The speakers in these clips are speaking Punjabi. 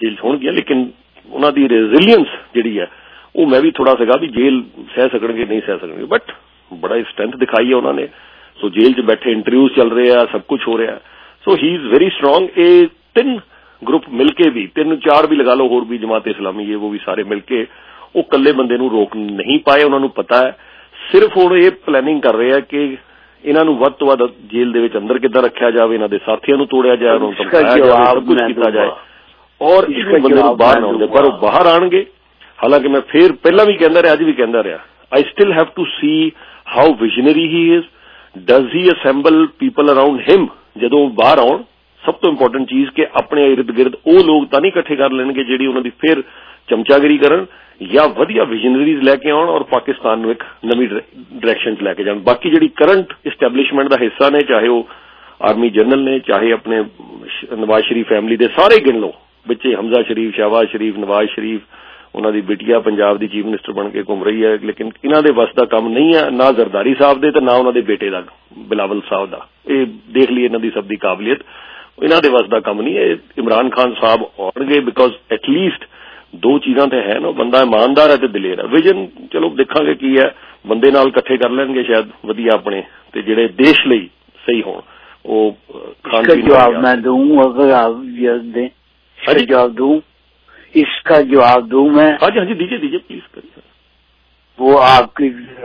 जेल होणगियां, लेकिन उन्हां दी रेजिलियंस जिहड़ी है वो मैं भी थोड़ा सीगा भी जेल सह सकणगे नहीं सह सकणगे, बट बड़ा स्ट्रेंथ दिखाई है उन्होंने। सो जेल च बैठे इंटरव्यूज चल रहे हैं, सब कुछ हो रहा है। So he is very strong. ये 3 ग्रुप मिलके भी 3-4 भी लगा लो, होर भी जमात इस्लामी ये वो भी सारे मिलके वो कल्ले बंदे नूं रोक नहीं पाए। उन्होंने पता है, सिर्फ हुण ये प्लैनिंग कर रहे हैं कि इन्हां नूं वध तों वध जेल दे विच अंदर किद्दां रखिया जाए, इन्हां दे साथियां नूं तोड़िया जाए, उन्हां नूं धमकाया जाए, सब कुछ किया जाए और इस बंदे नूं बाहर ना आउंदे। पर वो बाहर आणगे। हालांकि मैं फिर पहला भी कहंदा रहा, अज भी कहंदा रहा, I still have to see how visionary he is. Does he assemble people around him जदों बाहर आउण। सब तो इंपोर्टेंट चीज कि अपने इर्द गिर्द वो लोग तो नहीं इकट्ठे कर लेंगे जिहड़ी उन्हां दी फिर चमचागिरी करन, या वधिया विजनरीज लैके आउण और पाकिस्तान नूं एक नवीं डायरैक्शन च लैके जाण। बाकी जिहड़ी करंट इस्टैबलिशमेंट दा हिस्सा ने, चाहे वो आर्मी जनरल ने, चाहे अपने नवाज शरीफ फैमिली दे सारे गिन लो, बिच्चे हमजा शरीफ, शहबाज शरीफ, नवाज शरीफ, उन्हां दी बिटिया पंजाब दी चीफ मिनिस्टर बन के घूम रही है, लेकिन इन्हां दे वस दा काम नहीं है, ना जरदारी साहब दे ते ना उन्हां दे बेटे दा बिलावल साहब दा। ये देख लीए इन्हां दी सब दी काबलियत, इन्हां दे वस दा काम नहीं है। इमरान खान साहब आउणगे बिकॉज एटलीस्ट 2 चीजां ते है ना, बंदा ईमानदार है ते दिलेर है। विजन चलो देखांगे की है, बंदे नाल इकट्ठे कर लेंगे शायद वधिया अपने ते जिहड़े देश लई सही होण। वो खान पीन जवाब मैं दूं, अगर आप दें जवाब दूं, इसका जवाब दूं मैं। हाँ जी दीजिए प्लीज करिए। वो आपकी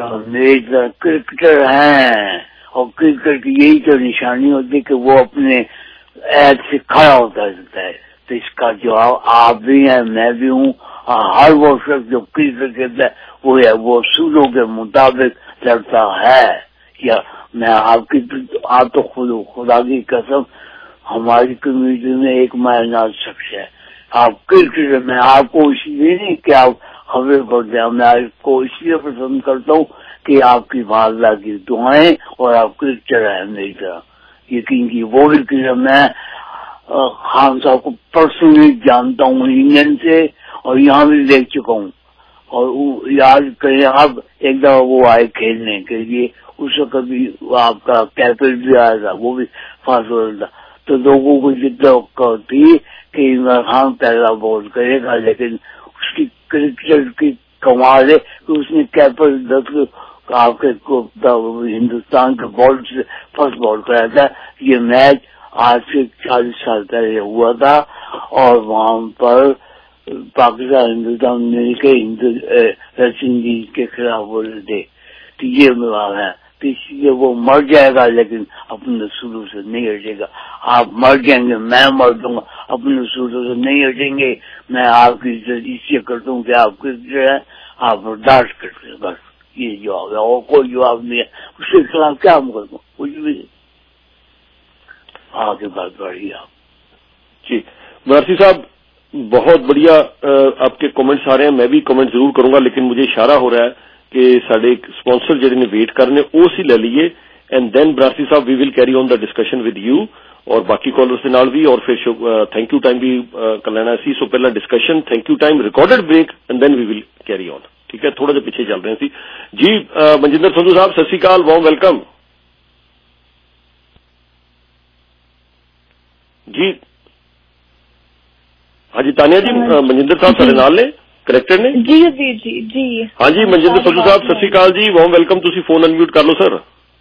क्रिकेटर हैं और क्रिकेट की यही तो निशानी होती है कि वो अपने ऐड से खड़ा होता है। तो इसका जवाब आप भी हैं, मैं भी हूँ, हर वो शख्स जो क्रिकेट खेलता है वो है, वो उसूलों के मुताबिक लड़ता है। या मैं आप तो खुदा की कसम हमारी कम्युनिटी में एक मायनाज शख्स है। आप क्रिकेटर में आपको इसलिए नहीं कि आप खबरें पढ़ते हैं, मैं आपको इसलिए पसंद करता हूँ कि आपकी वालदा की दुआएं और आप क्रिकेटर है मेरी तरह। यकीन की वो भी क्रिकेटर, मैं खान साहब को पर्सनली जानता हूँ इंग्लैंड से और यहाँ भी देख चुका हूँ। और याद करें आप, एक दफा वो आए खेलने के लिए, उस वक्त भी आपका कैपिटल भी आया था, वो भी फास्ट बॉलर था। तो लोगों को जितना थी कि इमरान खान पहला बॉल करेगा, लेकिन उसकी क्रिकेट की कमाल है कि उसने कैपिटल 10 आपके हिंदुस्तान के बॉल से फर्स्ट बॉल कराया था। ये मैच आज से 40 साल पहले हुआ था और वहां पर पाकिस्तान हिंदुस्तान मिलकर वेस्ट इंडीज के खिलाफ बोले थे। तो ये बात है, तो इसलिए वो मर जाएगा लेकिन अपने शुरू से नहीं हटेगा। आप मर जाएंगे, मैं मर दूंगा, अपने शुरू से नहीं हटेंगे। मैं आपकी इज्जत इसलिए करता हूँ कि आपकी जो है आप बर्दाश्त करते हैं, बस ये जवाब है और कोई जवाब नहीं है। उसके खिलाफ क्या हम कर दूँ, कुछ भी नहीं। आगे बात बढ़िए आप जी। मरासी साहब बहुत बढ़िया आपके कमेंट्स आ रहे हैं, मैं भी कमेंट जरूर करूंगा, लेकिन मुझे इशारा हो रहा है कि साडे स्पॉन्सर जिहड़े ने वेट करने वो सी ले लीए and then Barasi Sahab we will carry on the discussion with you और बाकी कॉलर्स के नाल भी, और फिर थैंक यू टाइम भी कर लेना सी। सो पहला discussion thank you time recorded break and then we will carry on. ठीक है, थोड़ा जिहा पिछे चल रहे सी जी। मनजिंदर संधू साहब सत श्री अकाल, वार्म वेलकम जी। हाँ जी तानिया जी, मनजिंदर साहब साडे नाल ने करेक्टेड ने जी जी जी जी। हाँ जी मनजिंदर संधू साहब सत श्री अकाल जी, वार्म वेलकम। तुसी फोन अनम्यूट कर लो सर,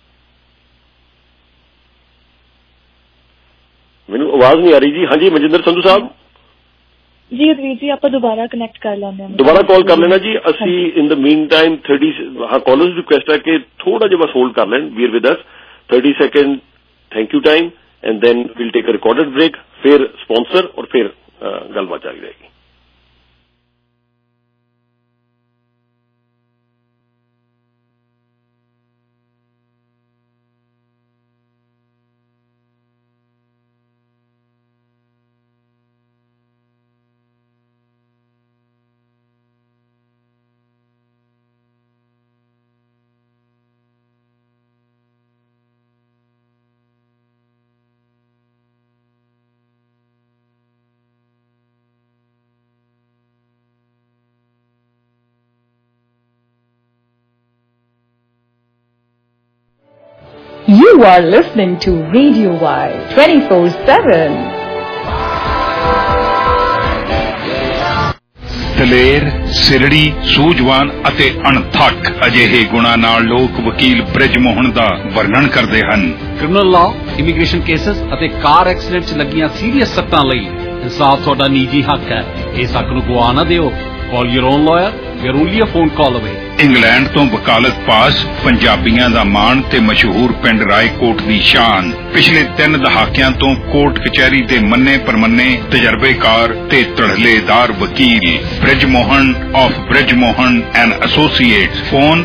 मैनू आवाज नहीं आ रही जी। हाँ जी मनजिंदर संधू साहब जी जी, आप दोबारा कनेक्ट कर लेना, दोबारा कॉल कर लेना जी। असी इन द मीन टाइम 30 हाँ कॉलर्स रिक्वेस्ट है कि थोड़ा जिहा बस होल्ड कर लें, bear with us 30 second thank you time and then will take a recorded break, फिर स्पॉन्सर और फिर गलबात जारी रहेगी। You are listening to Radio Y 24/7. ਦਲੇਰ, ਸਿਰੜੀ, ਸੂਝਵਾਨ ਅਤੇ ਅਣਥੱਕ ਅਜਿਹੇ ਗੁਣਾਂ ਨਾਲ ਲੋਕ ਵਕੀਲ ਬ੍ਰਿਜ ਮੋਹਨ ਦਾ ਵਰਣਨ ਕਰਦੇ ਹਨ। ਕ੍ਰਿਮੀਨਲ ਲਾਅ, ਇਮੀਗ੍ਰੇਸ਼ਨ ਕੇਸਸ ਅਤੇ ਕਾਰ ਐਕਸੀਡੈਂਟ 'ਚ ਲੱਗੀਆਂ ਸੀਰੀਅਸ ਸੱਟਾਂ ਲਈ ਇਨਸਾਫ ਤੁਹਾਡਾ ਨਿੱਜੀ ਹੱਕ ਹੈ। ਇਸ ਹੱਕ ਨੂੰ ਗਵਾ ਨਾ ਦਿਓ। Call your own lawyer. We're only a phone call away. England ਤੋਂ ਵਕਾਲਤ ਪਾਸ, ਪੰਜਾਬੀਆਂ ਦਾ ਮਾਣ ਤੇ ਮਸ਼ਹੂਰ ਪਿੰਡ ਰਾਏਕੋਟ ਦੀ ਸ਼ਾਨ। ਪਿਛਲੇ 3 ਦਹਾਕਿਆਂ ਤੋਂ ਕੋਰਟ ਕਚਹਿਰੀ ਦੇ ਮੰਨੇ ਪਰਮੰਨੇ ਤਜਰਬੇਕਾਰ ਤੇ ਧੜਲੇਦਾਰ ਵਕੀਲ Brij Mohan of Brij Mohan and Associates. Phone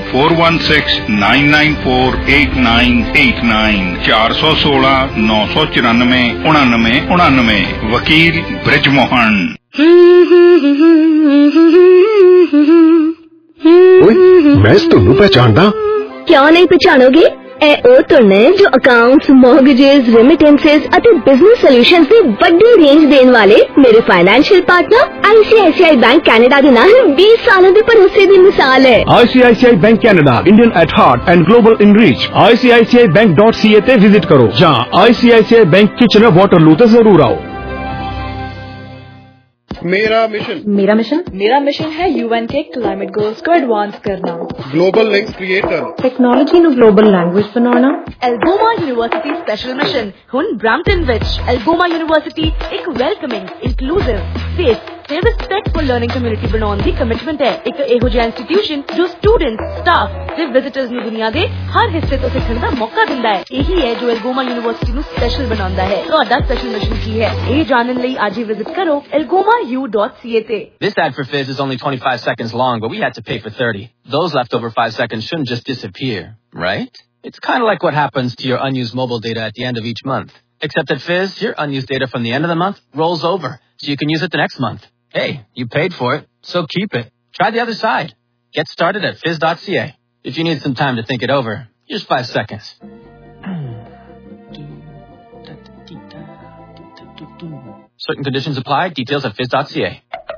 4169948989 416 994 9999। ਵਕੀਲ ਬ੍ਰਿਜ ਮੋਹਨ। मैं ਤੁਹਾਨੂੰ पहचानदा। क्यों नहीं पहचानोगे? ਇਹ ਉਹ ਤੋਂ ਨੇ ਜੋ ਅਕਾਊਂਟਸ, ਮੌਰਗੇजेस, ਰੈਮਿਟੈਂਸਸ ਅਤੇ ਬਿਜ਼ਨਸ ਸੋਲੂਸ਼ਨਸ ਦੀ ਵੱਡੀ ਰੇਂਜ ਦੇਣ ਵਾਲੇ ਮੇਰੇ financial partner ICICI bank Canada ਦੇ ਨਾਲ 20 ਸਾਲਾਂ ਦੇ ਭਰੋਸੇ ਦੀ ਮਿਸਾਲ ਹੈ। ICICI bank Canada, Indian at heart and global in reach. ICICIBank.ca ਤੇ ਵਿਜ਼ਿਟ ਕਰੋ ਜਾਂ ICICI ਬੈਂਕ ਕਿਚਨਰ ਵਾਟਰਲੂ ਤੇ ਜ਼ਰੂਰ ਆਓ। मेरा मिशन है UN के क्लाइमेट गोल्स को एडवांस करना, ग्लोबल लिंक्स क्रिएट करना, टेक्नोलॉजी ਨੂੰ ग्लोबल लैंग्वेज बनाना। एल्गोमा यूनिवर्सिटी स्पेशल मिशन हुन ब्रैम्पटन विच एल्गोमा यूनिवर्सिटी एक वेलकमिंग, इंक्लूसिव, सेफ ਤੇ ਰਿਸਪੈਕਟਫੁਲ ਲਰਨਿੰਗ ਕਮਿਊਨਿਟੀ ਬਣਾਉਣ ਦੀ ਕਮਿਟਮੈਂਟ ਹੈ। ਇੱਕ ਇਹੋ ਜਿਹਾ ਇੰਸਟੀਟਿਊਸ਼ਨ ਜੋ ਸਟੂਡੈਂਟਸ, ਸਟਾਫ ਤੇ ਵਿਜ਼ਿਟਰਸ ਨੂੰ ਦੁਨੀਆ ਦੇ ਹਰ ਹਿੱਸੇ ਤੋਂ ਸਿੱਖਣ ਦਾ ਮੌਕਾ ਦਿੰਦਾ ਹੈ। ਇਹੀ ਹੈ ਜੋ ਐਲਗੋਮਾ ਯੂਨੀਵਰਸਿਟੀ ਨੂੰ ਸਪੈਸ਼ਲ ਬਣਾਉਂਦਾ ਹੈ। ਤੁਹਾਡਾ ਸਪੈਸ਼ਲ ਮਿਸ਼ਨ ਕੀ ਹੈ, ਇਹ ਜਾਣਨ ਲਈ ਅੱਜ ਹੀ ਵਿਜ਼ਿਟ ਕਰੋ elgomau.ca ਤੇ। This ad for Fizz is only 25 seconds long, but we had to pay for 30. Those leftover 5 seconds shouldn't just disappear, right? It's kind of like what happens to your unused mobile data at the end of each month. Except at Fizz, your unused data from the end of the month rolls over, so you can use it the next month. Hey, you paid for it, so keep it. Try the other side. Get started at fizz.ca. If you need some time to think it over, here's 5 seconds. Certain conditions apply. Details at fizz.ca.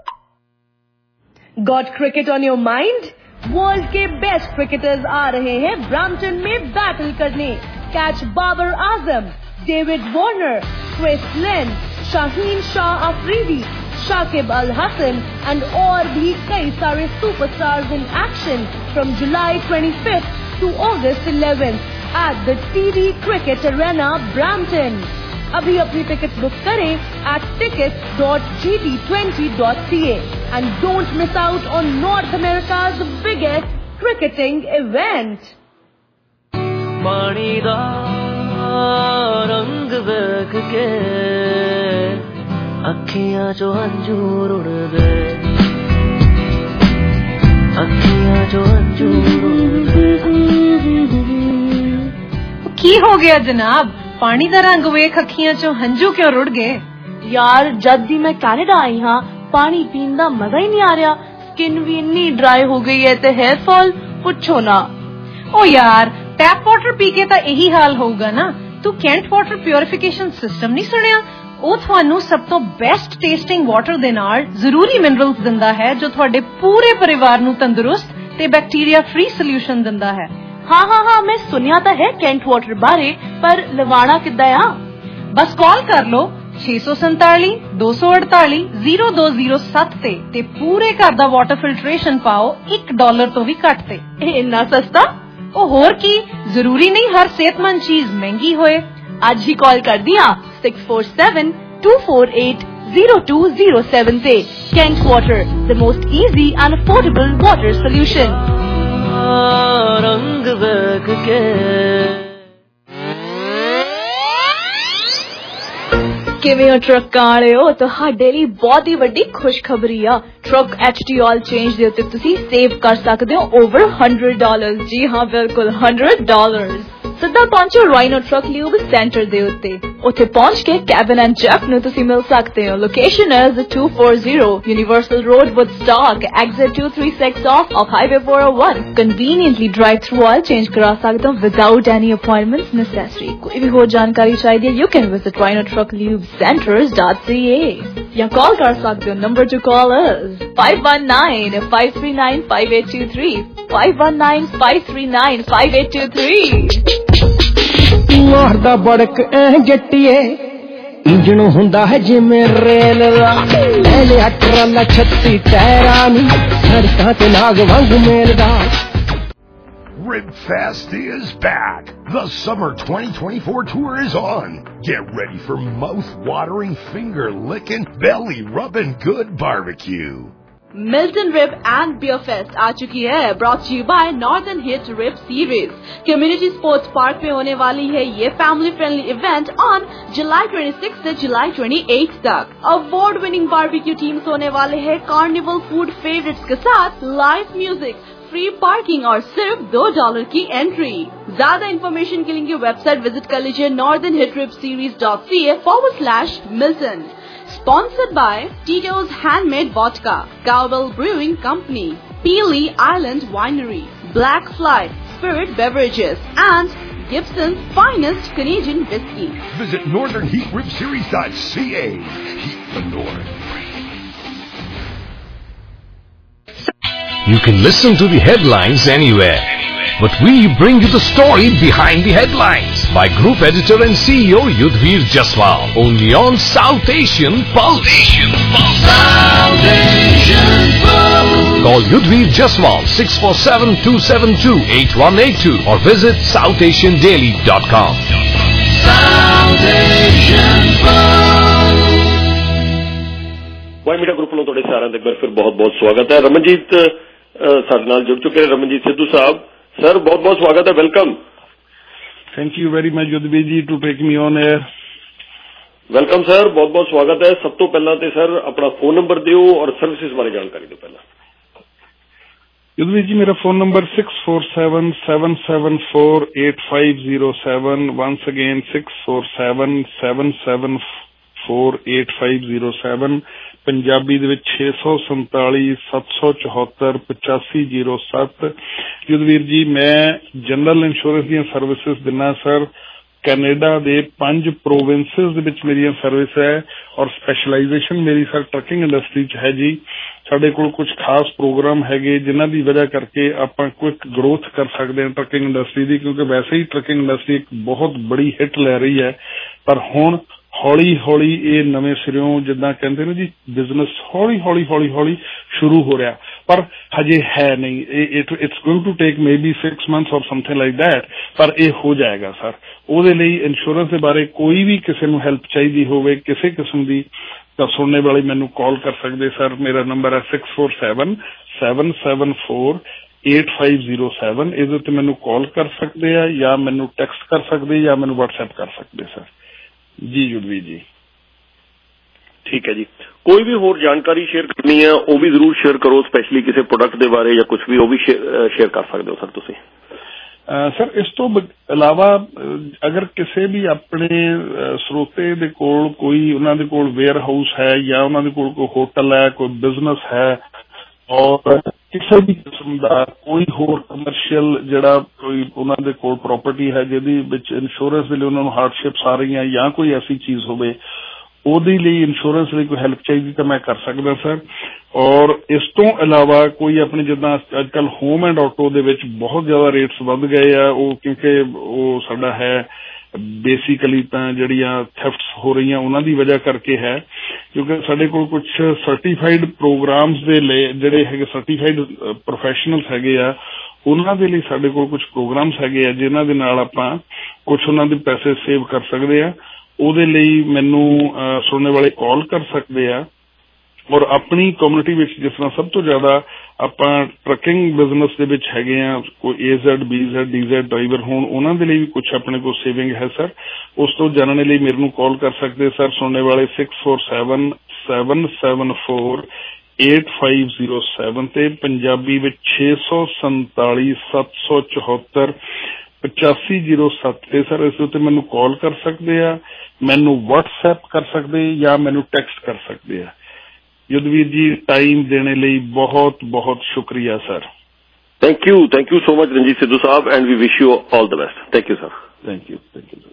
Got cricket on your mind? World के बेस्ट क्रिकेटर्स आ रहे हैं ब्रैम्पटन में बैटल करने। Catch Babar Azam, David Warner, Chris Lynn, Shaheen Shah Afridi, Shakib Al Hasan and और भी कई सारे superstars in action from July 25th to August 11th at the TD Cricket Arena, Brampton. अभी अपनी टिकट बुक करें at tickets.gt20.ca and don't miss out on North America's biggest cricketing event. पानी दा रंग देख के अखियां चो अंजूर उड़ गए, अखियां चो अंजूर उड़ गए। की हो गया जनाब? पानी दा रंग वेख अखियां चो हंजू क्यों रुड़ गए? यार जद दी मैं कनाडा आई हाँ पानी पीन दा मजा ही नहीं आ रहा। स्किन भी इतनी ड्राई हो गई है ते हेयर फॉल पुछो ना। ओ यार टैप वाटर पी के ता यही हाल होगा ना। तू कैंट वाटर प्योरिफिकेशन सिस्टम नहीं सुनिया? ਉਹ ਤੁਹਾਨੂੰ ਸਭ ਤੋਂ ਬੈਸਟ ਟੇਸਟਿੰਗ ਵਾਟਰ ਦੇ ਨਾਲ ਜ਼ਰੂਰੀ ਮਿਨਰਲਸ ਦਿੰਦਾ ਹੈ ਜੋ ਤੁਹਾਡੇ ਪੂਰੇ ਪਰਿਵਾਰ ਨੂੰ ਤੰਦਰੁਸਤ ਤੇ ਬੈਕਟੀਰੀਆ ਫ੍ਰੀ ਸੋਲੂਸ਼ਨ ਦਿੰਦਾ ਹੈ। हाँ मैं सुनिया तो है कैंट वाटर बारे, पर लवाना किद्दां आ? बस कॉल कर लो 647 248 0207 ते पूरे घर दा वाटर फिल्ट्रेशन पाओ $1 तो भी घट ते। इन्ना सस्ता? ओ होर की, जरूरी नहीं हर सेहतमंद चीज महंगी होए। आज ही कॉल कर दिया 647-248-0207 से। Kent water, the most easy and affordable water solution. रंग देख के ਕਿਵੇਂ ਹੋ ਟਰੱਕਾਂ ਵਾਲਿਓ? ਤੁਹਾਡੇ ਲਈ ਬਹੁਤ ਹੀ ਵੱਡੀ ਖੁਸ਼ਖਬਰੀ ਆ। ਟਰੱਕ HT ਆਲ ਚੇਂਜ ਦੇ ਉੱਤੇ ਤੁਸੀਂ ਸੇਵ ਕਰ ਸਕਦੇ ਹੋ over $100। ਜੀ ਹਾਂ ਬਿਲਕੁਲ $100। ਸਿੱਧਾ ਪਹੁੰਚੋ ਰਾਈਨੋ ਟਰੱਕ ਲਿਊਬ ਸੈਂਟਰ ਦੇ ਉੱਤੇ। ਉੱਥੇ ਪਹੁੰਚ ਕੇ ਕੈਬਨ ਐਂਡ ਜੈਕ ਨੂੰ ਤੁਸੀਂ ਮਿਲ ਸਕਦੇ ਹੋ। Location is 240 universal road Woodstock, exit 236 off highway 401। Conveniently drive through oil change ਕਰਾ ਸਕਦੇ ਹੋ ਵਿਦਆਊਟ ਐਨੀ ਅਪਾਇੰਟਮੈਂਟਸ ਨੈਸੈਸਰੀ। ਕੋਈ ਵੀ ਹੋਰ ਜਾਣਕਾਰੀ ਚਾਹੀਦੀ ਹੈ, you can visit Rhino truck lube centers.ca ਜਾਂ ਕਾਲ ਕਰ ਸਕਦੇ ਹੋ। Number to call is 519-539-5823 519-539-5823। ਮਾਰਦਾ ਬੜਕ ਐ ਜੱਟੀਏ ਇੰਜਣ ਹੁੰਦਾ ਹੈ ਜਿਵੇਂ ਰੇਲ ਦਾ ਲੈ ਲਿਆ ਟਰਾਲਾ 36 ਟਾਇਰਾਂ ਨੂੰ ਸੜਕਾਂ ਤੇ ਨਾਗ ਵਾਂਗ ਮੇਲਦਾ Ribfest is back. The summer 2024 tour is on. Get ready for mouth-watering, finger-licking, belly-rubbing good barbecue. Milton Rib and Beer Fest आ चुकी है, brought to you by Northern Hit Rib Series. Community Sports Park में होने वाली है ये family friendly event on July 26 से July 28 तक. Award winning barbecue teams होने वाले हैं Carnival Food Favorites के साथ live music, फ्री पार्किंग और सिर्फ $2 की एंट्री. ज्यादा इन्फॉर्मेशन के लिए वेबसाइट विजिट कर लीजिए northernhitribseries.ca/Milton. Sponsored by Tito's Handmade Vodka, Cowbell Brewing Company, Peely Island Winery, Black Fly Spirit Beverages, and Gibson's finest Canadian whiskey. Visit northernheatribseries.ca. Heat the North. You can listen to the headlines anywhere, but we bring you the story behind the headlines by Group Editor and CEO Yudhvir Jaswal, only on South Asian Pulse. South Asian Pulse. Call Yudhvir Jaswal 647-272-8182 or visit southasiandaily.com. South Asian Pulse. Y media group ਨੂੰ ਤੁਹਾਡੇ ਸਾਰਿਆਂ ਦਾ ਇੱਕ ਵਾਰ ਫਿਰ ਬਹੁਤ-ਬਹੁਤ ਸਵਾਗਤ ਹੈ. ਰਮਨਜੀਤ ਸਾਡੇ ਨਾਲ ਜੁੜ ਚੁੱਕੇ ਨੇ, ਰਮਨਜੀਤ ਸਿੱਧੂ ਸਾਹਿਬ. ਸਰ ਬਹੁਤ-ਬਹੁਤ ਸਵਾਗਤ ਹੈ, welcome. Thank you very much Yudhvir ji to take me on air. Welcome sir, ਬਹੁਤ-ਬਹੁਤ ਸਵਾਗਤ ਹੈ. ਸਭ ਤੋਂ ਪਹਿਲਾਂ ਤੇ ਸਰ ਆਪਣਾ ਫੋਨ ਨੰਬਰ ਦਿਓ ਔਰ ਸਰਵਿਸਿਜ਼ ਬਾਰੇ ਜਾਣਕਾਰੀ ਦਿਓ ਪਹਿਲਾਂ. ਯੁਧਵੀਰ ਜੀ ਮੇਰਾ phone number 647-774-8507. once again 647-774-8507. Punjabi ਦੇ ਵਿੱਚ 647-774-8507. ਯੁਧਵੀਰ ਜੀ ਮੈਂ ਜਨਰਲ ਇੰਸ਼ੋਰੈਂਸ ਦੀਆਂ ਸਰਵਿਸਿਜ਼ ਦਿੰਦਾ ਸਰ. ਕੈਨੇਡਾ ਦੇ 5 ਪ੍ਰੋਵਿੰਸਿਸ ਦੇ ਵਿੱਚ ਮੇਰੀਆਂ ਸਰਵਿਸ ਹੈ ਔਰ ਸਪੈਸ਼ਲਾਈਜੇਸ਼ਨ ਮੇਰੀ ਸਰ ਟਰੱਕਿੰਗ ਇੰਡਸਟਰੀ 'ਚ ਹੈ ਜੀ. ਸਾਡੇ ਕੋਲ ਕੁਝ ਖਾਸ ਪ੍ਰੋਗਰਾਮ ਹੈਗੇ ਜਿਨ੍ਹਾਂ ਦੀ ਵਜ੍ਹਾ ਕਰਕੇ ਆਪਾਂ ਕੁਇਕ ਗਰੋਥ ਕਰ ਸਕਦੇ ਹਾਂ ਟਰੱਕਿੰਗ ਇੰਡਸਟਰੀ ਦੀ, ਕਿਉਂਕਿ ਵੈਸੇ ਹੀ ਟਰੱਕਿੰਗ ਇੰਡਸਟਰੀ ਇੱਕ ਬਹੁਤ ਬੜੀ ਹਿੱਟ ਲੈ ਰਹੀ ਹੈ. ਪਰ ਹੁਣ ਹੌਲੀ ਹੌਲੀ ਇਹ ਨਵੇਂ ਸਿਰਿਓਂ ਜਿੱਦਾਂ ਕਹਿੰਦੇ ਨੇ ਜੀ ਬਿਜ਼ਨਸ ਹੌਲੀ ਸ਼ੁਰੂ ਹੋ ਰਿਹਾ, ਪਰ ਹਜੇ ਹੈ ਨਹੀਂ. It's going to take maybe 6 months or something like that, ਪਰ ਇਹ ਹੋ ਜਾਏਗਾ ਸਰ. ਉਹਦੇ ਲਈ ਇੰਸ਼ੋਰੈਂਸ ਦੇ ਬਾਰੇ ਕੋਈ ਵੀ ਕਿਸੇ ਨੂੰ ਹੈਲਪ ਚਾਹੀਦੀ ਹੋਵੇ ਕਿਸੇ ਕਿਸਮ ਦੀ ਤਾਂ ਸੁਣਨੇ ਵਾਲੇ ਮੈਨੂੰ ਕਾਲ ਕਰ ਸਕਦੇ ਸਰ. ਮੇਰਾ ਨੰਬਰ ਹੈ 647-774-8507. ਇਹਦੇ ਉੱਤੇ ਮੈਨੂੰ ਕਾਲ ਕਰ ਸਕਦੇ ਆ ਜਾਂ ਮੈਨੂੰ ਟੈਕਸਟ ਕਰ ਸਕਦੇ ਜਾਂ ਮੈਨੂੰ WhatsApp ਕਰ ਸਕਦੇ ਸਰ. ਜੀ ਯੁਧਵੀਰ ਜੀ ਠੀਕ ਹੈ ਜੀ. ਕੋਈ ਵੀ ਹੋਰ ਜਾਣਕਾਰੀ ਸ਼ੇਅਰ ਕਰਨੀ ਹੈ ਉਹ ਵੀ ਜ਼ਰੂਰ ਸ਼ੇਅਰ ਕਰੋ, ਸਪੈਸ਼ਲੀ ਕਿਸੇ ਪ੍ਰੋਡਕਟ ਦੇ ਬਾਰੇ ਜਾਂ ਕੁਝ ਵੀ, ਉਹ ਵੀ ਸ਼ੇਅਰ ਕਰ ਸਕਦੇ ਹੋ ਸਰ ਤੁਸੀਂ. ਸਰ ਇਸ ਤੋਂ ਇਲਾਵਾ ਅਗਰ ਕਿਸੇ ਵੀ ਆਪਣੇ ਸਰੋਤੇ ਦੇ ਕੋਲ ਕੋਈ ਉਹਨਾਂ ਦੇ ਕੋਲ ਵੇਅਰ ਹਾਊਸ ਹੈ ਜਾਂ ਉਹਨਾਂ ਦੇ ਕੋਲ ਕੋਈ ਹੋਟਲ ਹੈ, ਕੋਈ ਬਿਜ਼ਨਸ ਹੈ ਔਰ ਕਿਸੇ ਵੀ ਕਿਸਮ ਦਾ ਕੋਈ ਹੋਰ ਕਮਰਸ਼ੀਅਲ ਜਿਹੜਾ ਕੋਈ ਉਹਨਾਂ ਦੇ ਕੋਲ ਪ੍ਰਾਪਰਟੀ ਹੈ ਜਿਹਦੇ ਵਿੱਚ ਇੰਸ਼ੋਰੈਂਸ ਦੇ ਲਈ ਉਹਨਾਂ ਨੂੰ ਹਾਰਡਸ਼ਿਪਸ ਆ ਰਹੀਆਂ ਜਾਂ ਕੋਈ ਐਸੀ ਚੀਜ਼ ਹੋਵੇ ਉਹਦੇ ਲਈ ਇੰਸ਼ੋਰੈਂਸ ਲਈ ਕੋਈ ਹੈਲਪ ਚਾਹੀਦੀ ਤਾਂ ਮੈਂ ਕਰ ਸਕਦਾ ਸਰ. ਔਰ ਇਸ ਤੋਂ ਇਲਾਵਾ ਕੋਈ ਆਪਣੇ ਜਿੱਦਾਂ ਅੱਜ ਕੱਲ੍ਹ ਹੋਮ ਐਂਡ ਆਟੋ ਦੇ ਵਿੱਚ ਬਹੁਤ ਜ਼ਿਆਦਾ ਰੇਟਸ ਵੱਧ ਗਏ ਆ, ਉਹ ਕਿਉਂਕਿ ਉਹ ਸਾਡਾ ਹੈ ਬੇਸਿਕਲੀ ਤਾਂ ਜਿਹੜੀਆਂ ਥੈਫਟਸ ਹੋ ਰਹੀਆਂ ਉਹਨਾਂ ਦੀ ਵਜ੍ਹਾ ਕਰਕੇ ਹੈ, ਕਿਉਂਕਿ ਸਾਡੇ ਕੋਲ ਕੁਝ ਸਰਟੀਫਾਈਡ ਪ੍ਰੋਗਰਾਮਸ ਦੇ ਲਈ ਜਿਹੜੇ ਹੈਗੇ ਸਰਟੀਫਾਈਡ ਪ੍ਰੋਫੈਸ਼ਨਲਸ ਹੈਗੇ ਆ ਉਹਨਾਂ ਦੇ ਲਈ ਸਾਡੇ ਕੋਲ ਕੁਝ ਪ੍ਰੋਗਰਾਮਸ ਹੈਗੇ ਆ ਜਿਨ੍ਹਾਂ ਦੇ ਨਾਲ ਆਪਾਂ ਕੁਝ ਉਹਨਾਂ ਦੇ ਪੈਸੇ ਸੇਵ ਕਰ ਸਕਦੇ ਆ. ਉਹਦੇ ਲਈ ਮੈਨੂੰ ਸੁਣਨੇ ਵਾਲੇ ਕਾਲ ਕਰ ਸਕਦੇ ਆ. ਔਰ ਆਪਣੀ ਕਮਿਊਨਿਟੀ ਵਿੱਚ ਜਿਸ ਤਰ੍ਹਾਂ ਸਭ ਤੋਂ ਜ਼ਿਆਦਾ ਆਪਾਂ ਟਰੱਕਿੰਗ ਬਿਜ਼ਨਸ ਦੇ ਵਿੱਚ ਹੈਗੇ ਆ, ਕੋਈ AZ, BZ, DZ ਡਰਾਈਵਰ ਹੋਣ ਉਹਨਾਂ ਦੇ ਲਈ ਵੀ ਕੁਝ ਆਪਣੇ ਕੋਲ ਸੇਵਿੰਗ ਹੈ ਸਰ. ਉਸ ਤੋਂ ਜਾਣਨ ਲਈ ਮੇਰੇ ਨੂੰ ਕਾਲ ਕਰ ਸਕਦੇ ਸਰ ਸੁਣਨੇ ਵਾਲੇ 647-774-8507 ਤੇ ਪੰਜਾਬੀ ਵਿੱਚ 647-774-8507 ਤੇ ਸਰ ਇਸ ਉੱਤੇ ਮੈਨੂੰ ਕਾਲ ਕਰ ਸਕਦੇ ਆ, ਮੈਨੂੰ WhatsApp ਕਰ ਸਕਦੇ ਜਾਂ ਮੈਨੂੰ ਟੈਕਸਟ ਕਰ ਸਕਦੇ ਆ. ਯੁਧਵੀਰ ਜੀ ਟਾਈਮ ਦੇਣੇ ਲਈ ਬਹੁਤ ਬਹੁਤ ਸ਼ੁਕਰੀਆ sir. Thank you so much Ranjit Sidhu sahib and we wish you all the best. Thank you sir. Thank you.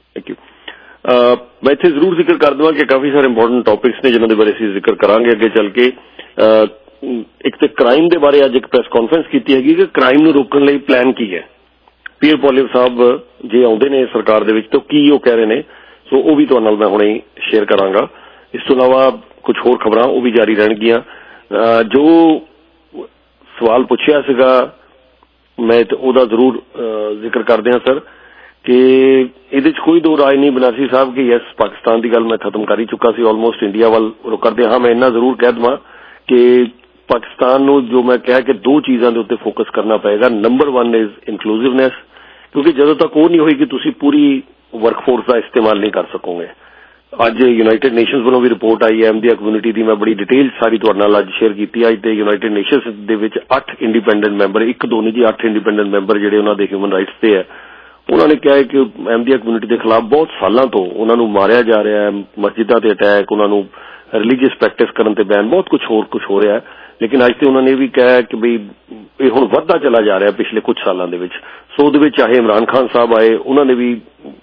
ਮੈਂ ਇੱਥੇ ਜ਼ਰੂਰ ਜ਼ਿਕਰ ਕਰ ਦੇਵਾਂ ਕਿ ਕਾਫੀ ਸਾਰੇ ਇੰਪੋਰਟੈਂਟ ਟੌਪਿਕਸ ਨੇ ਜਿਨ੍ਹਾਂ ਦੇ ਬਾਰੇ ਅਸੀਂ ਜ਼ਿਕਰ ਕਰਾਂਗੇ ਅੱਗੇ ਚੱਲ ਕੇ. ਇੱਕ ਤੇ ਕ੍ਰਾਈਮ ਦੇ ਬਾਰੇ ਅੱਜ ਇੱਕ ਪ੍ਰੈਸ ਕਾਨਫਰੰਸ ਕੀਤੀ ਹੈਗੀ ਕਿ ਕ੍ਰਾਈਮ ਨੂੰ ਰੋਕਣ ਲਈ ਪਲਾਨ ਕੀ ਹੈ. ਪੀਅਰ ਪੋਲੀਵ ਸਾਹਿਬ ਜੇ ਆਉਂਦੇ ਨੇ ਸਰਕਾਰ ਦੇ ਵਿੱਚ ਤਾਂ ਕੀ ਉਹ ਕਹਿ ਰਹੇ ਨੇ, ਸੋ ਉਹ ਵੀ ਤੁਹਾਡੇ ਨਾਲ ਮੈਂ ਹੁਣੇ ਸ਼ੇਅਰ ਕਰਾਂਗਾ। ਇਸ ਤੋਂ ਇਲਾਵਾ ਕੁਝ ਹੋਰ ਖਬਰਾਂ ਉਹ ਵੀ ਜਾਰੀ ਰਹਿਣਗੀਆਂ। ਜੋ ਸਵਾਲ ਪੁੱਛਿਆ ਸੀਗਾ ਮੈਂ ਉਹਦਾ ਜ਼ਰੂਰ ਜ਼ਿਕਰ ਕਰਦੇ ਹਾਂ ਸਰ, ਕਿ ਇਹਦੇ 'ਚ ਕੋਈ ਦੋ ਰਾਏ ਨਹੀਂ ਬਨਾਰਸੀ ਸਾਹਿਬ ਕਿ ਯੈਸ ਪਾਕਿਸਤਾਨ ਦੀ ਗੱਲ ਮੈਂ ਖਤਮ ਕਰ ਹੀ ਚੁੱਕਾ ਸੀ ਆਲਮੋਸਟ, ਇੰਡੀਆ ਵੱਲ ਰੁਕ ਕਰਦੇ ਹਾਂ। ਮੈਂ ਇੰਨਾ ਜ਼ਰੂਰ ਕਹਿ ਦੇਵਾਂ ਕਿ ਪਾਕਿਸਤਾਨ ਨੂੰ ਜੋ ਮੈਂ ਕਿਹਾ ਕਿ ਦੋ ਚੀਜ਼ਾਂ ਦੇ ਉੱਤੇ ਫੋਕਸ ਕਰਨਾ ਪਏਗਾ। ਨੰਬਰ 1 ਇਜ਼ ਇਨਕਲੂਸਿਵਨੈਸ, ਕਿਉਂਕਿ ਜਦੋਂ ਤੱਕ ਉਹ ਨਹੀਂ ਹੋਏਗੀ ਤੁਸੀਂ ਪੂਰੀ ਵਰਕਫੋਰਸ ਦਾ ਇਸਤੇਮਾਲ ਨਹੀਂ ਕਰ ਸਕੋਗੇ। ਅੱਜ ਯੂਨਾਈਟਿਡ ਨੇਸ਼ਨਸ ਵੱਲੋਂ ਵੀ ਰਿਪੋਰਟ ਆਈ ਹੈ ਅਹਿਮਦੀਆ ਕਮਿਊਨਿਟੀ ਦੀ, ਮੈਂ ਬੜੀ ਡਿਟੇਲ ਸਾਰੀ ਤੁਹਾਡੇ ਨਾਲ ਅੱਜ ਸ਼ੇਅਰ ਕੀਤੀ। ਅੱਜ ਤੇ ਯੂਨਾਈਟਿਡ ਨੇਸ਼ਨਸ ਦੇ ਵਿੱਚ 8 ਇੰਡੀਪੈਂਡੈਂਟ ਮੈਂਬਰ, ਇੱਕ ਦੋ ਨਹੀਂ ਜੀ 8 ਇੰਡੀਪੈਂਡੈਂਟ ਮੈਂਬਰ ਜਿਹੜੇ ਉਹਨਾਂ ਦੇ ਹਿਊਮਨ ਰਾਈਟਸ ਤੇ ਹੈ, ਉਹਨਾਂ ਨੇ ਕਿਹਾ ਹੈ ਕਿ ਅਹਿਮਦੀਆ ਕਮਿਊਨਿਟੀ ਦੇ ਖਿਲਾਫ ਬਹੁਤ ਸਾਲਾਂ ਤੋਂ ਉਹਨਾਂ ਨੂੰ ਮਾਰਿਆ ਜਾ ਰਿਹਾ ਹੈ, ਮਸਜਿਦਾਂ ਤੇ ਅਟੈਕ, ਉਹਨਾਂ ਨੂੰ ਰਿਲੀਜੀਅਸ ਪ੍ਰੈਕਟਿਸ ਕਰਨ ਤੇ ਬੈਨ, ਬਹੁਤ ਕੁਝ ਹੋ ਰਿਹਾ ਹੈ। ਲੇਕਿਨ ਅੱਜ ਤੇ ਉਹਨਾਂ ਨੇ ਵੀ ਕਿਹਾ ਕਿ ਬਈ ਇਹ ਹੁਣ ਵੱਧਦਾ ਚਲਾ ਜਾ ਰਿਹਾ ਪਿਛਲੇ ਕੁਝ ਸਾਲਾਂ ਦੇ ਵਿੱਚ। ਸੋ ਉਹਦੇ ਵਿੱਚ ਚਾਹੇ ਇਮਰਾਨ ਖਾਨ ਸਾਹਿਬ ਆਏ, ਉਹਨਾਂ ਨੇ ਵੀ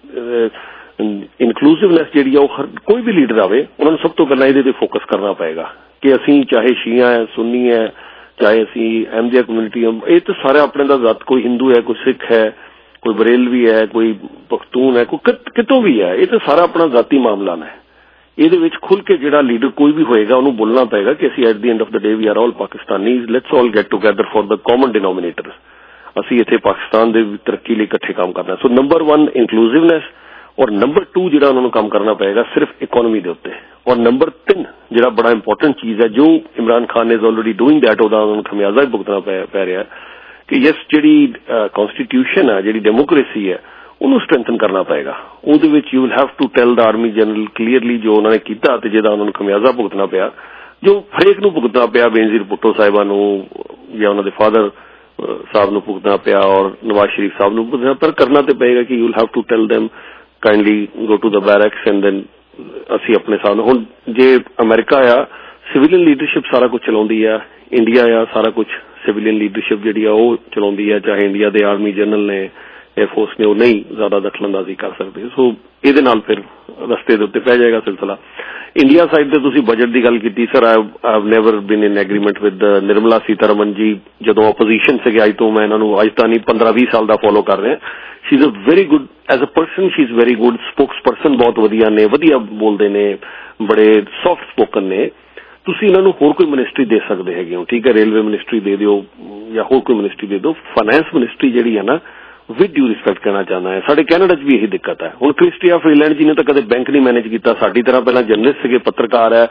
ਇਨਕਲੂਸਿਵਨੈਸ ਜਿਹੜੀ ਆ ਉਹ ਕੋਈ ਵੀ ਲੀਡਰ ਆਵੇ ਉਹਨਾਂ ਨੂੰ ਸਭ ਤੋਂ ਪਹਿਲਾਂ ਇਹਦੇ ਤੇ ਫੋਕਸ ਕਰਨਾ ਪਏਗਾ ਕਿ ਅਸੀਂ ਚਾਹੇ ਸ਼ੀਆ ਹੈ, ਸੁੰਨੀ ਹੈ, ਚਾਹੇ ਅਸੀਂ ਅਹਿਮਦੀਆ ਕਮਿਊਨਿਟੀ, ਇਹ ਤਾਂ ਸਾਰਾ ਆਪਣੇ ਦਾ ਜ਼ਾਤ, ਕੋਈ ਹਿੰਦੂ ਹੈ, ਕੋਈ ਸਿੱਖ ਹੈ, ਕੋਈ ਬਰੇਲਵੀ ਹੈ, ਕੋਈ ਪਖਤੂਨ ਹੈ, ਕੋਈ ਕਿਤੋਂ ਵੀ ਹੈ, ਇਹ ਤਾਂ ਸਾਰਾ ਆਪਣਾ ਜ਼ਾਤੀ ਮਾਮਲਾ ਹੈ। ਇਹਦੇ ਵਿੱਚ ਖੁੱਲ ਕੇ ਜਿਹੜਾ ਲੀਡਰ ਕੋਈ ਵੀ ਹੋਏਗਾ ਉਹਨੂੰ ਬੋਲਣਾ ਪਏਗਾ ਕਿ ਅਸੀਂ at the end of the day we are all Pakistanis, let's all get together for the common denominator. ਅਸੀਂ ਇੱਥੇ ਪਾਕਿਸਤਾਨ ਦੇ ਤਰੱਕੀ ਲਈ ਇਕੱਠੇ ਕੰਮ ਕਰਨਾ। ਸੋ ਨੰਬਰ 1 ਇਨਕਲੂਸਿਵਨੈਸ, ਔਰ ਨੰਬਰ 2 ਜਿਹੜਾ ਉਹਨਾਂ ਨੂੰ ਕੰਮ ਕਰਨਾ ਪਏਗਾ ਸਿਰਫ ਇਕੋਨਮੀ ਦੇ ਉੱਤੇ, ਔਰ ਨੰਬਰ 3 ਜਿਹੜਾ ਬੜਾ ਇੰਪੋਰਟੈਂਟ ਚੀਜ਼ ਹੈ ਜੋ Imran Khan is already doing that, ਉਹਦਾ ਉਹਨਾਂ ਨੂੰ ਖਮਿਆਜ਼ਾ ਵੀ ਭੁਗਤਣਾ ਪੈ ਰਿਹਾ ਕਿ ਯੈਸ ਜਿਹੜੀ ਕਨਸਟੀਟਿਊਸ਼ਨ ਹੈ, ਜਿਹੜੀ ਡੈਮੋਕ੍ਰੇਸੀ ਹੈ, ਉਹਨੂੰ ਸਟਰੈਂਥਨ ਕਰਨਾ ਪਏਗਾ। ਉਹਦੇ ਵਿੱਚ you will have to tell the army general clearly ਜੋ ਉਹਨਾਂ ਨੇ ਕੀਤਾ ਤੇ ਜਿਹਦਾ ਉਹਨਾਂ ਨੂੰ ਖਮਿਆਜ਼ਾ ਭੁਗਤਣਾ ਪਿਆ, ਜੋ ਹਰੇਕ ਨੂੰ ਭੁਗਤਣਾ ਪਿਆ, ਬੇਨਜ਼ੀਰ ਭੁੱਟੋ ਸਾਹਿਬਾਂ ਨੂੰ ਜਾਂ ਉਹਨਾਂ ਦੇ ਫਾਦਰ ਸਾਹਿਬ ਨੂੰ ਭੁਗਤਣਾ ਪਿਆ ਔਰ ਨਵਾਜ਼ ਸ਼ਰੀਫ ਸਾਹਿਬ ਨੂੰ ਭੁਗਤਣਾ, ਪਰ ਕਰਨਾ ਤੇ ਪਏਗਾ ਕਿ you will have to tell them kindly go to the barracks and then ਅਸੀਂ ਆਪਣੇ ਹਿਸਾਬ ਨਾਲ। ਹੁਣ ਜੇ ਅਮਰੀਕਾ ਆ ਸਿਵੀਲੀਅਨ ਲੀਡਰਸ਼ਿਪ ਸਾਰਾ ਕੁਝ ਚਲਾਉਂਦੀ ਆ, ਇੰਡੀਆ ਆ ਸਾਰਾ ਕੁਝ ਸਿਵੀਲੀਅਨ ਲੀਡਰਸ਼ਿਪ ਜਿਹੜੀ ਆ ਉਹ ਚਲਾਉਂਦੀ ਆ, ਚਾਹੇ ਇੰਡੀਆ ਦੇ ਆਰਮੀ ਜਨਰਲ ਨੇ, 에ਅਰਫੋਰਸ ਨੇ, ਉਹ ਨਹੀਂ ਜ਼ਿਆਦਾ ਦਖਲਅੰਦਾਜ਼ੀ ਕਰ ਸਕਦੇ। ਸੋ ਇਹਦੇ ਨਾਲ ਫਿਰ ਰਸਤੇ ਦੇ ਉੱਤੇ ਪੈ ਜਾਏਗਾ ਸਿਲਸਿਲਾ। ਇੰਡੀਆ ਸਾਈਡ ਤੇ ਤੁਸੀਂ ਬਜਟ ਦੀ ਗੱਲ ਕੀਤੀ sir, I have never been in agreement with Nirmala Sitharaman ji. ਜਦੋਂ ਆਪੋਜੀਸ਼ਨ ਸੀਗੇ ਅੱਜ ਤੋਂ, ਮੈਂ ਇਹਨਾਂ ਨੂੰ ਅੱਜ ਤਾਂ ਨਹੀਂ 15-20 ਸਾਲ ਦਾ ਫੋਲੋ ਕਰ ਰਿਹਾ। She is a very good as a person, she is very good spokesperson, ਬਹੁਤ ਵਧੀਆ ਨੇ, ਵਧੀਆ ਬੋਲਦੇ ਨੇ, ਬੜੇ ਸੌਫਟ ਸਪੋਕਨ ਨੇ। ਤੁਸੀਂ ਇਹਨਾਂ ਨੂੰ ਹੋਰ ਕੋਈ ਮਿਨਿਸਟਰੀ ਦੇ ਸਕਦੇ ਹੈਗੇ ਹੋ, ਠੀਕ ਹੈ, ਰੇਲਵੇ ਮਿਨਿਸਟਰੀ ਦੇ ਦਿਓ ਜਾਂ ਹੋਰ ਕੋਈ ਮਿਨਿਸਟਰੀ ਦੇ ਦਿਓ। ਫਾਈਨੈਂਸ ਮਿਨਿਸਟਰੀ ਜਿਹੜੀ ਹੈ ਨਾ, ਵਿਦ ਡਿਊ ਰਿਸਪੈਕਟ ਕਹਿਣਾ ਚਾਹੁੰਦਾ ਹੈ, ਸਾਡੇ ਕੈਨੇਡਾ 'ਚ ਵੀ ਇਹੀ ਦਿੱਕਤ ਹੈ। ਹੁਣ ਕ੍ਰਿਸਟੀਆ ਫਰੀਲੈਂਡ ਜੀ ਨੇ ਤਾਂ ਕਦੇ ਬੈਂਕ ਨਹੀਂ ਮੈਨੇਜ ਕੀਤਾ, ਸਾਡੀ ਤਰ੍ਹਾਂ ਪਹਿਲਾਂ ਜਰਨਲਿਸਟ ਸੀਗੇ, ਪੱਤਰਕਾਰ ਹੈ,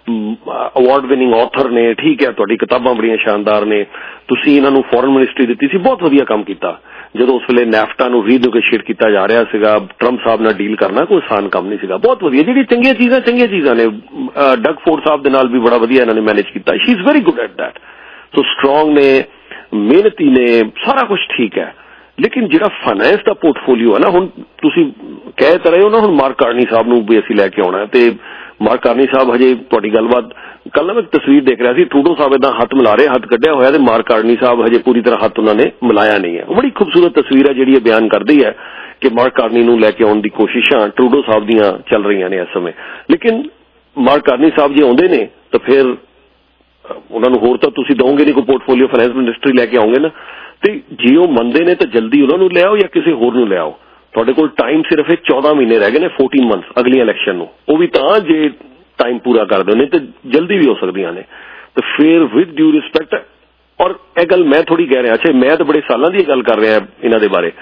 ਅਵਾਰਡ ਵਿਨਿੰਗ ਆਥਰ ਨੇ, ਠੀਕ ਹੈ, ਤੁਹਾਡੀ ਕਿਤਾਬਾਂ ਬੜੀਆਂ ਸ਼ਾਨਦਾਰ ਨੇ। ਤੁਸੀਂ ਇਹਨਾਂ ਨੂੰ ਫੋਰਨ ਮਿਨਿਸਟਰੀ ਦਿੱਤੀ ਸੀ, ਬਹੁਤ ਵਧੀਆ ਕੰਮ ਕੀਤਾ। ਜਦੋਂ ਉਸ ਵੇਲੇ ਨੈਫਟਾ ਨੂੰ ਰੀਨੈਗੋਸ਼ੀਏਟ ਕੀਤਾ ਜਾ ਰਿਹਾ ਸੀਗਾ, ਟਰੰਪ ਸਾਹਿਬ ਨਾਲ ਡੀਲ ਕਰਨਾ ਕੋਈ ਆਸਾਨ ਕੰਮ ਨਹੀਂ ਸੀਗਾ, ਬਹੁਤ ਵਧੀਆ। ਜਿਹੜੀ ਚੰਗੀਆਂ ਚੀਜ਼ਾਂ ਨੇ, ਡਗ ਫੋਰਡ ਸਾਹਿਬ ਦੇ ਨਾਲ ਵੀ ਬੜਾ ਵਧੀਆ ਇਹਨਾਂ ਨੇ ਮੈਨੇਜ ਕੀਤਾ। She is very good at that. So strong ਨੇ, ਮਿਹਨਤੀ ਨੇ, ਸਾਰਾ ਕੁਝ ਠੀਕ ਹੈ। ਲੇਕਿਨ ਜਿਹੜਾ ਫਾਈਨੈਂਸ ਦਾ ਪੋਰਟਫੋਲੀਓ ਹੈ ਨਾ, ਹੁਣ ਤੁਸੀਂ ਕਹਿ ਤਾਂ ਰਹੇ ਹੋ ਨਾ, ਹੁਣ ਮਾਰਕ ਕਾਰਨੀ ਸਾਹਿਬ ਨੂੰ ਵੀ ਅਸੀਂ ਲੈ ਕੇ ਆਉਣਾ, ਤੇ ਮਾਰਕ ਕਾਰਨੀ ਸਾਹਿਬ ਹਜੇ ਤੁਹਾਡੀ ਗੱਲਬਾਤ ਕੱਲ ਨਾ ਮੈਂ ਤਸਵੀਰ ਦੇਖ ਰਿਹਾ ਸੀ, ਟਰੂਡੋ ਸਾਹਿਬ ਏਦਾਂ ਹੱਥ ਮਿਲਾ ਰਹੇ, ਹੱਥ ਕੱਢਿਆ ਹੋਇਆ, ਤੇ ਮਾਰਕ ਕਾਰਨੀ ਸਾਹਿਬ ਹਜੇ ਪੂਰੀ ਤਰ੍ਹਾਂ ਹੱਥ ਉਹਨਾਂ ਨੇ ਮਿਲਾਇਆ ਨਹੀਂ ਹੈ। ਉਹ ਬੜੀ ਖੂਬਸੂਰਤ ਤਸਵੀਰ ਹੈ ਜਿਹੜੀ ਇਹ ਬਿਆਨ ਕਰਦੀ ਹੈ ਕਿ ਮਾਰਕ ਕਾਰਨੀ ਨੂੰ ਲੈ ਕੇ ਆਉਣ ਦੀ ਕੋਸ਼ਿਸ਼ਾਂ ਟਰੂਡੋ ਸਾਹਿਬ ਦੀਆਂ ਚੱਲ ਰਹੀਆਂ ਨੇ ਇਸ ਸਮੇਂ। ਲੇਕਿਨ ਮਾਰਕ ਕਾਰਨੀ ਸਾਹਿਬ ਜੇ ਆਉਂਦੇ ਨੇ ਤਾਂ ਫਿਰ ਉਹਨਾਂ ਨੂੰ ਹੋਰ ਤਾਂ ਤੁਸੀਂ ਦਓਗੇ ਨਹੀਂ ਕੋਈ ਪੋਰਟਫੋਲੀਓ, ਫਾਈਨੈਂਸ ਮਿਨਿਸਟਰੀ ਲੈ ਕੇ ਆਉਂਗੇ ਨਾ, ਤੇ ਜੇ ਉਹ ਮੰਨਦੇ ਨੇ ਤਾਂ ਜਲਦੀ ਉਹਨਾਂ ਨੂੰ ਲਿਆਓ ਜਾਂ ਕਿਸੇ ਹੋਰ ਨੂੰ ਲਿਆਓ। ਤੁਹਾਡੇ ਕੋਲ ਟਾਈਮ ਸਿਰਫ 14 ਮਹੀਨੇ ਰਹਿ ਗਏ ਨੇ, 14 ਮੰਥਸ ਅਗਲੀ ਇਲੈਕਸ਼ਨ ਨੂੰ, ਉਹ ਵੀ ਤਾਂ ਜੇ ਟਾਈਮ ਪੂਰਾ ਕਰ ਦਿਓ, ਨਹੀਂ ਤੇ ਜਲਦੀ ਵੀ ਹੋ ਸਕਦੀਆਂ ਨੇ। ਤੇ ਫਿਰ ਵਿਦ ਡਿਊ ਰਿਸਪੈਕਟ, ਔਰ ਇਹ ਗੱਲ ਮੈਂ ਥੋੜੀ ਕਹਿ ਰਿਹਾ, ਅੱਛਾ ਮੈਂ ਤਾਂ ਬੜੇ ਸਾਲਾਂ ਦੀ ਗੱਲ ਕਰ ਰਿਹਾ ਇਹਨਾਂ ਦੇ ਬਾਰੇ।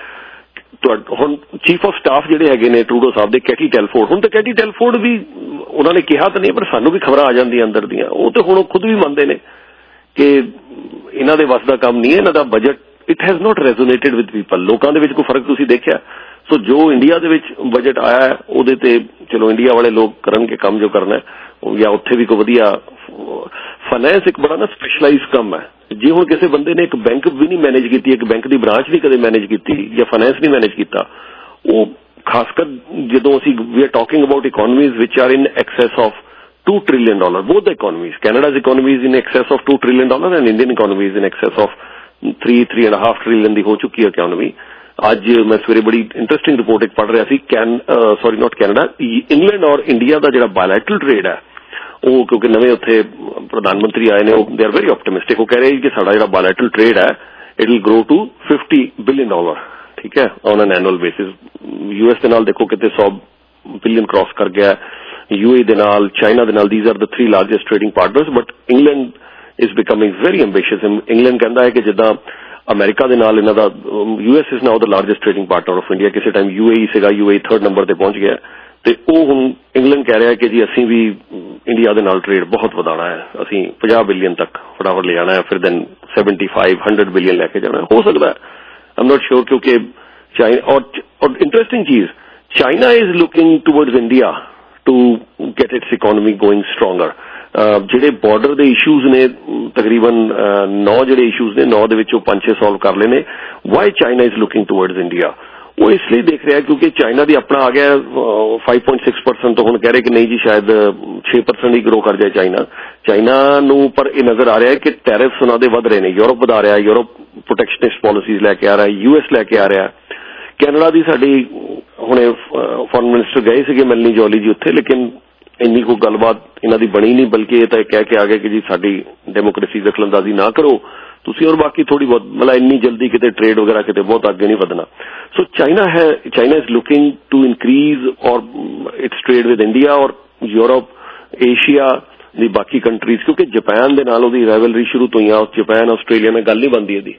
ਹੁਣ ਚੀਫ ਆਫ ਸਟਾਫ ਜਿਹੜੇ ਹੈਗੇ ਨੇ ਟਰੂਡੋ ਸਾਹਿਬ ਦੇ, ਕੈਟੀ ਟੈਲਫੋਰਡ, ਹੁਣ ਤਾਂ ਕੈਟੀ ਟੈਲਫੋਰਡ ਵੀ ਉਹਨਾਂ ਨੇ ਕਿਹਾ ਤਾਂ ਨਹੀਂ, ਪਰ ਸਾਨੂੰ ਵੀ ਖਬਰਾਂ ਆ ਜਾਂਦੀਆਂ ਅੰਦਰ ਦੀਆਂ, ਉਹ ਤਾਂ ਹੁਣ ਖੁਦ ਵੀ ਮੰਨਦੇ ਨੇ ਕਿ ਇਹਨਾਂ ਦੇ ਵੱਸ ਦਾ ਕੰਮ ਨਹੀਂ ਹੈ, ਇਹਨਾਂ ਦਾ budget it has not resonated with people. ਲੋਕਾਂ ਦੇ ਵਿੱਚ ਕੋਈ ਫਰਕ ਤੁਸੀਂ ਦੇਖਿਆ? ਸੋ ਜੋ ਇੰਡੀਆ ਦੇ ਵਿੱਚ ਬਜਟ ਆਇਆ ਉਹਦੇ ਤੇ ਚਲੋ ਇੰਡੀਆ ਵਾਲੇ ਲੋਕ ਕਰਨਗੇ ਕੰਮ ਜੋ ਕਰਨਾ, ਜਾਂ ਉੱਥੇ ਵੀ ਕੋਈ ਵਧੀਆ। ਫਾਈਨੈਂਸ ਇੱਕ ਬੜਾ ਨਾ ਸਪੈਸ਼ਲਾਈਜ਼ ਕੰਮ ਹੈ। ਜੇ ਹੁਣ ਕਿਸੇ ਬੰਦੇ ਨੇ ਇੱਕ ਬੈਂਕ ਵੀ ਨਹੀਂ ਮੈਨੇਜ ਕੀਤੀ, ਇੱਕ ਬੈਂਕ ਦੀ ਬ੍ਰਾਂਚ ਨਹੀਂ ਕਦੇ ਮੈਨੇਜ ਕੀਤੀ, ਜਾਂ ਫਾਈਨੈਂਸ ਨਹੀਂ ਮੈਨੇਜ ਕੀਤਾ, ਉਹ ਖਾਸ ਕਰ ਜਦੋਂ ਅਸੀਂ we are talking about economies which are in excess of $2 trillion, both the economies. Canada's economy is in excess of $2 trillion and Indian economy is in excess of 3.5 trillion ਦੀ ਹੋ ਚੁੱਕੀ ਹੈ ਇਕਨੋਮੀ। ਅੱਜ ਮੈਂ ਸਵੇਰੇ ਬੜੀ ਇੰਟਰਸਟਿੰਗ ਰਿਪੋਰਟ ਇੱਕ ਪੜ੍ਹ ਰਿਹਾ ਸੀ, ਇੰਗਲੈਂਡ ਔਰ ਇੰਡੀਆ ਦਾ ਜਿਹੜਾ ਬਾਇਲੈਟਰਲ ਟ੍ਰੇਡ ਹੈ ਉਹ, ਕਿਉਂਕਿ ਨਵੇਂ ਉੱਥੇ ਪ੍ਰਧਾਨ ਮੰਤਰੀ ਆਏ ਨੇ, ਉਹ ਦੇ ਆਰ ਵੈਰੀ ਆਪਟਿਮਿਸਟਿਕ। ਉਹ ਕਹਿ ਰਹੇ ਕਿ ਸਾਡਾ ਜਿਹੜਾ ਬਾਇਲੈਟਰਲ ਟ੍ਰੇਡ ਹੈ it will grow to $50 billion, ਠੀਕ ਹੈ, on an annual basis. US ਦੇ ਨਾਲ ਦੇਖੋ ਕਿਤੇ 100 ਬਿਲੀਅਨ ਕ੍ਰਾਸ ਕਰ ਗਿਆ, UAE ਦੇ ਨਾਲ, ਚਾਈਨਾ ਦੇ ਨਾਲ। these are the 3 largest trading partners, but England is becoming very ambitious. England ਕਹਿੰਦਾ ਹੈ ਕਿ ਜਿੱਦਾਂ ਅਮਰੀਕਾ ਦੇ ਨਾਲ ਇਹਨਾਂ ਦਾ US is now the largest trading partner of India. ਕਿਸੇ ਟਾਈਮ UAE ਸੀਗਾ, UAE 3rd ਨੰਬਰ ਤੇ ਪਹੁੰਚ ਗਿਆ, ਤੇ ਉਹ ਹੁਣ ਇੰਗਲੈਂਡ ਕਹਿ ਰਿਹਾ ਕਿ ਜੀ ਅਸੀਂ ਵੀ ਇੰਡੀਆ ਦੇ ਨਾਲ ਟ੍ਰੇਡ ਬਹੁਤ ਵਧਾਉਣਾ ਹੈ, ਅਸੀਂ 50 ਬਿਲੀਅਨ ਤੱਕ ਫਟਾਫਟ ਲੈ ਜਾਣਾ ਹੈ, ਫਿਰ ਦੈਨ 75-100 ਬਿਲੀਅਨ ਲੈ ਕੇ ਜਾਣਾ ਹੋ ਸਕਦਾ ਹੈ। ਆਈ ਐਮ ਨॉट श्योर, क्योंकि चाइना और इंटरेस्टिंग चीज, China is looking towards India to get its economy going stronger. ਜਿਹੜੇ ਬਾਰਡਰ ਦੇ ਇਸ਼ੂਜ਼ ਨੇ ਤਕਰੀਬਨ 9 ਜਿਹੜੇ ਇਸ਼ੂਜ਼ ਨੇ, 9 ਦੇ ਵਿੱਚੋਂ 5-6 ਸੋਲਵ ਕਰ ਲਏ ਨੇ। Why China is looking towards India? ਉਹ ਇਸ ਲਈ ਦੇਖ ਰਿਹਾ ਕਿਉਂਕਿ ਚਾਈਨਾ ਦੀ ਆਪਣਾ ਆ ਗਿਆ 5.6% ਤੋਂ ਹੁਣ ਕਹਿ ਰਹੇ ਕਿ ਨਹੀਂ ਜੀ ਸ਼ਾਇਦ 6% ਹੀ ਗਰੋ ਕਰ ਜਾਏ ਚਾਈਨਾ ਨੂੰ। ਪਰ ਇਹ ਨਜ਼ਰ ਆ ਰਿਹਾ ਹੈ ਕਿ ਟੈਰਿਫਸ ਉਹਨਾਂ ਦੇ ਵੱਧ ਰਹੇ ਨੇ, ਯੂਰਪ ਵਧਾ ਰਿਹਾ, ਯੂਰਪ ਪ੍ਰੋਟੈਕਸ਼ਨਿਸਟ ਪਾਲਿਸੀਜ਼ ਲੈ ਕੇ ਆ ਰਿਹਾ, US ਲੈ ਕੇ ਆ ਰਿਹਾ। ਕੈਨੇਡਾ ਦੀ ਸਾਡੀ ਹੁਣੇ ਫੋਰਨ ਮਿਨਿਸਟਰ ਗਏ ਸੀਗੇ ਮੈਲਨੀ ਜੋਲੀ ਜੀ ਉੱਥੇ, ਲੇਕਿਨ ਇੰਨੀ ਕੋਈ ਗੱਲਬਾਤ ਇਹਨਾਂ ਦੀ ਬਣੀ ਨਹੀਂ, ਬਲਕਿ ਇਹ ਤਾਂ ਇਹ ਕਹਿ ਕੇ ਆ ਗਏ ਕਿ ਜੀ ਸਾਡੀ ਡੈਮੋਕ੍ਰੇਸੀ ਦਖਲਅੰਦਾਜ਼ੀ ਨਾ ਕਰੋ ਤੁਸੀਂ, ਔਰ ਬਾਕੀ ਥੋੜੀ ਬਹੁਤ ਮਤਲਬ ਇੰਨੀ ਜਲਦੀ ਕਿਤੇ ਟ੍ਰੇਡ ਵਗੈਰਾ ਕਿਤੇ ਬਹੁਤ ਅੱਗੇ ਨਹੀਂ ਵਧਣਾ। So China is looking to increase or its trade with India or Europe, Asia ਦੀ ਬਾਕੀ ਕੰਟਰੀਜ਼, ਕਿਉਂਕਿ ਜਾਪਾਨ ਦੇ ਨਾਲ ਉਹਦੀ ਰਾਈਵਲਰੀ ਸ਼ੁਰੂ ਤੋਂ ਹੀ ਆ। ਜਾਪਾਨ ਆਸਟ੍ਰੇਲੀਆ ਨਾਲ ਗੱਲ ਨਹੀਂ ਬਣਦੀ ਇਹਦੀ।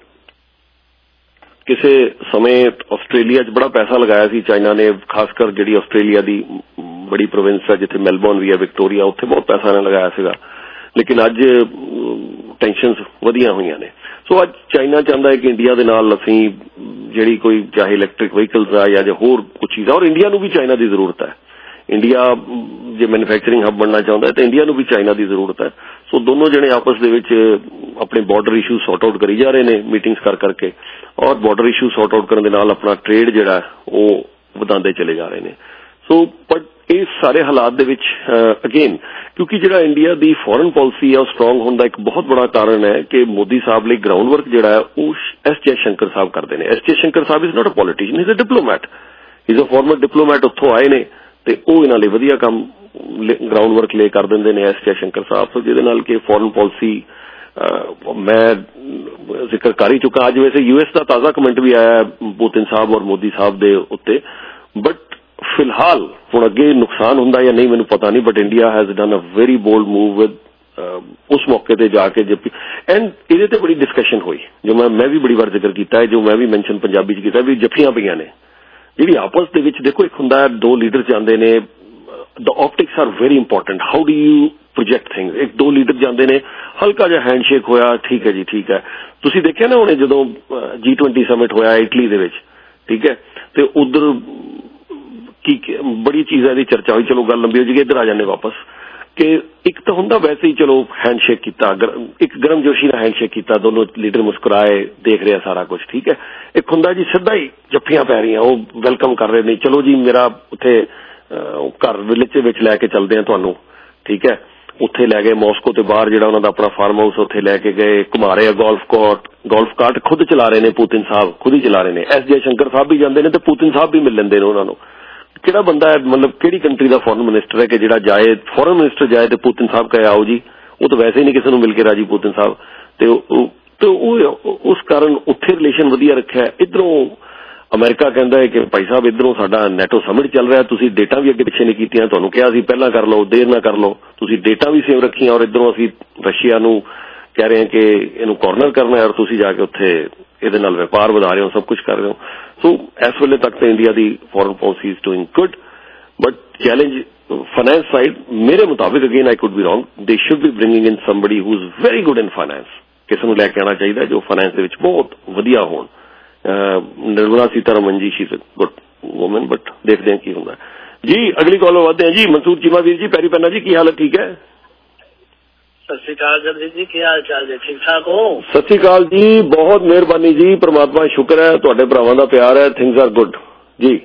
ਕਿਸੇ ਸਮੇਂ ਆਸਟ੍ਰੇਲੀਆ 'ਚ ਬੜਾ ਪੈਸਾ ਲਗਾਇਆ ਸੀ ਚਾਈਨਾ ਨੇ, ਖਾਸ ਕਰ ਜਿਹੜੀ ਆਸਟ੍ਰੇਲੀਆ ਦੀ ਬੜੀ ਪ੍ਰੋਵਿੰਸ ਹੈ ਜਿੱਥੇ ਮੈਲਬੌਰਨ ਵੀ ਹੈ, ਵਿਕਟੋਰੀਆ, ਉੱਥੇ ਬਹੁਤ ਪੈਸਾ ਇਹਨਾਂ ਲਗਾਇਆ ਸੀਗਾ। ਲੇਕਿਨ ਅੱਜ ਟੈਂਸ਼ਨਸ ਵਧੀਆਂ ਹੋਈਆਂ ਨੇ। ਸੋ ਅੱਜ ਚਾਈਨਾ ਚਾਹੁੰਦਾ ਹੈ ਕਿ ਇੰਡੀਆ ਦੇ ਨਾਲ ਅਸੀਂ ਜਿਹੜੀ ਕੋਈ ਚਾਹੇ ਇਲੈਕਟ੍ਰਿਕ ਵਹੀਕਲਸ ਆ ਜਾਂ ਹੋਰ ਕੁਝ ਚੀਜ਼ਾਂ, ਔਰ ਇੰਡੀਆ ਨੂੰ ਵੀ ਚਾਈਨਾ ਦੀ ਜ਼ਰੂਰਤ ਹੈ। ਇੰਡੀਆ ਜੇ ਮੈਨੂਫੈਕਚਰਿੰਗ ਹੱਬ ਬਣਨਾ ਚਾਹੁੰਦਾ ਹੈ ਤਾਂ ਇੰਡੀਆ ਨੂੰ ਵੀ ਚਾਈਨਾ ਦੀ ਜ਼ਰੂਰਤ ਹੈ। ਸੋ ਦੋਨੋਂ ਜਣੇ ਆਪਸ ਦੇ ਵਿੱਚ ਆਪਣੇ ਬਾਰਡਰ ਇਸ਼ੂ ਸੌਟ ਆਊਟ ਕਰੀ ਜਾ ਰਹੇ ਨੇ ਮੀਟਿੰਗਸ ਕਰ ਕਰਕੇ, ਔਰ ਬਾਰਡਰ ਇਸ਼ੂ ਸੌਟ ਆਊਟ ਕਰਨ ਦੇ ਨਾਲ ਆਪਣਾ ਟ੍ਰੇਡ ਜਿਹੜਾ ਉਹ ਵਧਾਉਂਦੇ ਚਲੇ ਜਾ ਰਹੇ ਨੇ। ਸੋ ਬਟ ਇਸ ਸਾਰੇ ਹਾਲਾਤ ਦੇ ਵਿੱਚ ਅਗੇਨ ਕਿਉਂਕਿ ਜਿਹੜਾ ਇੰਡੀਆ ਦੀ ਫੋਰਨ ਪਾਲਿਸੀ ਹੈ ਉਹ ਸਟਰੋਂਗ ਹੋਣ ਦਾ ਇੱਕ ਬਹੁਤ ਬੜਾ ਕਾਰਨ ਹੈ ਕਿ ਮੋਦੀ ਸਾਹਿਬ ਲਈ ਗਰਾਊਂਡ ਵਰਕ ਜਿਹੜਾ ਹੈ ਉਹ S ਜੈਸ਼ੰਕਰ ਸਾਹਿਬ ਕਰਦੇ ਨੇ। S Jaishankar sahib is not a politician, is a diplomat, is a former diplomat, ਉੱਥੋਂ ਆਏ ਨੇ ਤੇ ਉਹ ਇਹਨਾਂ ਲਈ ਵਧੀਆ ਕੰਮ ਗਰਾਊਂਡ ਵਰਕ ਲੈ ਕਰ ਦਿੰਦੇ ਨੇ S ਜੈਸ਼ੰਕਰ ਸਾਹਿਬ। ਸੋ ਜਿਹਦੇ ਨਾਲ ਕਿ ਫੋਰਨ ਪਾਲਿਸੀ ਮੈਂ ਜ਼ਿਕਰ ਕਰ ਹੀ ਚੁੱਕਾ। ਅੱਜ ਵੈਸੇ US ਦਾ ਤਾਜ਼ਾ ਕਮੈਂਟ ਵੀ ਆਇਆ ਪੁਤਿਨ ਸਾਹਿਬ ਔਰ ਮੋਦੀ ਸਾਹਿਬ ਦੇ ਉੱਤੇ, ਬਟ ਫਿਲਹਾਲ ਹੁਣ ਅੱਗੇ ਨੁਕਸਾਨ ਹੁੰਦਾ ਜਾਂ ਨਹੀਂ ਮੈਨੂੰ ਪਤਾ ਨਹੀਂ, but India has done a very bold move with ਉਸ ਮੌਕੇ ਤੇ ਜਾ ਕੇ ਐਂਡ ਇਹਦੇ ਤੇ ਬੜੀ ਡਿਸਕਸ਼ਨ ਹੋਈ ਜੋ ਮੈਂ ਵੀ ਬੜੀ ਵਾਰ ਜ਼ਿਕਰ ਕੀਤਾ ਹੈ, ਜੋ ਮੈਂ ਵੀ ਮੈਂਸ਼ਨ ਪੰਜਾਬੀ 'ਚ ਕੀਤਾ ਵੀ ਜੱਫੀਆਂ ਪਈਆਂ ਨੇ ਜਿਹੜੀ ਆਪਸ ਦੇ ਵਿੱਚ। ਦੇਖੋ ਇੱਕ ਹੁੰਦਾ ਦੋ ਲੀਡਰ ਜਾਂਦੇ ਨੇ, the optics are very important, how do you project things. ਇੱਕ ਦੋ ਲੀਡਰ ਜਾਂਦੇ ਨੇ, ਹਲਕਾ ਜਿਹਾ ਹੈਂਡਸ਼ੇਕ ਹੋਇਆ, ਠੀਕ ਹੈ ਜੀ ਠੀਕ ਹੈ। ਤੁਸੀਂ ਦੇਖਿਆ ਨਾ ਹੁਣੇ ਜਦੋਂ G20 ਸਮਿਟ ਹੋਇਆ ਇਟਲੀ ਦੇ ਵਿੱਚ, ਠੀਕ ਹੈ, ਤੇ ਉਧਰ ਕੀ ਬੜੀ ਚੀਜ਼ਾਂ ਦੀ ਚਰਚਾ ਹੋਈ। ਚਲੋ ਗੱਲ ਲੰਬੀ ਹੋ ਜਾਏਗੀ, ਇੱਧਰ ਆ ਜਾਂਦੇ ਵਾਪਸ ਕਿ ਇੱਕ ਤਾਂ ਹੁੰਦਾ ਵੈਸੇ ਹੀ ਚਲੋ ਹੈਂਡਸ਼ੇਕ ਕੀਤਾ, ਇੱਕ ਗਰਮ ਜੋਸ਼ੀ ਨਾਲ ਹੈਂਡਸ਼ੇਕ ਕੀਤਾ, ਦੋਨੋਂ ਲੀਡਰ ਮੁਸਕਰਾਏ, ਦੇਖ ਰਿਹਾ ਸਾਰਾ ਕੁਝ ਠੀਕ ਹੈ। ਇੱਕ ਹੁੰਦਾ ਜੀ ਸਿੱਧਾ ਹੀ ਜੱਫੀਆਂ ਪੈ ਰਹੀਆਂ, ਉਹ ਵੈਲਕਮ ਕਰ ਰਹੇ ਨੇ, ਚਲੋ ਜੀ ਮੇਰਾ ਉੱਥੇ ਘਰ ਵਿਲੇਜ ਵਿੱਚ ਲੈ ਕੇ ਚੱਲਦੇ ਆ ਤੁਹਾਨੂੰ, ਠੀਕ ਹੈ। ਉੱਥੇ ਲੈ ਗਏ ਮਾਸਕੋ ਤੇ ਬਾਹਰ ਜਿਹੜਾ ਉਹਨਾਂ ਦਾ ਆਪਣਾ ਫਾਰਮ ਹਾਊਸ ਉੱਥੇ ਲੈ ਕੇ ਗਏ, ਘੁਮਾ ਰਹੇ ਆ ਗੋਲਫ ਕਾਰਟ ਖੁਦ ਚਲਾ ਰਹੇ ਨੇ, ਪੁਤਿਨ ਸਾਹਿਬ ਖੁਦ ਹੀ ਚਲਾ ਰਹੇ ਨੇ। S ਜੈਸ਼ੰਕਰ ਸਾਹਿਬ ਵੀ ਜਾਂਦੇ ਨੇ ਤੇ ਪੁਤਿਨ ਸਾਹਿਬ ਵੀ ਮਿਲ ਲੈਂਦੇ ਨੇ ਉਹਨਾਂ ਨੂੰ। ਕਿਹੜਾ ਬੰਦਾ ਹੈ ਮਤਲਬ ਕਿਹੜੀ ਕੰਟਰੀ ਦਾ ਫੋਰਨ ਮਿਨਿਸਟਰ ਹੈ ਕਿ ਜਿਹੜਾ ਜਾਏ, ਫੋਰਨ ਮਿਨਿਸਟਰ ਜਾਏ ਤੇ ਪੁਤਿਨ ਸਾਹਿਬ ਕਹੇ ਆਓ ਜੀ, ਉਹ ਤਾਂ ਵੈਸੇ ਹੀ ਨਹੀਂ ਕਿਸੇ ਨੂੰ ਮਿਲ ਕੇ ਰਾਜੀ ਪੁਤਿਨ ਸਾਹਿਬ। ਤੇ ਉਹ ਉਸ ਕਾਰਨ ਉੱਥੇ ਰਿਲੇਸ਼ਨ ਵਧੀਆ ਰੱਖਿਆ। ਇੱਧਰੋਂ ਅਮਰੀਕਾ ਕਹਿੰਦਾ ਹੈ ਕਿ ਭਾਈ ਸਾਹਿਬ ਇੱਧਰੋਂ ਸਾਡਾ ਨੈਟੋ ਸਮਿਟ ਚੱਲ ਰਿਹਾ, ਤੁਸੀਂ ਡੇਟਾ ਵੀ ਅੱਗੇ ਪਿੱਛੇ ਨਹੀਂ ਕੀਤੀਆਂ, ਤੁਹਾਨੂੰ ਕਿਹਾ ਸੀ ਪਹਿਲਾਂ ਕਰ ਲਓ, ਦੇਰ ਨਾ ਕਰ ਲਓ, ਤੁਸੀਂ ਡੇਟਾ ਵੀ ਸੇਵ ਰੱਖੀਆਂ, ਔਰ ਇੱਧਰੋਂ ਅਸੀਂ ਰਸ਼ੀਆ ਨੂੰ ਕਹਿ ਰਹੇ ਹਾਂ ਕਿ ਇਹਨੂੰ ਕਾਰਨਰ ਕਰਨਾ ਹੈ, ਔਰ ਤੁਸੀਂ ਜਾ ਕੇ ਉੱਥੇ ਇਹਦੇ ਨਾਲ ਵਪਾਰ ਵਧਾ ਰਹੇ ਹੋ, ਸਭ ਕੁਝ ਕਰ ਰਹੇ ਹੋ। ਸੋ ਇਸ ਵੇਲੇ ਤੱਕ ਤਾਂ ਇੰਡੀਆ ਦੀ foreign policy is doing good, but challenge finance side ਮੇਰੇ ਮੁਤਾਬਿਕ again I could be wrong, they should be bringing in somebody who is very good in finance. ਕਿਸੇ ਨੂੰ ਲੈ ਕੇ ਆਉਣਾ ਚਾਹੀਦਾ ਜੋ ਫਾਈਨੈਂਸ ਦੇ ਵਿੱਚ ਬਹੁਤ ਵਧੀਆ ਹੋਣ। Nirmala Sitharaman ji she is a good woman, but ਦੇਖਦੇ ਹਾਂ ਕੀ ਹੁੰਦਾ ਜੀ। ਅਗਲੀ ਕਾਲ ਵਧਦੇ ਹਾਂ ਜੀ। ਮਨਸੂਰ ਚੀਮਾ ਵੀਰ ਜੀ, ਪੈਰੀ ਪੈਨਾ ਜੀ, ਕੀ ਹਾਲ ਹੈ? ਠੀਕ ਹੈ, ਸਤਿ ਸ਼੍ਰੀ ਅਕਾਲ ਜਗਦੀਪ ਜੀ, ਕੀ ਹਾਲ ਚਾਲ ਜੀ? ਠੀਕ ਠਾਕ ਹੋ? ਸਤਿ ਸ਼੍ਰੀ ਅਕਾਲ ਜੀ, ਬਹੁਤ ਮਿਹਰਬਾਨੀ ਜੀ, ਪ੍ਰਮਾਤਮਾ ਸ਼ੁਕਰ ਹੈ, ਤੁਹਾਡੇ ਭਰਾਵਾਂ ਦਾ ਪਿਆਰ ਹੈ, ਥਿੰਗਸ ਆਰ ਗੁੱਡ ਜੀ।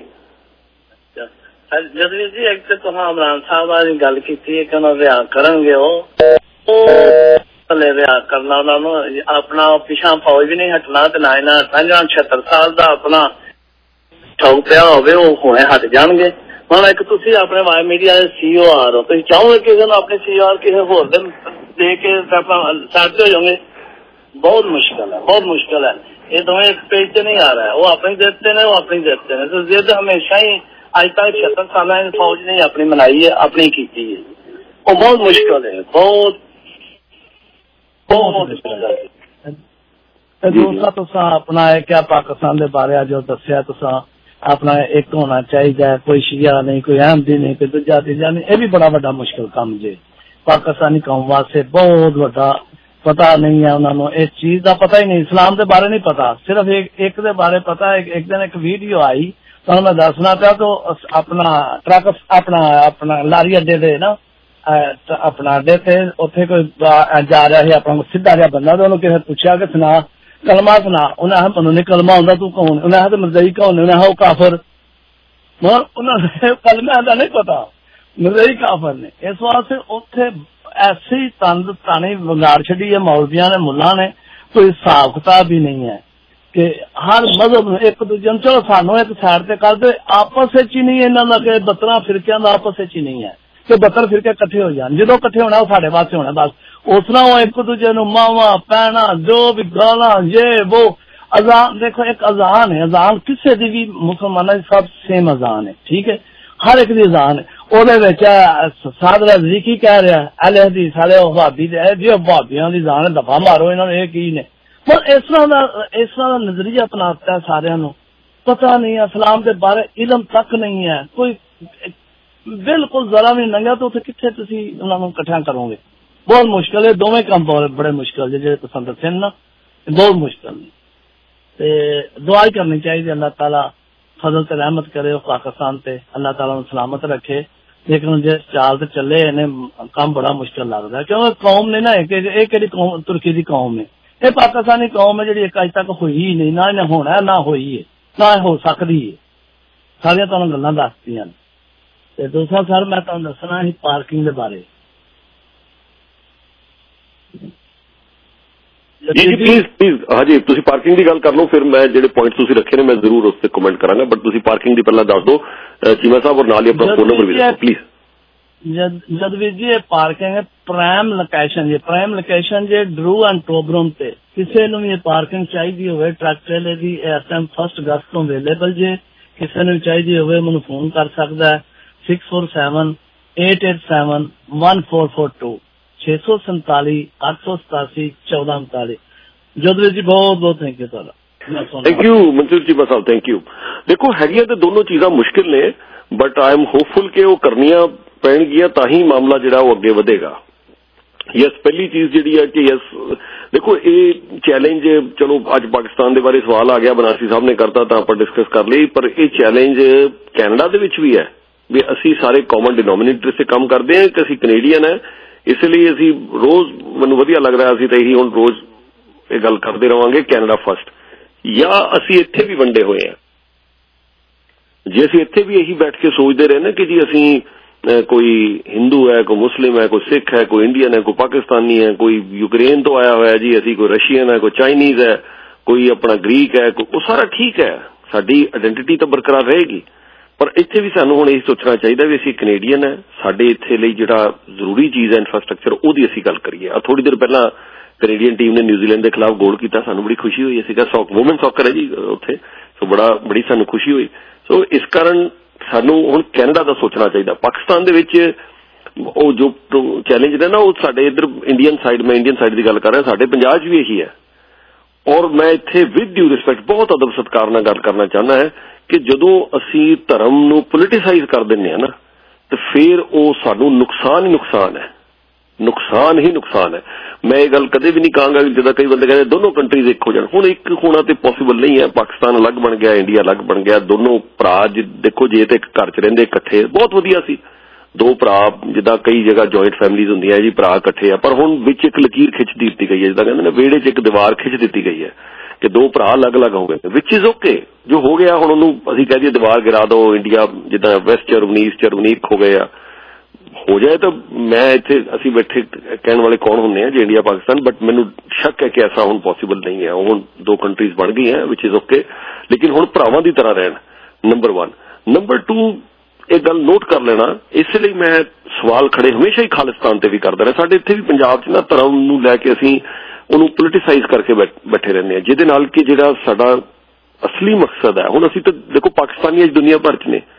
ਜਗਦੀਪ ਜੀ ਇੱਕ ਤਾਂ ਤੁਸੀਂ ਇਮਰਾਨ ਸਾਹਿਬ ਨਾਲ ਗੱਲ ਕੀਤੀ ਹੈ ਕਿ ਉਹਨਾਂ ਵਿਆਹ ਕਰਨਗੇ, ਉਹ ਥੱਲੇ ਵਿਆਹ ਕਰਨਾ, ਉਹਨਾਂ ਨੂੰ ਆਪਣਾ ਪਿਛਾਂ ਫੌਜ ਵੀ ਨਹੀਂ ਹਟਣਾ ਤੇ ਨਾ ਇਹਨਾਂ 76 ਸਾਲ ਦਾ ਆਪਣਾ ਠੋਕ ਪਿਆ ਹੋਵੇ ਉਹ ਹੁਣੇ ਹਟ ਜਾਣਗੇ। ਹੁਣ ਇੱਕ ਤੁਸੀਂ ਆਪਣੇ ਵਾਈ ਮੀਡੀਆ ਦੇ COR ਹੋ, ਤੁਸੀਂ ਚਾਹੋਗੇ ਕਿਸੇ ਨੂੰ ਆਪਣੇ COR ਕਿਸੇ ਹੋਰ ਦੇ ਦੇ ਕੇ ਆਪਣਾ ਸਾਥ ਹੋ ਜਾਓਗੇ? ਬਹੁਤ ਮੁਸ਼ਕਿਲ ਹੈ, ਬਹੁਤ ਮੁਸ਼ਕਿਲ ਹੈ। ਇਹ ਦੋਵੇਂ ਇੱਕ ਪੇਜ ਤੇ ਨਹੀਂ ਆ ਰਹਾ ਹੈ, ਉਹ ਆਪਣੀ ਜਿੱਤਦੇ ਨੇ, ਉਹ ਆਪਣੀ ਜਿੱਤਦੇ ਨੇ। तो जिद हमेशा ही ਅੱਜ ਤੱਕ 76 ਸਾਲਾਂ ਦੀ ਫੌਜ ਨੇ ਆਪਣੀ ਮਨਾਈ ਹੈ, ਆਪਣੀ ਕੀਤੀ ਹੈ। ਉਹ ਬਹੁਤ ਮੁਸ਼ਕਿਲ ਹੈ, ਬਹੁਤ दूसरा तुसा अपना है क्या पाकिस्तान के बारे जो दसिया तुसा अपना एक होना चाहिए, कोई शिया नहीं, कोई अहमदी नहीं, कोई दूजा तीजा नहीं, ये भी बड़ा बड़ा मुश्किल काम जे। पाकिस्तानी कौम वास्ते बहुत बड़ा पता नहीं है उन्होंने, इस चीज का पता ही नहीं, इस्लाम के बारे नहीं पता, सिर्फ एक दे बारे पता है। एक दिन एक वीडियो आई तो मैं दसना पाया तो अपना ट्रक अपना लारी अड्डे दे ना अपना अड्डे थे, उत्थे कोई जा रहा है अपना सीधा जहा बंदा, तो उन्होंने किसी पूछा कि सुना कलमा सुना, उन्हें मनु नहीं कलमा होंगे, तू कौन, उन्हें तो मरजई कौन, उन्हें काफिर, मगर उन्होंने कलमे का नहीं पता, मरजई काफिर ने। इस वास्ते उत्थे ऐसी तंद तानी वगाड़ छड़ी है मौलविया ने, मुला ने, कोई हिसाब किताब भी नहीं है कि हर मजहब एक दूजे चलो सानू एक साइड से कर दे, आपस ही नहीं इन्हों का 72 फिरकियां का आपस ही नहीं है कि 72 फिरके कट्ठे हो जाए, जो कट्ठे होना साढ़े पास होना, बस उस तरह वो एक दूजे मावा पैना जो भी गाला ये वो। अजान देखो, एक अजान है, अजान किसी की भी मुसलमानों की सब सेम अजान है, ठीक है, हर एक की अजान है। सादरा ज़िकी कह रहा है अहले हदीस वाले भाभी जी भाभियों की जान दफा मारो, इन्होंने की ने, पर इस तरह का नजरिया अपनाता है, सारे पता नहीं है इस्लाम के बारे इलम तक नहीं है, कोई बिल्कुल जरा भी नंगा, तो उसे कितने तुसी उन्होंने कट्ठा करोगे, बहुत मुश्किल है। दोवें काम बड़े मुश्किल जो तुम दसे ना, बहुत मुश्किल ने। दुआ करनी चाहिए अल्लाह ताला फजल ते रहमत करे पाकिस्तान ते, अल्लाह ताला सलामत रखे, लेकिन जिस चाल से चले इन्हें काम बड़ा मुश्किल लगता है, क्योंकि कौम ने ना एक कौम तुर्की की कौम है, ये पाकिस्तानी कौम है जी अज तक हुई ही नहीं, ना इन्हें होना है, ना हुई है, ना हो सकती है, सारिया तुहानू गल्लां दसदियां ने। दूसरा सर मैं तुहानू दसना ही पार्किंग के बारे। जी जी प्लीज प्लीज, हाँ जी तुसी पार्किंग की गल कर लो, फिर मैं जेडे पॉइंट तुसी रखे ने मैं जरूर उस पर कमेंट करांगा, बट तुसी पार्किंग की पहला दस दो चीमा साहब, और नाल ही अपना फोन नंबर भी दो प्लीज। जदवीर जी पार्किंग है प्राइम लोकेशन, ये प्राइम लोकेशन जे ड्रू एंड टोबरम ते किसी नूं भी पार्किंग चाहिए होवे ट्रक ट्रेलर की इस टाइम 1 अगस्त तो अवेलेबल जे, किसी ने चाहिए होवे मैनूं फोन कर सकता है 6478871442 647 887 1439। जदवीर जी बहुत बहुत थैंक यू तुहाडा। Thank you Mansoor Cheema sahib, thank you. देखो हैगियां ते दोनों चीज़ां मुश्किल ने, बट आई एम होपफुल कि वो करनियां पैणगियां तां ही मामला जिहड़ा वो अगे वधेगा। यस पहली चीज जिहड़ी है कि यस देखो ये चैलेंज चलो अज पाकिस्तान के बारे सवाल आ गया, बनारसी साहब ने करता तो आप डिस्कस कर ली, पर यह चैलेंज कैनेडा दे विच भी है भी असी सारे कॉमन डिनोमिनेटर से काम करते हैं कि असी कनेडियन है, इसलिए असी रोज मैनूं वधिया लगदा है असी तो यही हुण रोज ये गल करते रहांगे कैनेडा फर्स्ट, या असी इत्थे भी वंडे हुए हैं। जे असी इत्थे भी यही बैठ के सोचते रहे ना कि जी असी कोई हिंदू है, कोई मुस्लिम है, कोई सिख है, कोई इंडियन है, कोई पाकिस्तानी है, कोई यूक्रेन तो आया हुआ है जी, असी कोई रशियन है, कोई चाइनीज है, कोई अपना ग्रीक है, वो सारा ठीक है, साडी आइडेंटिटी तो बरकरार रहेगी, पर इत्थे भी सानू हुण यही सोचना चाहिए भी असी कनेडियन है, साडे इत्थे लई जिहड़ा जरूरी चीज़ है इंफ्रास्ट्रक्चर ओहदी असी गल करिए। थोड़ी देर पहला कनेडियन टीम ने न्यूजीलैंड के खिलाफ गोल किया, सानू बड़ी खुशी हुई, असीं कहा वुमेन सॉकर है जी उत्थे, सो बड़ी सानू खुशी हुई। सो इस कारण सानू हुण कैनेडा दा सोचना चाहिए। पाकिस्तान दे विच वो जो चैलेंज ने ना वो साडे इधर इंडियन साइड, मैं इंडियन साइड की गल कर रहा, साडे पंजाब भी यही है, और मैं इत्थे विद ड्यू रिस्पैक्ट बहुत अदब सत्कार नाल गल करना चाहना है कि जदों असी धर्म नूं पोलिटिसाइज कर दिंदे ना तो फिर वो सानू नुकसान ही नुकसान है, नुकसान ही नुकसान है। मैं ये गल कदे भी नहीं कहूंगा जिदा कई बंदे कहते दोनों कंट्रीज एक हो जाए, हुण एक होना तो पॉसिबल नहीं है, पाकिस्तान अलग बन गया, इंडिया अलग बन गया, दोनों भरा देखो जे तो एक घर च रहिंदे इकट्ठे बहुत वधिया सी, दो भरा जिदा कई जगह जॉइंट फैमिलीज होंदियां जी भरा इकट्ठे आ, पर हुण विच एक लकीर खिंच दी गई है, जिदा कहंदे ने वेड़े च एक दीवार खिंच दी गई है कि दो भरा अलग अलग हो गए, विच इज ओके जो हो गया, हुण उहनूं असीं कह दईए दीवार गिरा दो, इंडिया जिदा वेस्ट जर्मनी ईस्ट जर्मनी एक हो गए हो जाए, तो मैं इत्थे असीं बैठे कहण वाले कौन हुंदे हैं जे इंडिया पाकिस्तान, बट मैनूं शक है कि ऐसा हुण पॉसिबल नहीं है, हुण दो कंट्रीज बन गई हैं विच इज ओके, लेकिन हुण भरावां दी तरह रहण, नंबर 1। नंबर 2 एक गल नोट कर लेना, इसलिए मैं सवाल खड़े हमेशा ही खालिस्तान ते भी करदा रहा, साडे इत्थे भी पंजाब च ना धर्म नूं लैके असीं ਉਹਨੂੰ पोलिटिसाइज करके बैठे रहने हैं, जिहदे नाल कि जिहड़ा साडा असली मकसद है, हुण असीं तो देखो पाकिस्तानी अज दुनिया भर च ने,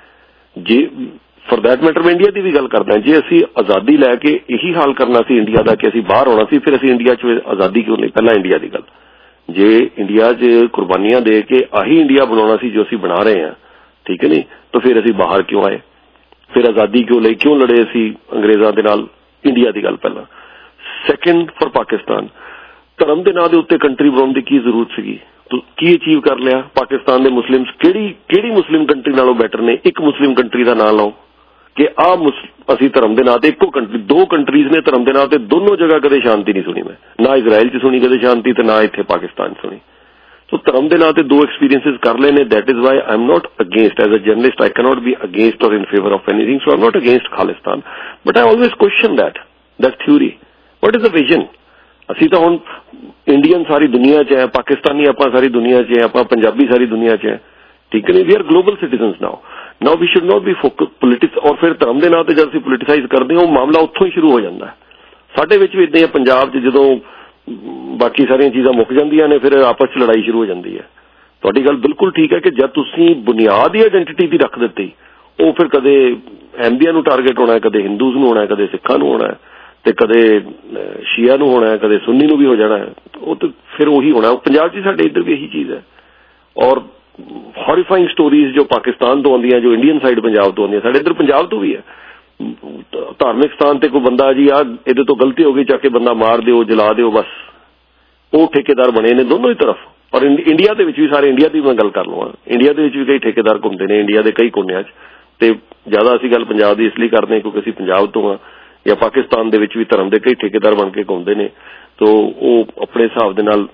ਜੇ ਫॉर दैट मैटर मैं इंडिया की भी गल करदा, जे असी आज़ादी लैके यही हाल करना सी इंडिया का कि असी बाहर आना सी, फिर असी इंडिया च आज़ादी क्यों नहीं? पहला इंडिया की गल, जे इंडिया च कुर्बानियां दे के आही इंडिया बनाना सी जो असी बना रहे हैं, ठीक है नहीं, तो फिर असी बाहर क्यों आए? फिर आज़ादी क्यों लई, क्यों लड़े असी अंग्रेज़ां दे नाल? इंडिया की गल पहला। सैकेंड फॉर पाकिस्तान, धर्म के नां दे उत्ते कंट्री बनाने की जरूरत सी? तो की अचीव कर लिया? पाकिस्तान के मुस्लिम्स किहड़ी मुस्लिम कंट्री नालों बैटर ने? एक मुस्लिम कंट्री का नाम लाओ कि असी धर्म के नां ते इक्को कंट्री, दो कंट्रीज ने धर्म के नां ते दोनों जगह कदे शांति नहीं सुनी मैं, ना इजराइल च सुनी कदे शांति ते ना इत्थे पाकिस्तान सुनी। तो धर्म के नां ते दो एक्सपीरियंसिस कर लेने, that is why I am not against, as a journalist I can not be against or in favour of anything, so I am not against Khalistan, but I always question that theory, what is the vision? असी तो हुण इंडियन सारी दुनिया च है, पाकिस्तानी आपां सारी दुनिया च है, आपां पंजाबी सारी दुनिया च है, ठीक है नहीं, we are global citizens now we should not be focus politics. और फिर धर्म के नां ते जद असीं पोलिटिसाइज करते हैं, वो मामला उत्थों ही शुरू हो जाता है। साडे विच भी इदां ही पंजाब च जदों बाकी सारियां चीज़ां मुक जांदियां ने, फिर आपस च लड़ाई शुरू हो जाती है। तुहाडी गल बिल्कुल ठीक है कि जब तुसीं बुनियाद ही आइडेंटिटी दी रख दित्ती, वो फिर कदे अहमदियां नूं टारगेट होना है, कदे हिंदूज़ नूं होना है, कदे सिखां नूं होना है, ते कदे शिया नूं होना है, कदे सुन्नी नूं भी हो जाना है, वो तो फिर वही होना। पंजाब च साडे इधर भी यही चीज़ है। और हॉरीफाइंग स्टोरीज जो पाकिस्तान तो आंदियां, जो इंडियन साइड पंजाब तो आंदियां, साडे इधर पंजाब तो भी है। धार्मिक स्थान ते कोई बंदा जी इहदे तो गलती हो गई, चाके बंदा मार दिओ, जला दिओ, बस वो ठेकेदार बने ने दोनों ही तरफ। और इंडिया दे विच भी, सारे इंडिया की मैं गल कर लवां, इंडिया दे विच भी कई ठेकेदार घुमदे ने इंडिया के कई कोनियां च, ते ज्यादा असीं गल पंजाब दी इसलिए करदे क्योंकि असीं पंजाब तो हाँ, या पाकिस्तान दे विच भी धर्म के कई ठेकेदार बन के घुमदे ने, तो वो अपने हिसाब दे नाल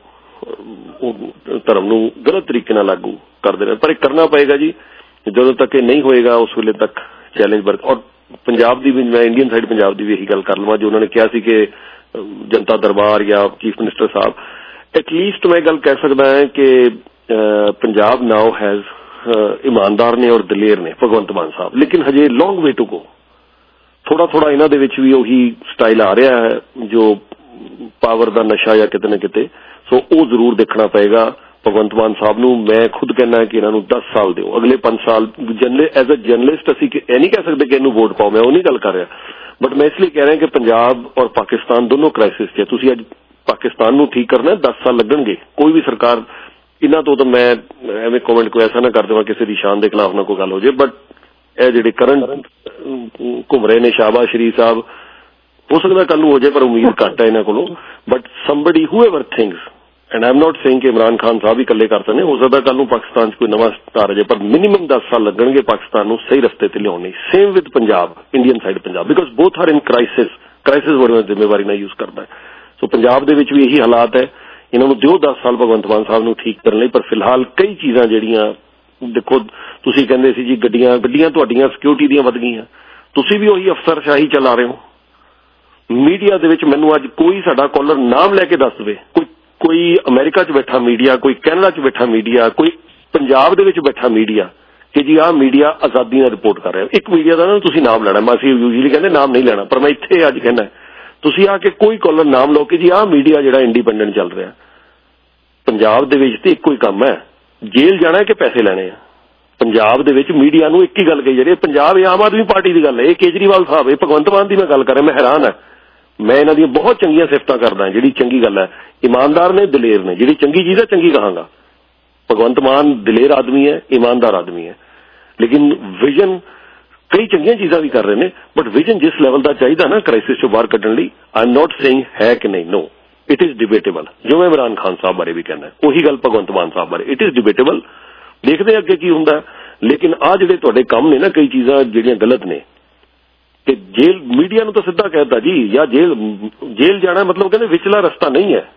धर्म नूं गलत तरीके नाल लागू करदे ने। पर करना पएगा जी, जदों तक ये नहीं होएगा उस वेले तक चैलेंज वर्क। और पंजाब दी भी, मैं इंडियन साइड पंजाब दी भी यही गल कर लवां जो उन्होंने कहा सी कि जनता दरबार या चीफ मिनिस्टर साहब, एटलीस्ट मैं गल कह सकदा है कि पंजाब नाउ हैज ईमानदार ने और दलेर ने भगवंत मान साहब, लेकिन हजे लॉन्ग वे टू गो। थोड़ा थोड़ा इन्हां दे विच भी उही स्टाइल आ रहा है जो पावर दा नशा या किते ना किते, सो वो जरूर देखना पएगा भगवंत मान साहब नूं। मैं खुद कहना है कि इन्हां नूं 10 साल दिओ, अगले 5 साल एज अ जर्नलिस्ट असीं यह नहीं कह सकते कि इन्हूं वोट पाओ, मैं वो नहीं गल कर रहा, बट मैं इसलिए कह रहा कि पंजाब और पाकिस्तान दोनों क्राइसिस च है। तुसीं अज पाकिस्तान नूं ठीक करना है, 10 साल लगणगे, कोई भी सरकार। इन्हां तो मैं एवें कमेंट कोई ऐसा ना कर देवां किसी दी शान के खिलाफ ना कोई गल हो जाए, बट ਇਹ ਜਿਹੜੇ करंट घूम रहे ने शाहबाज शरीफ साहब, हो सकता कल हो जाए पर उम्मीद घट है इन्हों को, but somebody whoever things, and I am not saying कि इमरान खान साहब ही कल्ले कर सकते, हो सकता कल पाकिस्तान कोई नवा स्टार आ जाए, पर मिनीमम 10 साल लगणगे पाकिस्तान को सही रस्ते ते लियाउण लई। Same with Punjab, Indian side Punjab, because both are in crisis बड़ी जिम्मेवारी ना यूज करता है। सो पंजाब दे विच भी यही हालात है, इन्होंने दिओ 10 साल भगवंत मान साहब को ठीक करने, पर फिलहाल कई चीज़ां जिहड़ियां देखो, तुसीं कहंदे सी जी गड्डियां तुहाडीआं सिक्योरिटी दीआं वध गईआं, तुसीं भी उही अफसरशाही चला रहे हो। मीडिया दे विच मैनूं अज कोई साडा कॉलर नाम लैके दस दे, कोई अमेरिका च बैठा मीडिया, कोई कैनेडा च बैठा मीडिया, कोई पंजाब दे विच बैठा मीडिया कि जी आ मीडिया आज़ादी नाल रिपोर्ट कर रहा है। एक मीडिया का ना तुसीं नाम लैणा, मैं असीं यूजली कहंदे नाम नहीं लैणा, पर मैं इत्थे अज कहना तुसीं आके कोई कॉलर नाम लो कि जी आ मीडिया जिहड़ा इंडिपेंडेंट चल रहा। पंजाब दे विच ते इक्को ही काम है, जेल जाना है कि पैसे लेने हैं। पंजाब दे विच मीडिया नूं एक ही गल कही जा रही है, पंजाब आम आदमी पार्टी की गल है, केजरीवाल साहब, भगवंत मान की मैं गल कर रहा, मैं हैरान है। मैं इन्हां दीआं बहुत चंगियां सिफतां करदा, जिहड़ी चंगी गल है, ईमानदार ने दलेर ने, जिहड़ी चंगी चीज़ है चंगी कहांगा। भगवंत मान दलेर आदमी है, ईमानदार आदमी है, लेकिन विजन कई चंगियां चीज़ां भी कर रहे हैं, बट विजन जिस लैवल का चाहिए ना क्राइसिस चों बाहर कड्ढण लई, आई एम नॉट सेइंग है कि नहीं, नो, इट इज डिबेटेबल। जो मैं इमरान खान साहब बारे भी कहना, उही गल भगवंत मान साहब बारे, इट इज डिबेटेबल, देखते अगे की हुंदा। लेकिन आ जिहड़े तुहाडे काम ने ना, कई चीज़ां जिहड़ियां गलत ने, कि जेल मीडिया नूं तो सीधा कहता जी या जेल जाना, मतलब कहते विचला रस्ता नहीं है,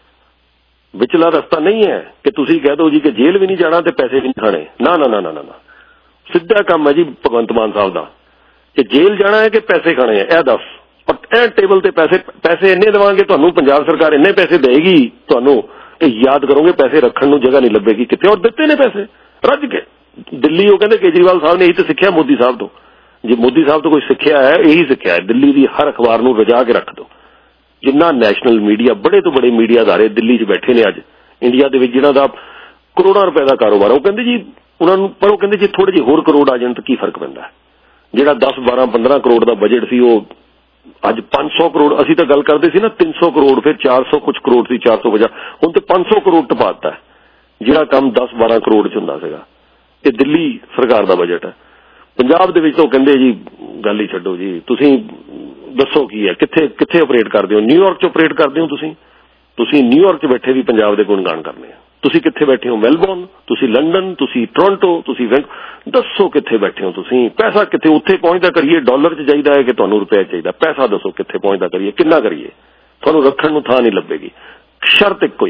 विचला रस्ता नहीं है कि तुसीं कह दो जी कि जेल भी नहीं जाना तो पैसे नहीं खाने, ना ना ना ना ना, सीधा काम है जी भगवंत मान साहब का कि जेल जाना है कि पैसे खाने हैं, यह दस। और टेबल ते पैसे इन्ने देवांगे तुहानूं, पंजाब सरकार इन्ने पैसे देगी तुहानूं, याद करोगे पैसे रखण नूं जगह नहीं लभेगी कित्थे, और दित्ते ने पैसे रज के। दिल्ली वो कहते केजरीवाल साहब ने यही तो सीखिया मोदी साहब तो, जे मोदी साहब तो कोई सीखिया है यही सीखिया है, दिल्ली की हर अखबार नूं रजा के रख दो। जिन्ना नैशनल मीडिया, बड़े तो बड़े मीडिया अदारे दिल्ली च बैठे ने अज इंडिया दे विच, जिन्हां दा ਕਰੋੜਾਂ ਰੁਪਏ ਦਾ ਕਾਰੋਬਾਰ। ਉਹ ਕਹਿੰਦੇ ਜੀ ਉਹਨਾਂ ਨੂੰ, ਪਰ ਉਹ ਕਹਿੰਦੇ ਜੇ ਥੋੜੇ ਜਿਹੇ ਹੋਰ ਕਰੋੜ ਆ ਜਾਣ ਤਾਂ ਕੀ ਫਰਕ ਪੈਂਦਾ। ਜਿਹੜਾ 10, 12, 15 ਕਰੋੜ ਦਾ ਬਜਟ ਸੀ ਉਹ ਅੱਜ 500 ਕਰੋੜ। ਅਸੀਂ ਤਾਂ ਗੱਲ ਕਰਦੇ ਸੀ ਨਾ 300 ਕਰੋੜ, ਫਿਰ 400 ਕੁਛ ਕਰੋੜ ਸੀ, 450, ਹੁਣ ਤੇ 500 ਕਰੋੜ ਟਪਾਤਾ। ਜਿਹੜਾ ਕੰਮ 10, 12 ਕਰੋੜ ਚ ਹੁੰਦਾ ਸੀਗਾ। ਇਹ ਦਿੱਲੀ ਸਰਕਾਰ ਦਾ ਬਜਟ ਹੈ। ਪੰਜਾਬ ਦੇ ਵਿੱਚ ਤਾਂ ਉਹ ਕਹਿੰਦੇ ਜੀ ਗੱਲ ਹੀ ਛੱਡੋ ਜੀ, ਤੁਸੀਂ ਦੱਸੋ ਕੀ ਹੈ, ਕਿੱਥੇ ਆਪਰੇਟ ਕਰਦੇ ਹੋ? ਨਿਊਯਾਰਕ ਚ ਆਪਰੇਟ ਕਰਦੇ ਹੋ ਤੁਸੀਂ ਨਿਊਯਾਰਕ ਚ ਬੈਠੇ ਵੀ ਪੰਜਾਬ ਦੇ ਗੁਣਗਾਨ ਕਰਨੇ ਆ। ਤੁਸੀਂ ਕਿੱਥੇ ਬੈਠੇ ਹੋ? ਮੈਲਬੌਰਨ, ਤੁਸੀਂ ਲੰਡਨ, ਤੁਸੀਂ ਟੋਰਾਂਟੋ, ਤੁਸੀਂ ਦੱਸੋ ਕਿੱਥੇ ਬੈਠੇ ਹੋ ਤੁਸੀਂ? ਪੈਸਾ ਕਿੱਥੇ ਉੱਥੇ ਪਹੁੰਚਦਾ ਕਰੀਏ? ਡਾਲਰ ਚ ਚਾਹੀਦਾ ਹੈ ਕਿ ਤੁਹਾਨੂੰ ਰੁਪਏ ਚਾਹੀਦਾ? ਪੈਸਾ ਦੱਸੋ ਕਿੱਥੇ ਪਹੁੰਚਦਾ ਕਰੀਏ, ਕਿੰਨਾ ਕਰੀਏ? ਤੁਹਾਨੂੰ ਰੱਖਣ ਨੂੰ ਥਾਂ ਨਹੀਂ ਲੱਭੇਗੀ। ਸ਼ਰਤ ਇੱਕੋ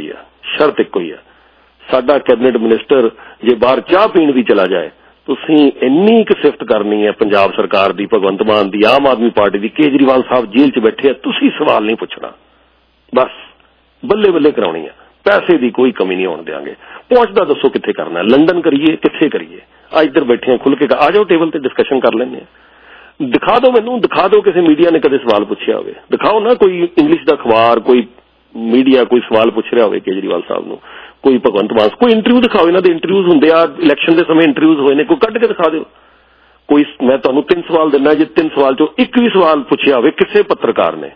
ਹੀ ਹੈ। ਸਾਡਾ ਕੈਬਨਿਟ ਮਿਨਿਸਟਰ ਜੇ ਬਾਹਰ ਚਾਹ ਪੀਣ ਵੀ ਚਲਾ ਜਾਏ, ਤੁਸੀਂ ਇੰਨੀ ਕੁ ਸਿਫਤ ਕਰਨੀ ਹੈ ਪੰਜਾਬ ਸਰਕਾਰ ਦੀ, ਭਗਵੰਤ ਮਾਨ ਦੀ, ਆਮ ਆਦਮੀ ਪਾਰਟੀ ਦੀ। ਕੇਜਰੀਵਾਲ ਸਾਹਿਬ ਜੇਲ੍ਹ 'ਚ ਬੈਠੇ ਆ, ਤੁਸੀਂ ਸਵਾਲ ਨਹੀਂ ਪੁੱਛਣਾ, ਬਸ ਬੱਲੇ ਬੱਲੇ ਕਰਾਉਣੀ ਆ। ਪੈਸੇ ਦੀ ਕੋਈ ਕਮੀ ਨਹੀਂ ਹੋਣ ਦਿਆਂਗੇ। ਪਹੁੰਚਦਾ ਦੱਸੋ ਕਿੱਥੇ ਕਰਨਾ? ਲੰਡਨ ਕਰੀਏ, ਕਿੱਥੇ ਕਰੀਏ? ਆ ਇੱਧਰ ਬੈਠੇ ਖੁੱਲ ਕੇ ਆ ਜਾਓ, ਟੇਬਲ ਤੇ ਡਿਸਕਸ਼ਨ ਕਰ ਲੈਂਦੇ ਆ। ਦਿਖਾ ਦਿਓ ਮੈਨੂੰ, ਦਿਖਾ ਦਿਓ ਕਿਸੇ ਮੀਡੀਆ ਨੇ ਕਦੇ ਸਵਾਲ ਪੁੱਛਿਆ ਹੋਵੇ। ਦਿਖਾਓ ਨਾ ਕੋਈ ਇੰਗਲਿਸ਼ ਦਾ ਅਖਬਾਰ, ਕੋਈ ਮੀਡੀਆ ਕੋਈ ਸਵਾਲ ਪੁੱਛ ਰਿਹਾ ਹੋਵੇ ਕੇਜਰੀਵਾਲ ਸਾਹਿਬ ਨੂੰ, ਕੋਈ ਭਗਵੰਤ ਮਾਨ, ਕੋਈ ਇੰਟਰਵਿਊ ਦਿਖਾਓ। ਇਹਨਾਂ ਦੇ ਇੰਟਰਵਿਊਜ਼ ਹੁੰਦੇ ਆ, ਇਲੈਕਸ਼ਨ ਦੇ ਸਮੇਂ ਇੰਟਰਵਿਊਜ਼ ਹੋਏ ਨੇ, ਕੋਈ ਕੱਢ ਕੇ ਦਿਖਾ ਦਿਓ। ਕੋਈ ਮੈਂ ਤੁਹਾਨੂੰ 3 ਸਵਾਲ ਦਿੰਦਾ, ਜੇ 3 ਸਵਾਲ ਚੋਂ ਇੱਕ ਵੀ ਸਵਾਲ ਪੁੱਛਿਆ ਹੋਵੇ ਕਿਸੇ ਪੱਤਰਕਾਰ ਨੇ,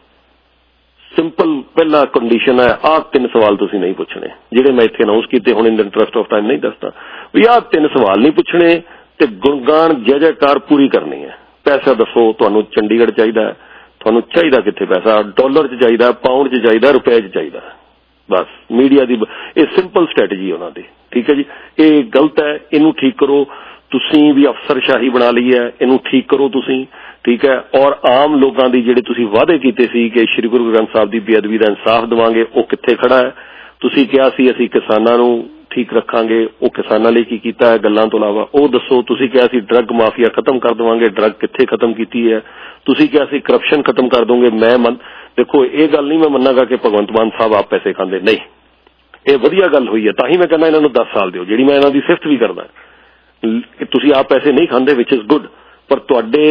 ਸਿੰਪਲ ਪਹਿਲਾ ਕੰਡੀਸ਼ਨ ਹੈ ਆਹ 3 ਸਵਾਲ ਤੁਸੀਂ ਨਹੀਂ ਪੁੱਛਣੇ ਜਿਹੜੇ ਮੈਂ ਇੱਥੇ ਅਨਾਉਂਸ ਕੀਤੇ। ਹੁਣ in the interest of time ਨਹੀਂ ਦੱਸਦਾ ਵੀ ਆਹ 3 ਸਵਾਲ ਨਹੀਂ ਪੁੱਛਣੇ ਤੇ ਗੁਣਗਾਨ ਜੈ ਜੈਕਾਰ ਪੂਰੀ ਕਰਨੀ ਹੈ। ਪੈਸਾ ਦੱਸੋ ਤੁਹਾਨੂੰ ਚੰਡੀਗੜ੍ਹ ਚਾਹੀਦਾ, ਤੁਹਾਨੂੰ ਚਾਹੀਦਾ ਕਿੱਥੇ ਪੈਸਾ? ਡਾਲਰ 'ਚ ਚਾਹੀਦਾ, ਪਾਉਂਡ 'ਚ ਚਾਹੀਦਾ, ਰੁਪਏ 'ਚ ਚਾਹੀਦਾ। ਬਸ ਮੀਡੀਆ ਦੀ ਇਹ ਸਿੰਪਲ ਸਟ੍ਰੈਟਜੀ ਉਹਨਾਂ ਦੀ। ਠੀਕ ਹੈ ਜੀ, ਇਹ ਗਲਤ ਹੈ, ਇਹਨੂੰ ਠੀਕ ਕਰੋ। ਤੁਸੀਂ ਵੀ ਅਫਸਰਸ਼ਾਹੀ ਬਣਾ ਲਈ ਹੈ, ਇਹਨੂੰ ਠੀਕ ਕਰੋ ਤੁਸੀਂ। ਠੀਕ ਹੈ, ਔਰ ਆਮ ਲੋਕਾਂ ਦੀ ਜਿਹੜੇ ਤੁਸੀਂ ਵਾਅਦੇ ਕੀਤੇ ਸੀ ਕਿ ਸ਼੍ਰੀ ਗੁਰੂ ਗ੍ਰੰਥ ਸਾਹਿਬ ਦੀ ਬੇਅਦਬੀ ਦਾ ਇਨਸਾਫ ਦੇਵਾਂਗੇ, ਉਹ ਕਿੱਥੇ ਖੜਾ ਹੈ? ਤੁਸੀਂ ਕਿਹਾ ਸੀ ਅਸੀਂ ਕਿਸਾਨਾਂ ਨੂੰ ਠੀਕ ਰੱਖਾਂਗੇ, ਉਹ ਕਿਸਾਨਾਂ ਲਈ ਕੀ ਕੀਤਾ ਹੈ ਗੱਲਾਂ ਤੋਂ ਇਲਾਵਾ ਉਹ ਦੱਸੋ। ਤੁਸੀਂ ਕਿਹਾ ਸੀ ਡਰੱਗ ਮਾਫੀਆ ਖਤਮ ਕਰ ਦੇਵਾਂਗੇ, ਡਰੱਗ ਕਿੱਥੇ ਖਤਮ ਕੀਤੀ ਹੈ? ਤੁਸੀਂ ਕਿਹਾ ਸੀ ਕਰਪਸ਼ਨ ਖਤਮ ਕਰ ਦੋਗੇ। ਦੇਖੋ ਇਹ ਗੱਲ ਨਹੀਂ ਮੈਂ ਮੰਨਾਂਗਾ ਕਿ ਭਗਵੰਤ ਮਾਨ ਸਾਹਿਬ ਆਪ ਪੈਸੇ ਖਾਂਦੇ, ਨਹੀਂ, ਇਹ ਵਧੀਆ ਗੱਲ ਹੋਈ ਹੈ। ਤਾਂ ਹੀ ਮੈਂ ਕਹਿੰਦਾ ਇਹਨਾਂ ਨੂੰ 10 ਸਾਲ ਦਿਓ, ਜਿਹੜੀ ਮੈਂ ਇਹਨਾਂ ਦੀ ਸਿਫਤ ਵੀ ਕਰਦਾ। ਤੁਸੀਂ ਆਪ ਪੈਸੇ ਨਹੀਂ ਖਾਂਦੇ, ਵਿਚ ਇਜ਼ ਗੁੱਡ, ਪਰ ਤੁਹਾਡੇ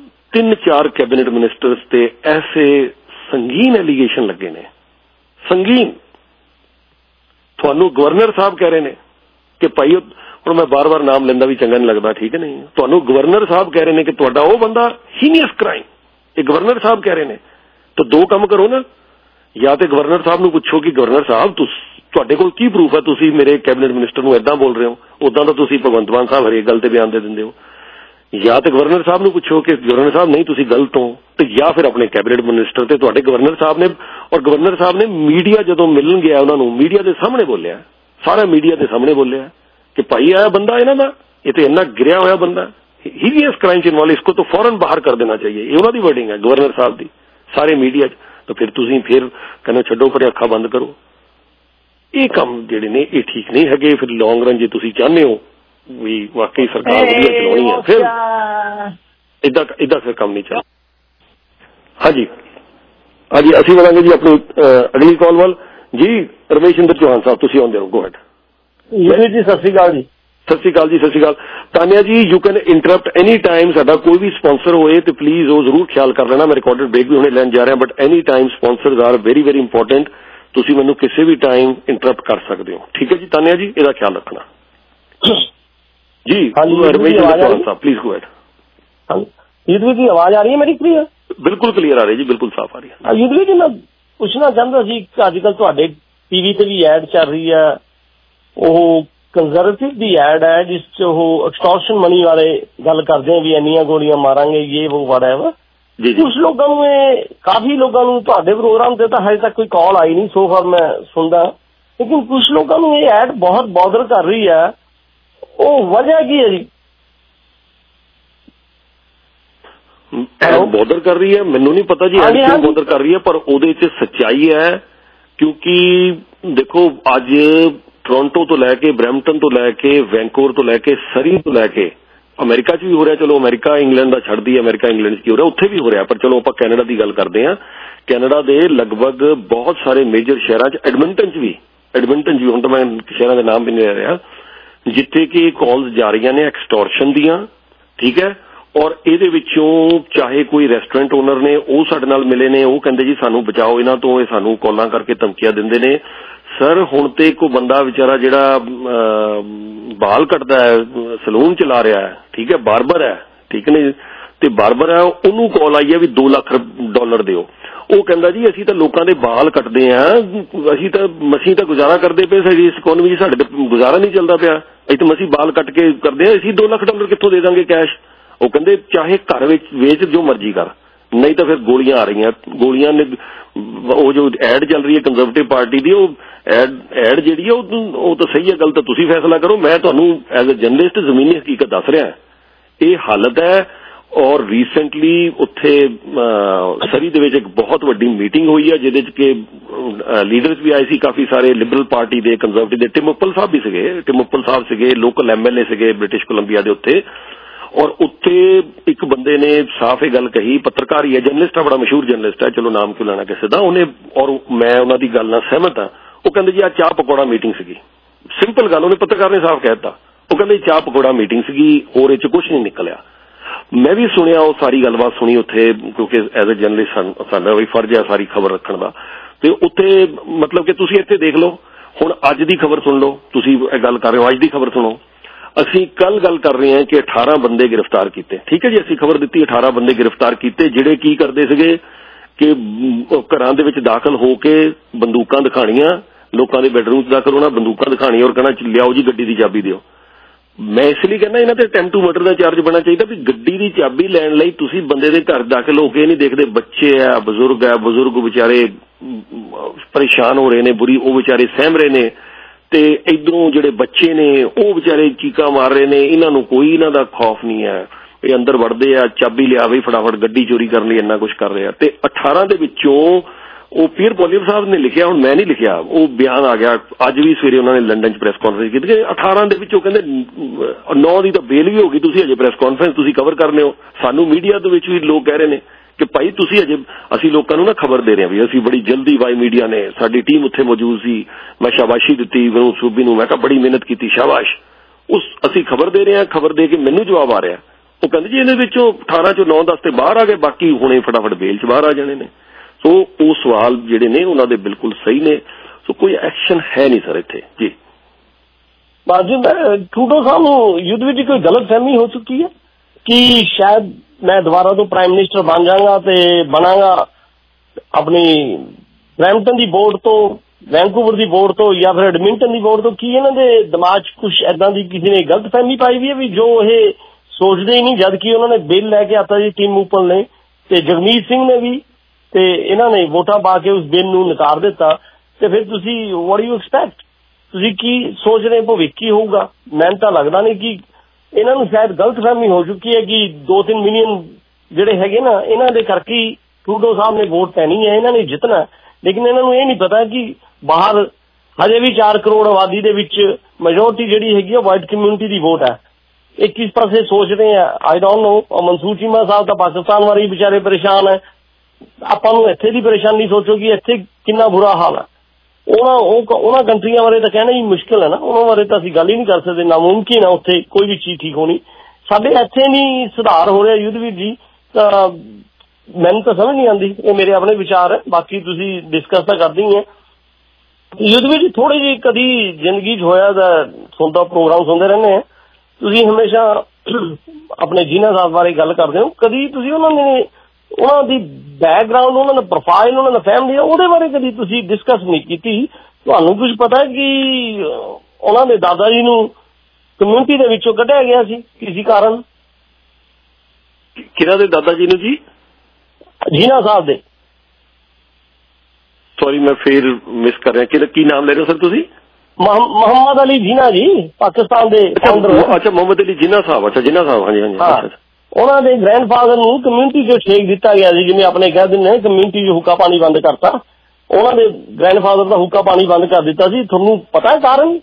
3-4 ਕੈਬਨਿਟ ਮਿਨਿਸਟਰਸ ਤੇ ਐਸੇ ਸੰਗੀਨ ਐਲੀਗੇਸ਼ਨ ਲੱਗੇ ਨੇ, ਸੰਗੀਨ। ਤੁਹਾਨੂੰ ਗਵਰਨਰ ਸਾਹਿਬ ਕਹਿ ਰਹੇ ਨੇ ਕਿ ਭਾਈ, ਹੁਣ ਮੈਂ ਬਾਰ-ਬਾਰ ਨਾਮ ਲੈਂਦਾ ਵੀ ਚੰਗਾ ਨਹੀਂ ਲੱਗਦਾ, ਠੀਕ ਹੈ ਨਹੀਂ, ਤੁਹਾਨੂੰ ਗਵਰਨਰ ਸਾਹਿਬ ਕਹਿ ਰਹੇ ਨੇ ਕਿ ਤੁਹਾਡਾ ਉਹ ਬੰਦਾ ਹੀਨੀਅਸ ਕ੍ਰਾਈਮ, ਇਹ ਗਵਰਨਰ ਸਾਹਿਬ ਕਹਿ ਰਹੇ ਨੇ। ਤਾਂ 2 ਕੰਮ ਕਰੋ ਨਾ, ਜਾਂ ਤੇ ਗਵਰਨਰ ਸਾਹਿਬ ਨੂੰ ਪੁੱਛੋ ਕਿ ਗਵਰਨਰ ਸਾਹਿਬ ਤੁਹਾਡੇ ਕੋਲ ਕੀ ਪ੍ਰੂਫ ਹੈ ਤੁਸੀਂ ਮੇਰੇ ਕੈਬਨਿਟ ਮਿਨਿਸਟਰ ਨੂੰ ਏਦਾਂ ਬੋਲ ਰਹੇ ਹੋ? ਉਦਾਂ ਤਾਂ ਤੁਸੀਂ ਭਗਵੰਤ ਮਾਨ ਸਾਹਿਬ ਹਰੇਕ ਗੱਲ ਤੇ ਬਿਆਨ ਦੇ ਦਿੰਦੇ ਹੋ। ਜਾਂ ਤੇ ਗਵਰਨਰ ਸਾਹਿਬ ਨੂੰ ਪੁੱਛੋ ਕਿ ਗਵਰਨਰ ਸਾਹਿਬ ਨਹੀਂ ਤੁਸੀਂ ਗਲਤ ਹੋ, ਤੇ ਜਾਂ ਫਿਰ ਆਪਣੇ ਕੈਬਨਿਟ ਮਿਨਿਸਟਰ ਤੇ ਤੁਹਾਡੇ ਗਵਰਨਰ ਸਾਹਿਬ ਨੇ। ਔਰ ਗਵਰਨਰ ਸਾਹਿਬ ਨੇ ਮੀਡੀਆ ਜਦੋਂ ਮਿਲਣ ਗਿਆ ਉਹਨਾਂ ਨੂੰ ਮੀਡੀਆ ਦੇ ਸਾਹਮਣੇ ਬੋਲਿਆ, ਸਾਰਾ ਮੀਡੀਆ ਦੇ ਸਾਹਮਣੇ ਬੋਲਿਆ ਕਿ ਭਾਈ ਇਹ ਬੰਦਾ ਇਹਨਾਂ ਦਾ, ਇਹ ਤੇ ਇੰਨਾ ਗਿਰਿਆ ਹੋਇਆ ਬੰਦਾ, ਹੀਨੀਅਸ ਕ੍ਰਾਈਮ ਚ ਇਨਵੋਲਵ, ਇਸਕੋ ਤਾਂ ਫੌਰਨ ਬਾਹਰ ਕਰ ਦੇਣਾ ਚਾਹੀਏ। ਇਹ ਉਹਨਾਂ ਦੀ ਵਰਡਿੰਗ ਹੈ ਗਵਰਨਰ ਸਾਹਿਬ ਦੀ ਸਾਰੇ ਮੀਡੀਆ 'ਚ। ਤਾਂ ਫਿਰ ਤੁਸੀਂ ਫਿਰ ਕਹਿੰਦੇ ਛੱਡੋ ਪਰੇ, ਅੱਖਾਂ ਬੰਦ ਕਰੋ। ਇਹ ਕੰਮ ਜਿਹੜੇ ਨੇ ਇਹ ਠੀਕ ਨਹੀਂ ਹੈਗੇ। ਫਿਰ ਲੌਂਗ ਰਨ ਜੇ ਤੁਸੀਂ ਚਾਹੁੰਦੇ ਹੋ ਵੀ ਵਾਕਈ ਸਰਕਾਰ ਵਧੀਆ ਚਲਾਉਣੀ ਹੈ, ਫਿਰ ਏਦਾਂ ਫਿਰ ਕੰਮ ਨਹੀਂ ਚੱਲਦਾ। ਹਾਂਜੀ ਅਸੀਂ ਵਧਾਂਗੇ ਜੀ ਆਪਣੀ ਅਗਲੀ ਕਾਲ ਵੱਲ। ਜੀ ਰਮੇਸ਼ਿੰਦਰ ਚੌਹਾਨ ਸਾਹਿਬ ਤੁਸੀਂ ਆਉਂਦੇ ਹੋ, ਗੋ ਹੈਡ। ਜੀ ਸਤਿ ਸ਼੍ਰੀ ਅਕਾਲ ਜੀ। ਸਤਿ ਸ਼੍ਰੀ ਅਕਾਲ ਜੀ, ਸਤਿ ਸ਼੍ਰੀ ਅਕਾਲ। Tanya ji you can interrupt any time. ਸਾਡਾ ਕੋਈ ਵੀ ਸਪਾਂਸਰ ਹੋਏ ਤੇ ਪਲੀਜ਼ ਉਹ ਜ਼ਰੂਰ ਖਿਆਲ ਕਰ ਲੈਣਾ। ਮੈਂ ਰਿਕਾਰਡਡ ਬ੍ਰੇਕ ਵੀ ਹੁਣੇ ਲੈਣ ਜਾ ਰਿਹਾ, but any time sponsors are very very important. ਤੁਸੀਂ ਮੈਨੂੰ ਕਿਸੇ ਵੀ ਟਾਈਮ ਇੰਟਰਪਟ ਕਰ ਸਕਦੇ ਹੋ, ਠੀਕ ਹੈ ਜੀ ਤਾਨਿਆ ਜੀ, ਇਹਦਾ ਖਿਆਲ ਰੱਖਣਾ ਜੀ। Rameshinder Chauhan sahib please go ahead. Yudhvir ji ਆਵਾਜ਼ ਆ ਰਹੀ ਹੈ ਮੇਰੀ ਕਲੀਅਰ? ਬਿਲਕੁਲ ਕਲੀਅਰ ਆ ਰਹੀ ਜੀ, ਬਿਲਕੁਲ ਸਾਫ਼ ਆ ਰਹੀ ਹੈ। ਯੁਧਵੀਰ ਜੀ ਮੈਂ ਪੁੱਛਣਾ ਚਾਹੁੰਦਾ ਸੀ, ਅੱਜ ਕੱਲ੍ਹ ਤੁਹਾਡੇ ਟੀਵੀ ਤੇ ਵੀ ਐਡ ਚੱਲ ਰਹੀ ਹੈ, ਉਹ ਕੰਜ਼ਰਵੇਟਿਵ ਦੀ ਐਡ ਹੈ ਜਿਸ 'ਚ ਉਹ ਐਕਸਟੋਰਸ਼ਨ ਮਨੀ ਬਾਰੇ ਗੱਲ ਕਰਦੇ ਆ ਵੀ ਇੰਨੀਆਂ ਗੋਲੀਆਂ ਮਾਰਾਂਗੇ, ਇਹ ਉਹ ਵਟਐਵਰ। ਕੁਛ ਲੋਕਾਂ ਨੂੰ ਕਾਫੀ ਲੋਕਾਂ ਨੂੰ ਤੁਹਾਡੇ ਪ੍ਰੋਗਰਾਮ ਤੇ ਤਾਂ ਹਜੇ ਤੱਕ ਕੋਈ ਕਾਲ ਆਈ ਨਹੀਂ ਸੋ ਫਾਰ ਮੈਂ ਸੁਣਦਾ, ਲੇਕਿਨ ਕੁਛ ਲੋਕਾਂ ਨੂੰ ਇਹ ਐਡ ਬਹੁਤ ਬੌਦਰ ਕਰ ਰਹੀ ਹੈ, ਉਹ ਵਜ੍ਹਾ ਕੀ ਹੈ ਜੀ? ਬੌਦਰ ਕਰ ਰਹੀ ਹੈ ਮੈਨੂੰ ਨਹੀਂ ਪਤਾ ਜੀ ਐਡ ਕਿਉਂ ਬੌਦਰ ਕਰ ਰਹੀ ਹੈ, ਪਰ ਉਹਦੇ 'ਚ ਸੱਚਾਈ ਹੈ। ਕਿਉਂਕਿ ਦੇਖੋ ਅੱਜ ਟੋਰਾਂਟੋ ਤੋਂ ਲੈ ਕੇ, ਬਰੈਂਪਟਨ ਤੋਂ ਲੈ ਕੇ, ਵੈਨਕੂਵਰ ਤੋਂ ਲੈ ਕੇ, ਸਰੀ ਤੋਂ ਲੈ ਕੇ ਅਮਰੀਕਾ 'ਚ ਵੀ ਹੋ ਰਿਹਾ। ਚਲੋ ਅਮਰੀਕਾ ਇੰਗਲੈਂਡ ਦਾ ਛੱਡਦੀ, ਅਮਰੀਕਾ ਇੰਗਲੈਂਡ 'ਚ ਕੀ ਹੋ ਰਿਹਾ ਉੱਥੇ ਵੀ ਹੋ ਰਿਹਾ, ਪਰ ਚਲੋ ਆਪਾਂ ਕੈਨੇਡਾ ਦੀ ਗੱਲ ਕਰਦੇ ਹਾਂ। ਕੈਨੇਡਾ ਦੇ ਲਗਭਗ ਬਹੁਤ ਸਾਰੇ ਮੇਜਰ ਸ਼ਹਿਰਾਂ 'ਚ, ਐਡਮਿੰਟਨ 'ਚ ਵੀ, ਹੁਣ ਤਾਂ ਮੈਂ ਸ਼ਹਿਰਾਂ ਦੇ ਨਾਮ ਵੀ ਨਹੀਂ ਲੈ ਰਿਹਾ, ਜਿੱਥੇ ਕਿ ਕਾਲਸ ਜਾ ਰਹੀਆਂ ਨੇ ਐਕਸਟੋਰਸ਼ਨ ਦੀਆਂ, ਠੀਕ ਹੈ। ਔਰ ਇਹਦੇ ਵਿੱਚੋਂ ਚਾਹੇ ਕੋਈ ਰੈਸਟੋਰੈਂਟ ਓਨਰ ਨੇ, ਉਹ ਸਾਡੇ ਨਾਲ ਮਿਲੇ ਨੇ, ਉਹ ਕਹਿੰਦੇ ਜੀ ਸਾਨੂੰ ਬਚਾਓ ਇਹਨਾਂ ਤੋਂ, ਇਹ ਸਾਨੂੰ ਕਾਲਾਂ ਕਰਕੇ ਧਮਕੀਆਂ ਦਿੰਦੇ ਨੇ। ਸਰ ਹੁਣ ਤੇ ਇੱਕੋ ਬੰਦਾ ਵਿਚਾਰਾ ਜਿਹੜਾ ਬਾਲ ਕੱਟਦਾ ਹੈ, ਸਲੂਨ ਚਲਾ ਰਿਹਾ ਹੈ, ਠੀਕ ਹੈ, ਬਾਰਬਰ ਹੈ, ਠੀਕ ਨੇ, ਤੇ ਬਾਰਬਰ ਹੈ, ਉਹਨੂੰ ਕਾਲ ਆਈ ਹੈ ਵੀ $2 ਲੱਖ ਦਿਓ। ਉਹ ਕਹਿੰਦਾ ਜੀ ਅਸੀਂ ਤਾਂ ਲੋਕਾਂ ਦੇ ਬਾਲ ਕੱਟਦੇ ਆ, ਅਸੀਂ ਤਾਂ ਗੁਜ਼ਾਰਾ ਕਰਦੇ ਪਏ ਸੀ, ਇਸ ਇਕੋਨਮੀ 'ਚ ਸਾਡੇ ਤਾਂ ਗੁਜ਼ਾਰਾ ਨਹੀਂ ਚੱਲਦਾ ਪਿਆ, ਅਸੀਂ ਤਾਂ ਮਸੀਂ ਬਾਲ ਕੱਟ ਕੇ ਕਰਦੇ ਆ, ਅਸੀਂ $2 ਲੱਖ ਕਿੱਥੋਂ ਦੇ ਦਾਂਗੇ ਕੈਸ਼। ਉਹ ਕਹਿੰਦੇ ਚਾਹੇ ਘਰ ਵਿੱਚ ਵੇਚ ਜੋ ਮਰਜ਼ੀ ਕਰ, ਨਹੀਂ ਤਾਂ ਫਿਰ ਗੋਲੀਆਂ ਆ ਰਹੀਆਂ। ਗੋਲੀਆਂ ਨੇ ਉਹ ਜੋ ਐਡ ਚੱਲ ਰਹੀ ਹੈ ਕੰਜ਼ਰਵੇਟਿਵ ਪਾਰਟੀ ਦੀ, ਉਹ ਐਡ ਜਿਹੜੀ ਹੈ ਉਹ ਤਾਂ ਸਹੀ ਹੈ, ਗੱਲ ਤਾਂ ਤੁਸੀਂ ਫੈਸਲਾ ਕਰੋ, ਮੈਂ ਤੁਹਾਨੂੰ ਐਜ਼ ਅ ਜਰਨਲਿਸਟ ਜ਼ਮੀਨੀ ਹਕੀਕਤ ਦੱਸ ਰਿਹਾ। ਇਹ ਹਾਲਤ ਹੈ। ਔਰ ਰੀਸੈਂਟਲੀ ਉੱਥੇ ਸਰੀ ਦੇ ਵਿੱਚ ਇੱਕ ਬਹੁਤ ਵੱਡੀ ਮੀਟਿੰਗ ਹੋਈ ਹੈ ਜਿਹਦੇ 'ਚ ਕਿ ਲੀਡਰਸ ਵੀ ਆਏ ਸੀ, ਕਾਫੀ ਸਾਰੇ ਲਿਬਰਲ ਪਾਰਟੀ ਦੇ, ਕੰਜ਼ਰਵੇਟਿਵ ਦੇ, ਟਿਮ ਉੱਪਲ ਸਾਹਿਬ ਵੀ ਸੀਗੇ, ਟਿਮ ਉੱਪਲ ਸਾਹਿਬ ਸੀਗੇ, ਲੋਕਲ MLA ਸੀਗੇ ਬ੍ਰਿਟਿਸ਼ ਕੋਲੰਬੀਆ ਦੇ ਉੱਤੇ। ਔਰ ਉੱਥੇ ਇੱਕ ਬੰਦੇ ਨੇ ਸਾਫ਼ ਇਹ ਗੱਲ ਕਹੀ, ਪੱਤਰਕਾਰ ਹੀ ਹੈ, ਜਰਨਲਿਸਟ ਹੈ, ਬੜਾ ਮਸ਼ਹੂਰ ਜਰਨਲਿਸਟ ਹੈ, ਚਲੋ ਨਾਮ ਕਿਉਂ ਲੈਣਾ ਕਿਸੇ ਦਾ, ਉਹਨੇ, ਔਰ ਮੈਂ ਉਹਨਾਂ ਦੀ ਗੱਲ ਨਾਲ ਸਹਿਮਤ ਹਾਂ। ਉਹ ਕਹਿੰਦੇ ਜੀ ਆਹ ਚਾਹ ਪਕੌੜਾ ਮੀਟਿੰਗ ਸੀਗੀ, ਸਿੰਪਲ ਗੱਲ, ਉਹਨੇ ਪੱਤਰਕਾਰ ਨੇ ਸਾਫ਼ ਕਹਿ ਦਿੱਤਾ। ਉਹ ਕਹਿੰਦੇ ਚਾਹ ਪਕੌੜਾ ਮੀਟਿੰਗ ਸੀਗੀ, ਹੋਰ ਇਹ 'ਚ ਕੁਛ ਨਹੀਂ ਨਿਕਲਿਆ। ਮੈਂ ਵੀ ਸੁਣਿਆ, ਉਹ ਸਾਰੀ ਗੱਲਬਾਤ ਸੁਣੀ ਉੱਥੇ, ਕਿਉਂਕਿ ਐਜ਼ ਅ ਜਰਨਲਿਸਟ ਸਾਡਾ ਵੀ ਫਰਜ਼ ਹੈ ਸਾਰੀ ਖਬਰ ਰੱਖਣ ਦਾ। ਤੇ ਉੱਥੇ ਮਤਲਬ ਕਿ ਤੁਸੀਂ ਇੱਥੇ ਦੇਖ ਲਓ, ਹੁਣ ਅੱਜ ਦੀ ਖਬਰ ਸੁਣ ਲਓ, ਤੁਸੀਂ ਇਹ ਗੱਲ ਕਰ ਰਹੇ ਹੋ, ਅੱਜ ਦੀ ਖਬਰ ਸੁਣੋ। ਅਸੀਂ ਕੱਲ ਗੱਲ ਕਰ ਰਹੇ ਹਾਂ ਕਿ 18 ਬੰਦੇ ਗ੍ਰਿਫਤਾਰ ਕੀਤੇ, ਠੀਕ ਹੈ ਜੀ, ਅਸੀਂ ਖਬਰ ਦਿੱਤੀ 18 ਬੰਦੇ ਗ੍ਰਿਫਤਾਰ ਕੀਤੇ, ਜਿਹੜੇ ਕੀ ਕਰਦੇ ਸੀਗੇ ਕਿ ਘਰਾਂ ਦੇ ਵਿੱਚ ਦਾਖਲ ਹੋ ਕੇ ਬੰਦੂਕਾਂ ਦਿਖਾਣੀਆਂ, ਲੋਕਾਂ ਦੇ ਬੈਡਰੂਮ 'ਚ ਦਾਖਲ ਹੋਣਾ, ਬੰਦੂਕਾਂ ਦਿਖਾਣੀਆਂ ਔਰ ਕਹਿਣਾ ਲਿਆਓ ਜੀ ਗੱਡੀ ਦੀ ਚਾਬੀ ਦਿਓ। ਮੈਂ ਇਸ ਲਈ ਕਹਿੰਦਾ ਇਹਨਾਂ ਤੇ ਅਟੈਂਪਟ ਟੂ ਮਰਡਰ ਦਾ ਚਾਰਜ ਬਣਨਾ ਚਾਹੀਦਾ ਵੀ ਗੱਡੀ ਦੀ ਚਾਬੀ ਲੈਣ ਲਈ ਤੁਸੀਂ ਬੰਦੇ ਦੇ ਘਰ ਦਾਖਲ ਹੋ ਕੇ ਨਹੀਂ ਦੇਖਦੇ, ਬੱਚੇ ਆ, ਬਜ਼ੁਰਗ ਵਿਚਾਰੇ ਪਰੇਸ਼ਾਨ ਹੋ ਰਹੇ ਨੇ, ਉਹ ਵਿਚਾਰੇ ਸਹਿਮ ਰਹੇ ਨੇ, ਤੇ ਇਧਰੋਂ ਜਿਹੜੇ ਬੱਚੇ ਨੇ ਉਹ ਵਿਚਾਰੇ ਚੀਕਾਂ ਮਾਰ ਰਹੇ ਨੇ, ਇਹਨਾਂ ਨੂੰ ਕੋਈ ਇਹਨਾਂ ਦਾ ਖੌਫ ਨਹੀਂ ਹੈ, ਇਹ ਅੰਦਰ ਵੜਦੇ ਆ, ਚਾਬੀ ਲਿਆ ਵੀ ਫਟਾਫਟ ਗੱਡੀ ਚੋਰੀ ਕਰਨ ਲਈ ਇੰਨਾ ਕੁਝ ਕਰ ਰਿਹਾ। ਤੇ 18 ਦੇ ਵਿੱਚੋਂ ਉਹ ਪੀਅਰ ਪੋਲੀਅਰ ਸਾਹਿਬ ਨੇ ਲਿਖਿਆ, ਹੁਣ ਮੈਂ ਨਹੀਂ ਲਿਖਿਆ, ਉਹ ਬਿਆਨ ਆ ਗਿਆ ਅੱਜ ਵੀ ਸਵੇਰੇ ਉਹਨਾਂ ਨੇ ਲੰਡਨ 'ਚ ਪ੍ਰੈਸ ਕਾਨਫਰੰਸ ਕੀਤੀ ਕਿ 18 ਦੇ ਵਿੱਚੋਂ ਕਹਿੰਦੇ 9 ਦੀ ਤਾਂ ਬੇਲ ਵੀ ਹੋ ਗਈ, ਤੁਸੀਂ ਅਜੇ ਪ੍ਰੈਸ ਕਾਨਫਰੰਸ ਤੁਸੀਂ ਕਵਰ ਕਰਨੇ ਹੋ। ਸਾਨੂੰ ਮੀਡੀਆ ਦੇ ਵਿੱਚ ਵੀ ਲੋਕ ਕਹਿ ਰਹੇ ਨੇ ਕਿ ਭਾਈ ਤੁਸੀਂ ਅਜੇ, ਅਸੀਂ ਲੋਕਾਂ ਨੂੰ ਨਾ ਖਬਰ ਦੇ ਰਹੇ ਹਾਂ ਵੀ ਅਸੀਂ ਬੜੀ ਜਲਦੀ ਵਾਈ ਮੀਡੀਆ ਨੇ, ਸਾਡੀ ਟੀਮ ਉੱਥੇ ਮੌਜੂਦ ਸੀ, ਮੈਂ ਸ਼ਾਬਾਸ਼ੀ ਦਿੱਤੀ ਵਿਨੋਦ ਸੂਬੀ ਨੂੰ, ਮੈਂ ਕਿਹਾ ਬੜੀ ਮਿਹਨਤ ਕੀਤੀ, ਸ਼ਾਬਾਸ਼। ਅਸੀਂ ਖਬਰ ਦੇ ਰਹੇ ਹਾਂ, ਖਬਰ ਦੇ ਕੇ ਮੈਨੂੰ ਜਵਾਬ ਆ ਰਿਹਾ, ਉਹ ਕਹਿੰਦੇ ਜੀ ਇਹਦੇ ਵਿੱਚੋਂ 18 ਚੋਂ 9-10 ਤੇ ਬਾਹਰ ਆ ਗਏ, ਬਾਕੀ ਹੁਣੇ ਫਟਾਫਟ ਬੇਲ 'ਚ ਬਾਹਰ ਆ ਜਾਣੇ ਨੇ। ਸੋ ਉਹ ਸਵਾਲ ਜਿਹੜੇ ਨੇ ਉਹਨਾਂ ਦੇ ਬਿਲਕੁਲ ਸਹੀ ਨੇ। ਸੋ ਕੋਈ ਐਕਸ਼ਨ ਹੈ ਨਹੀਂ ਸਰ ਇੱਥੇ ਜੀ। ਬਾਜੀ ਟਰੂਡੋ ਸਾਹਿਬ ਨੂੰ ਯੁੱਧ ਵਿੱਚ ਕੋਈ ਗਲਤਫਹਿਮੀ ਹੋ ਚੁੱਕੀ ਹੈ ਕਿ ਸ਼ਾਇਦ ਮੈਂ ਦੁਬਾਰਾ ਤੋਂ ਪ੍ਰਾਈਮ ਮਿਨਿਸਟਰ ਬਣ ਜਾਵਾਂਗਾ ਤੇ ਬਣਾਂਗਾ ਆਪਣੀ ਬਰੈਂਪਟਨ ਦੀ ਬੋਰਡ ਤੋਂ, ਵੈਂਕੂਵਰ ਦੀ ਬੋਰਡ ਤੋਂ ਜਾਂ ਫਿਰ ਐਡਮਿੰਟਨ ਦੀ ਬੋਰਡ ਤੋਂ। ਕੀ ਇਹਨਾਂ ਦੇ ਦਿਮਾਗ 'ਚ ਕੁਝ ਏਦਾਂ ਦੀ ਕਿਸੇ ਨੇ ਗਲਤਫਹਿਮੀ ਪਾਈ ਵੀ ਹੈ ਵੀ ਜੋ ਇਹ ਸੋਚਦੇ ਹੀ ਨਹੀਂ, ਜਦ ਕਿ ਉਹਨਾਂ ਨੇ ਬਿੱਲ ਲੈ ਕੇ ਆਤਾ ਜੀ ਟਿਮ ਉੱਪਲ ਨੇ ਤੇ ਜਗਮੀਤ ਸਿੰਘ ਨੇ ਵੀ, ਤੇ ਇਹਨਾਂ ਨੇ ਵੋਟਾਂ ਪਾ ਕੇ ਉਸ ਬਿੱਲ ਨੂੰ ਨਕਾਰ ਦਿੱਤਾ। ਤੇ ਫਿਰ ਤੁਸੀਂ ਵਾਟ ਯੂ ਐਕਸਪੈਕਟ, ਤੁਸੀਂ ਕੀ ਸੋਚ ਰਹੇ ਭਵਿੱਖ ਕੀ ਹੋਊਗਾ? ਮੈਨੂੰ ਤਾਂ ਲੱਗਦਾ ਨਹੀਂ ਕਿ ਇਹਨਾਂ ਨੂੰ ਸ਼ਾਇਦ ਗਲਤਫਹਿਮੀ ਹੋ ਚੁੱਕੀ ਹੈ ਕਿ 2-3 ਮਿਲੀਅਨ ਜਿਹੜੇ ਹੈਗੇ ਨਾ ਇਹਨਾਂ ਦੇ ਕਰਕੇ ਹੀ ਟਰੂਡੋ ਸਾਹਿਬ ਨੇ ਵੋਟ ਪੈਣੀ ਹੈ, ਇਹਨਾਂ ਨੇ ਜਿੱਤਣਾ। ਲੇਕਿਨ ਇਹਨਾਂ ਨੂੰ ਇਹ ਨਹੀਂ ਪਤਾ ਕਿ ਬਾਹਰ ਹਜੇ ਵੀ 4 ਕਰੋੜ ਆਬਾਦੀ ਦੇ ਵਿੱਚ ਮੈਜੋਰਟੀ ਜਿਹੜੀ ਹੈਗੀ ਆ ਵਾਈਟ ਕਮਿਊਨਿਟੀ ਦੀ ਵੋਟ ਹੈ। ਇਹ ਕਿਸ ਪਾਸੇ ਸੋਚ ਰਹੇ ਆ I don't know. Mansoor Cheema sahib ਤਾਂ ਪਾਕਿਸਤਾਨ ਵਾਲੇ ਵਿਚਾਰੇ ਪਰੇਸ਼ਾਨ ਹੈ, ਆਪਾਂ ਨੂੰ ਇੱਥੇ ਦੀ ਪਰੇਸ਼ਾਨੀ ਸੋਚੋ ਕਿ ਇੱਥੇ ਕਿੰਨਾ ਬੁਰਾ ਹਾਲ ਹੈ। ਉਹਨਾਂ ਕੰਟਰੀਆਂ ਬਾਰੇ ਤਾਂ ਕਹਿਣਾ ਹੀ ਮੁਸ਼ਕਿਲ ਹੈ ਨਾ, ਉਹਨਾਂ ਬਾਰੇ ਤਾਂ ਅਸੀਂ ਗੱਲ ਹੀ ਨਹੀਂ ਕਰ ਸਕਦੇ, ਨਾਮੁਮਕਿਨ ਹੈ ਉੱਥੇ ਕੋਈ ਵੀ ਚੀਜ਼ ਠੀਕ ਹੋਣੀ। ਸਾਡੇ ਇੱਥੇ ਨਹੀਂ ਸੁਧਾਰ ਹੋ ਰਿਹਾ ਯੁੱਧਵੀਰ ਜੀ, ਤਾਂ ਮੈਨੂੰ ਤਾਂ ਸਮਝ ਨਹੀਂ ਆਉਂਦੀ। ਇਹ ਮੇਰੇ ਆਪਣੇ ਵਿਚਾਰ ਹੈ, ਬਾਕੀ ਤੁਸੀਂ ਡਿਸਕਸ ਤਾਂ ਕਰਦੇ ਹੀ ਹੈ। ਯੁੱਧਵੀਰ ਜੀ ਥੋੜੀ ਜਿਹੀ ਕਦੀ ਜ਼ਿੰਦਗੀ 'ਚ ਹੋਇਆ ਤਾਂ ਸੁਣਦਾ, ਪ੍ਰੋਗਰਾਮ ਸੁਣਦੇ ਰਹਿੰਦੇ ਆ, ਤੁਸੀਂ ਹਮੇਸ਼ਾ ਆਪਣੇ ਜੀਨਾ ਸਾਹਿਬ ਬਾਰੇ ਗੱਲ ਕਰਦੇ ਹੋ, ਕਦੀ ਤੁਸੀਂ ਉਹਨਾਂ ਦੀ ਬੈਕਗਰਾਉਂਡ, ਉਹਨਾਂ ਦਾ ਪ੍ਰੋਫਾਈਲ, ਉਹਨਾਂ ਦਾ ਫੈਮਿਲੀ, ਉਹਦੇ ਬਾਰੇ ਕਦੀ ਤੁਸੀਂ ਡਿਸਕਸ ਨਹੀਂ ਕੀਤੀ? ਤੁਹਾਨੂੰ ਕੁਝ ਪਤਾ ਕਿ ਉਹਨਾਂ ਦੇ ਦਾਦਾ ਜੀ ਨੂੰ ਕਮਿਊਨਿਟੀ ਦੇ ਵਿੱਚੋਂ ਕੱਢਿਆ ਗਿਆ ਸੀ ਕਿਸੇ ਕਾਰਨ? ਕਿਹਨਾਂ ਦੇ ਦਾਦਾ ਜੀ ਨੂੰ ਜੀ? ਜੀਨਾ ਸਾਹਿਬ ਦੇ। ਸੌਰੀ ਮੈਂ ਫੇਰ ਮਿਸ ਕਰ ਰਿਹਾ, ਕੀ ਨਾਮ ਲੈ ਰਹੇ ਹੋ ਸਰ ਤੁਸੀਂ? ਮੁਹੰਮਦ ਅਲੀ ਜੀਨਾ ਜੀ, ਪਾਕਿਸਤਾਨ ਦੇ ਫਾਊਂਡਰ। ਅੱਛਾ ਮੁਹੰਮਦ ਅਲੀ ਜੀਨਾ ਸਾਹਿਬ, ਅੱਛਾ ਜੀਨਾ ਸਾਹਿਬ, ਹਾਂਜੀ ਹਾਂਜੀ। ਉਹਨਾਂ ਦੇ ਗ੍ਰੈਂਡਫਾਦਰ ਨੂੰ ਕਮਿਊਨਿਟੀ 'ਚੋਂ ਛੇਕ ਦਿੱਤਾ ਗਿਆ ਸੀ, ਜਿਵੇਂ ਆਪਣੇ ਕਹਿ ਦਿੰਦੇ ਕਮਿਊਨਿਟੀ 'ਚ ਹੁੱਕਾ ਪਾਣੀ ਬੰਦ ਕਰਤਾ। ਉਹਨਾਂ ਦੇ ਗ੍ਰੈਂਡਫਾਦਰ ਦਾ ਹੁੱਕਾ ਪਾਣੀ ਬੰਦ ਕਰ ਦਿੱਤਾ ਸੀ। ਤੁਹਾਨੂੰ ਪਤਾ ਹੈ ਕਾਰਨ?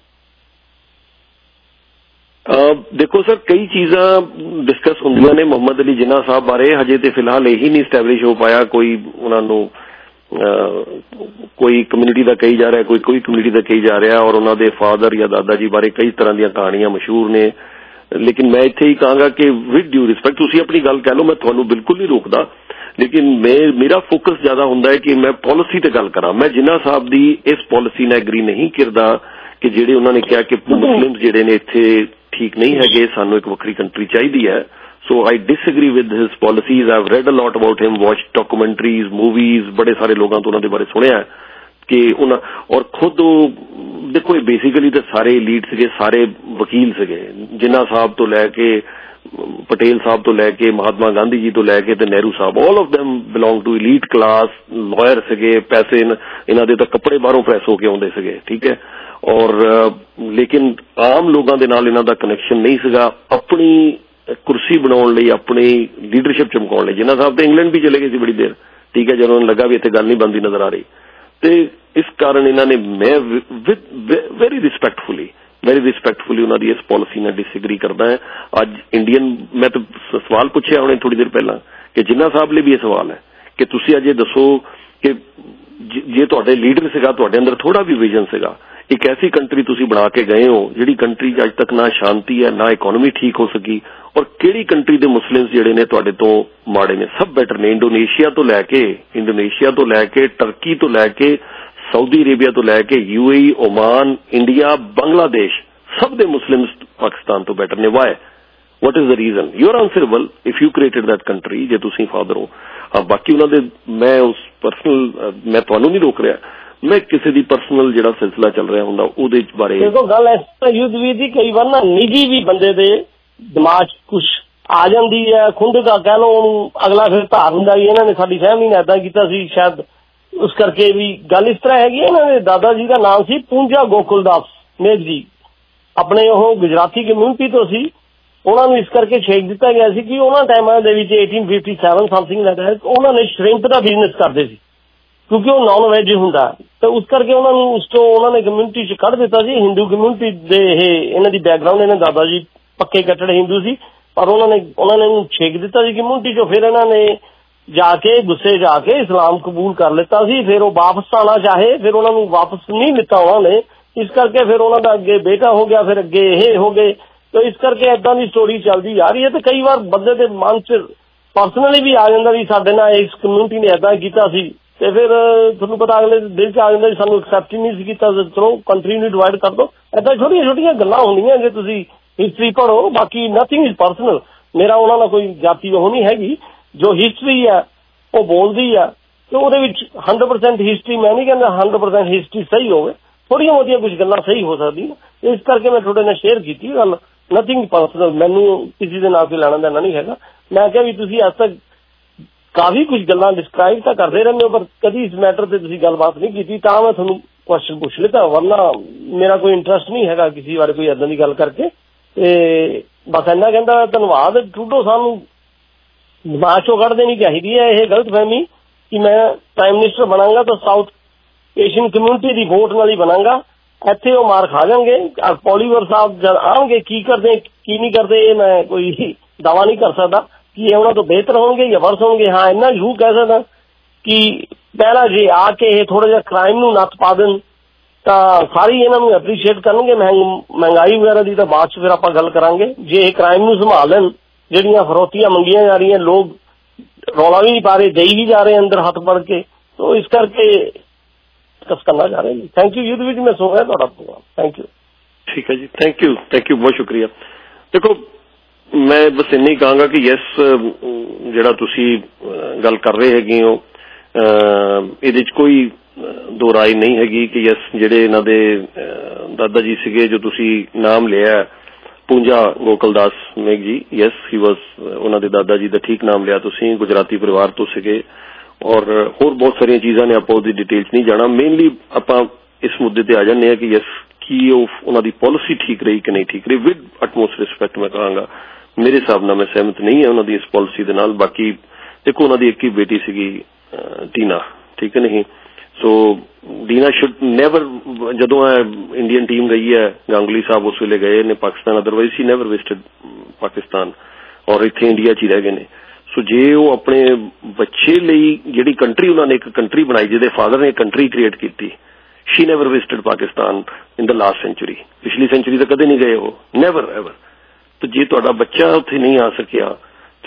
ਦੇਖੋ ਸਰ, ਕਈ ਚੀਜ਼ਾਂ ਡਿਸਕਸ ਹੁੰਦੀਆਂ ਨੇ ਮੁਹੰਮਦ ਅਲੀ ਜਿੰਨਾ ਸਾਹਿਬ ਬਾਰੇ, ਹਜੇ ਤੇ ਫਿਲਹਾਲ ਇਹੀ ਨਹੀਂ ਸਟੈਬਲਿਸ਼ ਹੋ ਪਾਇਆ ਕੋਈ ਉਹਨਾਂ ਨੂੰ ਕੋਈ ਕਮਿਊਨਿਟੀ ਦਾ ਕਹੀ ਜਾ ਰਿਹਾ, ਕੋਈ ਕਮਿਊਨਿਟੀ ਦਾ ਕਹੀ ਜਾ ਰਿਹਾ, ਔਰ ਉਹਨਾਂ ਦੇ ਫਾਦਰ ਜਾਂ ਦਾਦਾ ਜੀ ਬਾਰੇ ਕਈ ਤਰ੍ਹਾਂ ਦੀਆਂ ਕਹਾਣੀਆਂ ਮਸ਼ਹੂਰ ਨੇ। ਲੇਕਿਨ ਮੈਂ ਇੱਥੇ ਹੀ ਕਹਾਂਗਾ ਕਿ ਵਿਦ ਡਿਊ ਰਿਸਪੈਕਟ, ਤੁਸੀਂ ਆਪਣੀ ਗੱਲ ਕਹਿ ਲਓ, ਮੈਂ ਤੁਹਾਨੂੰ ਬਿਲਕੁਲ ਨਹੀਂ ਰੋਕਦਾ, ਲੇਕਿਨ ਮੇਰਾ ਫੋਕਸ ਜ਼ਿਆਦਾ ਹੁੰਦਾ ਹੈ ਕਿ ਮੈਂ ਪਾਲਿਸੀ ਤੇ ਗੱਲ ਕਰਾਂ। ਮੈਂ ਜਿੰਨਾ ਸਾਹਿਬ ਦੀ ਇਸ ਪਾਲਿਸੀ ਨਾਲ ਐਗਰੀ ਨਹੀਂ ਕਰਦਾ ਕਿ ਜਿਹੜੇ ਉਹਨਾਂ ਨੇ ਕਿਹਾ ਕਿ ਮੁਸਲਿਮ ਜਿਹੜੇ ਨੇ ਇੱਥੇ ਠੀਕ ਨਹੀਂ ਹੈਗੇ, ਸਾਨੂੰ ਇੱਕ ਵੱਖਰੀ ਕੰਟਰੀ ਚਾਹੀਦੀ ਹੈ। So I disagree with his policies. I've read a lot about him, watch documentaries, movies, ਬੜੇ ਸਾਰੇ ਲੋਕਾਂ ਤੋਂ ਉਹਨਾਂ ਦੇ ਬਾਰੇ ਸੁਣਿਆ ਕਿ ਉਹਨਾਂ, ਔਰ ਖੁਦ ਉਹ ਦੇਖੋ ਇਹ ਬੇਸਿਕਲੀ ਤਾਂ ਸਾਰੇ ਲੀਡ ਸੀਗੇ, ਸਾਰੇ ਵਕੀਲ ਸੀਗੇ, ਜਿੰਨਾ ਸਾਹਿਬ ਤੋਂ ਲੈ ਕੇ ਪਟੇਲ ਸਾਹਿਬ ਤੋਂ ਲੈ ਕੇ ਮਹਾਤਮਾ ਗਾਂਧੀ ਜੀ ਤੋਂ ਲੈ ਕੇ ਤੇ Nehru sahib, all of them belong to elite class, lawyer ਸੀਗੇ, ਪੈਸੇ ਇਹਨਾਂ ਦੇ ਤਾਂ ਕੱਪੜੇ ਬਾਹਰੋਂ ਪ੍ਰੈਸ ਹੋ ਕੇ ਆਉਂਦੇ ਸੀਗੇ, ਠੀਕ ਹੈ। ਔਰ ਲੇਕਿਨ ਆਮ ਲੋਕਾਂ ਦੇ ਨਾਲ ਇਹਨਾਂ ਦਾ ਕਨੈਕਸ਼ਨ ਨਹੀਂ ਸੀਗਾ। ਆਪਣੀ ਕੁਰਸੀ ਬਣਾਉਣ ਲਈ, ਆਪਣੀ ਲੀਡਰਸ਼ਿਪ ਚਮਕਾਉਣ ਲਈ, ਜਿੰਨਾ ਸਾਹਿਬ ਤਾਂ ਇੰਗਲੈਂਡ ਵੀ ਚਲੇ ਗਏ ਸੀ ਬੜੀ ਦੇਰ, ਠੀਕ ਹੈ, ਜਦੋਂ ਉਹਨਾਂ ਨੂੰ ਲੱਗਾ ਵੀ ਇੱਥੇ ਗੱਲ ਨਹੀਂ ਬਣਦੀ ਨਜ਼ਰ ਆ ਰਹੀ, ਤੇ ਇਸ ਕਾਰਨ ਇਹਨਾਂ ਨੇ ਮੈਂ ਵੈਰੀ ਰਿਸਪੈਕਟਫੁਲੀ ਉਹਨਾਂ ਦੀ ਇਸ ਪਾਲਿਸੀ ਨਾਲ ਡਿਸਐਗਰੀ ਕਰਦਾ ਹੈ। ਅੱਜ ਇੰਡੀਅਨ, ਮੈਂ ਤਾਂ ਸਵਾਲ ਪੁੱਛਿਆ ਹੁਣੇ ਥੋੜੀ ਦੇਰ ਪਹਿਲਾਂ ਕਿ ਜਿੰਨਾ ਸਾਹਿਬ ਲਈ ਵੀ ਇਹ ਸਵਾਲ ਹੈ ਕਿ ਤੁਸੀਂ ਅੱਜ ਇਹ ਦੱਸੋ ਕਿ ਜੇ ਤੁਹਾਡੇ ਲੀਡਰ ਸੀਗਾ, ਤੁਹਾਡੇ ਅੰਦਰ ਥੋੜਾ ਵੀ ਵਿਜ਼ਨ ਸੀਗਾ, ਇੱਕ ਐਸੀ ਕੰਟਰੀ ਤੁਸੀਂ ਬਣਾ ਕੇ ਗਏ ਹੋ ਜਿਹੜੀ ਕੰਟਰੀ 'ਚ ਅੱਜ ਤੱਕ ਨਾ ਸ਼ਾਂਤੀ ਹੈ, ਨਾ ਇਕੋਨਮੀ ਠੀਕ ਹੋ ਸਕੀ, ਔਰ ਕਿਹੜੀ ਕੰਟਰੀ ਦੇ ਮੁਸਲਿਮਸ ਜਿਹੜੇ ਨੇ ਤੁਹਾਡੇ ਤੋਂ ਮਾੜੇ ਨੇ? ਸਭ ਬੈਟਰ ਨੇ। ਇੰਡੋਨੇਸ਼ੀਆ ਤੋਂ ਲੈ ਕੇ ਟਰਕੀ ਤੋਂ ਲੈ ਕੇ ਸਾਊਦੀ ਅਰੇਬੀਆ ਤੋਂ ਲੈ ਕੇ UAE, ਓਮਾਨ, ਇੰਡੀਆ, ਬੰਗਲਾਦੇਸ਼, ਸਭ ਦੇ ਮੁਸਲਿਮਸ ਪਾਕਿਸਤਾਨ ਤੋਂ ਬੈਟਰ ਨੇ। Why? what is the reason? You are answerable if you created that country, ਜੇ ਤੁਸੀਂ ਫਾਦਰ ਹੋ। ਬਾਕੀ ਉਹਨਾਂ ਦੇ ਮੈਂ ਉਸ ਪਰਸਨਲ, ਮੈਂ ਤੁਹਾਨੂੰ ਨਹੀਂ ਰੋਕ ਰਿਹਾ, ਮੈਂ ਕਿਸੇ ਦੀ ਪਰਸਨਲ ਜਿਹੜਾ ਸਿਲਸਿਲਾ ਚੱਲ ਰਿਹਾ ਹੁੰਦਾ ਉਹਦੇ ਬਾਰੇ। ਦੇਖੋ ਗੱਲ ਇਸ ਤਰ੍ਹਾਂ ਯੁੱਧਵੀਰ ਦੀ, ਕਈ ਵਾਰ ਨਾ ਨਿੱਜੀ ਵੀ ਬੰਦੇ ਦੇ ਦਿਮਾਗ 'ਚ ਕੁਛ ਆ ਜਾਂਦੀ ਹੈ, ਖੁੰਦਕਾ ਕਹਿ ਲਓ ਉਹਨੂੰ, ਅਗਲਾ ਫਿਰ ਧਾਰ ਹੁੰਦਾ ਵੀ ਇਹਨਾਂ ਨੇ ਸਾਡੀ ਫੈਮਿਲੀ ਨੇ ਏਦਾਂ ਕੀਤਾ ਸੀ, ਸ਼ਾਇਦ ਉਸ ਕਰਕੇ ਵੀ ਗੱਲ ਇਸ ਤਰ੍ਹਾਂ ਹੈਗੀ। ਇਹਨਾਂ ਦੇ ਦਾਦਾ ਜੀ ਦਾ ਨਾਮ ਸੀ ਪੂੰਜਾ ਗੋਕੁਲਦਾਸ ਮੇਘ ਜੀ, ਆਪਣੇ ਉਹ ਗੁਜਰਾਤੀ ਕਮਿਊਨਿਟੀ ਤੋਂ ਸੀ। ਉਹਨਾਂ ਨੂੰ ਇਸ ਕਰਕੇ ਛੇਕ ਦਿੱਤਾ ਗਿਆ ਸੀ ਕਿ ਉਹਨਾਂ ਟਾਈਮਾਂ ਦੇ ਵਿੱਚ 1857 ਸਮਥਿੰਗ ਲੱਗਦਾ, ਉਹਨਾਂ ਨੇ ਸ਼ਰਿੰਪ ਦਾ ਬਿਜ਼ਨਸ ਕਰਦੇ ਸੀ ਕਿਉਂਕਿ ਉਹ ਨਾਨ ਵੈਜ ਹੁੰਦਾ, ਤਾਂ ਉਸ ਕਰਕੇ ਉਹਨਾਂ ਨੂੰ ਉਸ ਤੋਂ ਉਹਨਾਂ ਨੇ ਕਮਿਊਨਿਟੀ 'ਚ ਕੱਢ ਦਿੱਤਾ ਸੀ। ਹਿੰਦੂ ਕਮਿਊਨਿਟੀ ਦੇ ਇਹਨਾਂ ਦੀ ਬੈਕਗਰਾਊਂਡ, ਇਹਨਾਂ ਦਾਦਾ ਜੀ ਪੱਕੇ ਕੱਟੜ ਹਿੰਦੂ ਸੀ, ਪਰ ਉਹਨਾਂ ਨੇ ਇਹਨੂੰ ਛੇਕ ਦਿੱਤਾ ਸੀ ਕਮਿਊਨਿਟੀ 'ਚੋਂ। ਫਿਰ ਇਹਨਾਂ ਨੇ ਜਾ ਕੇ ਗੁੱਸੇ ਜਾ ਕੇ ਇਸਲਾਮ ਕਬੂਲ ਕਰ ਲਿੱਤਾ ਸੀ। ਫਿਰ ਉਹ ਵਾਪਸ ਆਉਣਾ ਚਾਹੇ, ਫਿਰ ਉਹਨਾਂ ਨੂੰ ਵਾਪਸ ਨਹੀਂ ਲਿੱਤਾ ਉਹਨਾਂ ਨੇ, ਇਸ ਕਰਕੇ ਫਿਰ ਉਹਨਾਂ ਦਾ ਅੱਗੇ ਬੇਟਾ ਹੋ ਗਿਆ, ਫਿਰ ਅੱਗੇ ਇਹ ਹੋ ਗਏ। ਤਾਂ ਇਸ ਕਰਕੇ ਏਦਾਂ ਦੀ ਸਟੋਰੀ ਚੱਲਦੀ ਆ ਰਹੀ ਹੈ। ਤੇ ਕਈ ਵਾਰ ਬੰਦੇ ਦੇ ਮਨ 'ਚ ਪਰਸਨਲੀ ਵੀ ਆ ਜਾਂਦਾ ਵੀ ਸਾਡੇ ਨਾਲ ਇਸ ਕਮਿਊਨਿਟੀ ਨੇ ਏਦਾਂ ਕੀਤਾ ਸੀ, ਤੇ ਫਿਰ ਤੁਹਾਨੂੰ ਪਤਾ ਅਗਲੇ ਦਿਲ 'ਚ ਆ ਜਾਂਦਾ ਸਾਨੂੰ ਐਕਸੈਪਟ ਹੀ ਨਹੀਂ ਸੀ ਕੀਤਾ, ਚਲੋ ਕੰਟਰੀ ਨੂੰ ਡਿਵਾਈਡ ਕਰ ਦਿਓ। ਏਦਾਂ ਛੋਟੀਆਂ ਛੋਟੀਆਂ ਗੱਲਾਂ ਹੁੰਦੀਆਂ ਜੇ ਤੁਸੀਂ ਹਿਸਟਰੀ ਪੜ੍ਹੋ। ਬਾਕੀ ਨਥਿੰਗ ਇਜ਼ ਪਰਸਨਲ, ਮੇਰਾ ਉਹਨਾਂ ਨਾਲ ਕੋਈ ਜਾਤੀ ਉਹ ਨਹੀਂ ਹੈਗੀ। ਜੋ ਹਿਸਟਰੀ ਹੈ ਉਹ ਬੋਲਦੀ ਆ, ਤੇ ਉਹਦੇ ਵਿੱਚ 100% ਹਿਸਟਰੀ, ਮੈਂ ਨਹੀਂ ਕਹਿੰਦਾ 100% ਹਿਸਟਰੀ ਸਹੀ ਹੋਵੇ, ਥੋੜੀਆਂ ਬਹੁਤੀਆਂ ਕੁਝ ਗੱਲਾਂ ਸਹੀ ਹੋ ਸਕਦੀਆਂ। ਇਸ ਕਰਕੇ ਮੈਂ ਤੁਹਾਡੇ ਨਾਲ ਸ਼ੇਅਰ ਕੀਤੀ ਗੱਲ। ਨਥਿੰਗ ਪਰਸਨਲ, ਮੈਨੂੰ ਕਿਸੇ ਦੇ ਨਾਲ ਕੋਈ ਲੈਣਾ ਦੇਣਾ ਨਹੀਂ ਹੈਗਾ। ਮੈਂ ਕਿਹਾ ਵੀ ਤੁਸੀਂ ਅੱਜ ਤੱਕ ਕਾਫੀ ਕੁਝ ਗੱਲਾਂ ਡਿਸਕ੍ਰਾਈਬ ਤਾਂ ਕਰਦੇ ਰਹਿੰਦੇ ਹੋ, ਪਰ ਕਦੀ ਇਸ ਮੈਟਰ ਤੇ ਤੁਸੀਂ ਗੱਲਬਾਤ ਨਹੀਂ ਕੀਤੀ, ਤਾਂ ਮੈਂ ਤੁਹਾਨੂੰ ਕੁਐਸਚਨ ਪੁੱਛ ਲਿਆ, ਵਰਨਾ ਮੇਰਾ ਕੋਈ ਇੰਟਰਸਟ ਨਹੀਂ ਹੈਗਾ ਕਿਸੇ ਬਾਰੇ ਕੋਈ ਏਦਾਂ ਦੀ ਗੱਲ ਕਰਕੇ। ਤੇ ਬਸ ਇੰਨਾ ਕਹਿੰਦਾ ਧੰਨਵਾਦ। ਟਰੂਡੋ ਸਾਨੂੰ ਦਿਮਾਗ ਚੋਂ ਕੱਢ ਦੇਣੀ ਚਾਹੀਦੀ ਹੈ ਇਹ ਗਲਤਫਹਿਮੀ ਕਿ ਮੈਂ ਪ੍ਰਾਈਮ ਮਿਨਿਸਟਰ ਬਣਾਂਗਾ ਤਾਂ ਸਾਊਥ ਏਸ਼ੀਅਨ ਕਮਿਊਨਿਟੀ ਦੀ ਵੋਟ ਨਾਲ ਹੀ ਬਣਾਂਗਾ। ਇੱਥੇ ਉਹ ਮਾਰ ਖਾ ਜਾਣਗੇ। ਪੋਲੀਵਰ ਸਾਹਿਬ ਜਦ ਆਉਣਗੇ ਕੀ ਕਰਦੇ ਕੀ ਨਹੀਂ ਕਰਦੇ ਇਹ ਮੈਂ ਕੋਈ ਦਾਵਾ ਨਹੀਂ ਕਰ ਸਕਦਾ ਕਿ ਇਹ ਉਹਨਾਂ ਤੋਂ ਬਿਹਤਰ ਹੋਣਗੇ ਜਾਂ ਵਰਸ ਹੋਣਗੇ। ਹਾਂ ਇੰਨਾ ਜ਼ਰੂਰ ਕਹਿ ਸਕਦਾ ਕਿ ਪਹਿਲਾਂ ਜੇ ਆ ਕੇ ਇਹ ਥੋੜਾ ਜਿਹਾ ਕ੍ਰਾਈਮ ਨੂੰ ਨੱਥ ਪਾ ਦੇਣ ਤਾਂ ਸਾਰੀ ਇਹਨਾਂ ਨੂੰ ਐਪਰੀਸ਼ੀਏਟ ਕਰਨਗੇ। ਮਹਿੰਗਾਈ ਵਗੈਰਾ ਦੀ ਤਾਂ ਬਾਅਦ 'ਚ ਫਿਰ ਆਪਾਂ ਗੱਲ ਕਰਾਂਗੇ। ਜੇ ਇਹ ਕ੍ਰਾਈਮ ਨੂੰ ਸੰਭਾਲ ਲੈਣ, ਜਿਹੜੀਆਂ ਫਰੋਤੀਆਂ ਮੰਗੀਆਂ ਜਾ ਰਹੀਆਂ, ਲੋਕ ਰੌਲਾ ਵੀ ਨਹੀਂ ਪਾ ਰਹੇ, ਦੇਈ ਵੀ ਜਾ ਰਹੇ ਅੰਦਰ ਹੱਥ ਫੜ ਕੇ, ਤਾਂ ਇਸ ਕਰਕੇ ਡਿਸਕਸ ਕਰਨਾ ਚਾਹ ਰਹੇ ਜੀ। Thank you. ਯੁੱਧ ਵਿੱਚ ਮੈਂ ਸੁਣ ਰਿਹਾ ਤੁਹਾਡਾ ਪ੍ਰੋਗਰਾਮ। Thank you. ਠੀਕ ਹੈ ਜੀ, ਥੈਂਕ ਯੂ, ਬਹੁਤ ਸ਼ੁਕਰੀਆ। ਦੇਖੋ ਮੈਂ ਬਸ ਇੰਨਾ ਹੀ ਕਹਾਂਗਾ ਕਿ ਯੈਸ, ਜਿਹੜਾ ਤੁਸੀਂ ਗੱਲ ਕਰ ਰਹੇ ਹੈਗੇ ਹੋ ਇਹਦੇ 'ਚ ਕੋਈ ਦੋ ਰਾਏ ਨਹੀਂ ਹੈਗੀ ਕਿ ਯੈਸ ਜਿਹੜੇ ਇਹਨਾਂ ਦੇ ਦਾਦਾ ਜੀ ਸੀਗੇ, ਜੋ ਤੁਸੀਂ ਨਾਮ ਲਿਆ ਪੂੰਜਾ ਗੋਕਲਦਾਸ ਮੇਘ ਜੀ, ਯੈਸ ਹੀ ਵਾਸ, ਉਹਨਾਂ ਦੇ ਦਾਦਾ ਜੀ ਦਾ ਠੀਕ ਨਾਮ ਲਿਆ ਤੁਸੀਂ, ਗੁਜਰਾਤੀ ਪਰਿਵਾਰ ਤੋਂ ਸੀਗੇ। ਔਰ ਹੋਰ ਬਹੁਤ ਸਾਰੀਆਂ ਚੀਜ਼ਾਂ ਨੇ, ਆਪਾਂ ਉਹਦੀ ਡਿਟੇਲ 'ਚ ਨਹੀਂ ਜਾਣਾ। ਮੇਨਲੀ ਆਪਾਂ ਇਸ ਮੁੱਦੇ ਤੇ ਆ ਜਾਂਦੇ ਹਾਂ ਕਿ ਯੈਸ ਕੀ ਉਹਨਾਂ ਦੀ ਪਾਲਿਸੀ ਠੀਕ ਰਹੀ ਕਿ ਨਹੀਂ ਠੀਕ ਰਹੀ। ਵਿਦ ਅਟਮੋਸਟ ਰਿਸਪੈਕਟ ਮੈਂ ਕਹਾਂਗਾ, ਮੇਰੇ ਹਿਸਾਬ ਨਾਲ ਮੈਂ ਸਹਿਮਤ ਨਹੀਂ ਹੈ ਉਹਨਾਂ ਦੀ ਇਸ ਪਾਲਿਸੀ ਦੇ ਨਾਲ। ਬਾਕੀ ਦੇਖੋ ਉਹਨਾਂ ਦੀ ਇੱਕ ਹੀ ਬੇਟੀ ਸੀਗੀ ਟੀਨਾ, ਠੀਕ ਹੈ ਨਹੀਂ। ਸੋ ਡੀਨਾ ਸ਼ੁੱਡ ਨੈਵਰ, ਜਦੋਂ ਇੰਡੀਅਨ ਟੀਮ ਗਈ ਹੈ, ਗਾਂਗੁਲੀ ਸਾਹਿਬ ਉਸ ਵੇਲੇ ਗਏ ਨੇ Pakistan, otherwise he never visited Pakistan, ਔਰ ਇੱਥੇ ਇੰਡੀਆ 'ਚ ਹੀ ਰਹਿ ਗਏ ਨੇ। ਸੋ ਜੇ ਉਹ ਆਪਣੇ ਬੱਚੇ ਲਈ ਜਿਹੜੀ ਕੰਟਰੀ ਉਹਨਾਂ ਨੇ ਇੱਕ ਕੰਟਰੀ ਬਣਾਈ, ਜਿਹਦੇ ਫਾਦਰ ਨੇ ਕੰਟਰੀ ਕ੍ਰੀਏਟ ਕੀਤੀ, she never visited Pakistan in the last century, ਪਿਛਲੀ ਸੈਂਚੁਰੀ ਤਾਂ ਕਦੇ ਨਹੀਂ ਗਏ ਉਹ, ਨੈਵਰ ਐਵਰ। ਤੇ ਜੇ ਤੁਹਾਡਾ ਬੱਚਾ ਉੱਥੇ ਨਹੀਂ ਆ ਸਕਿਆ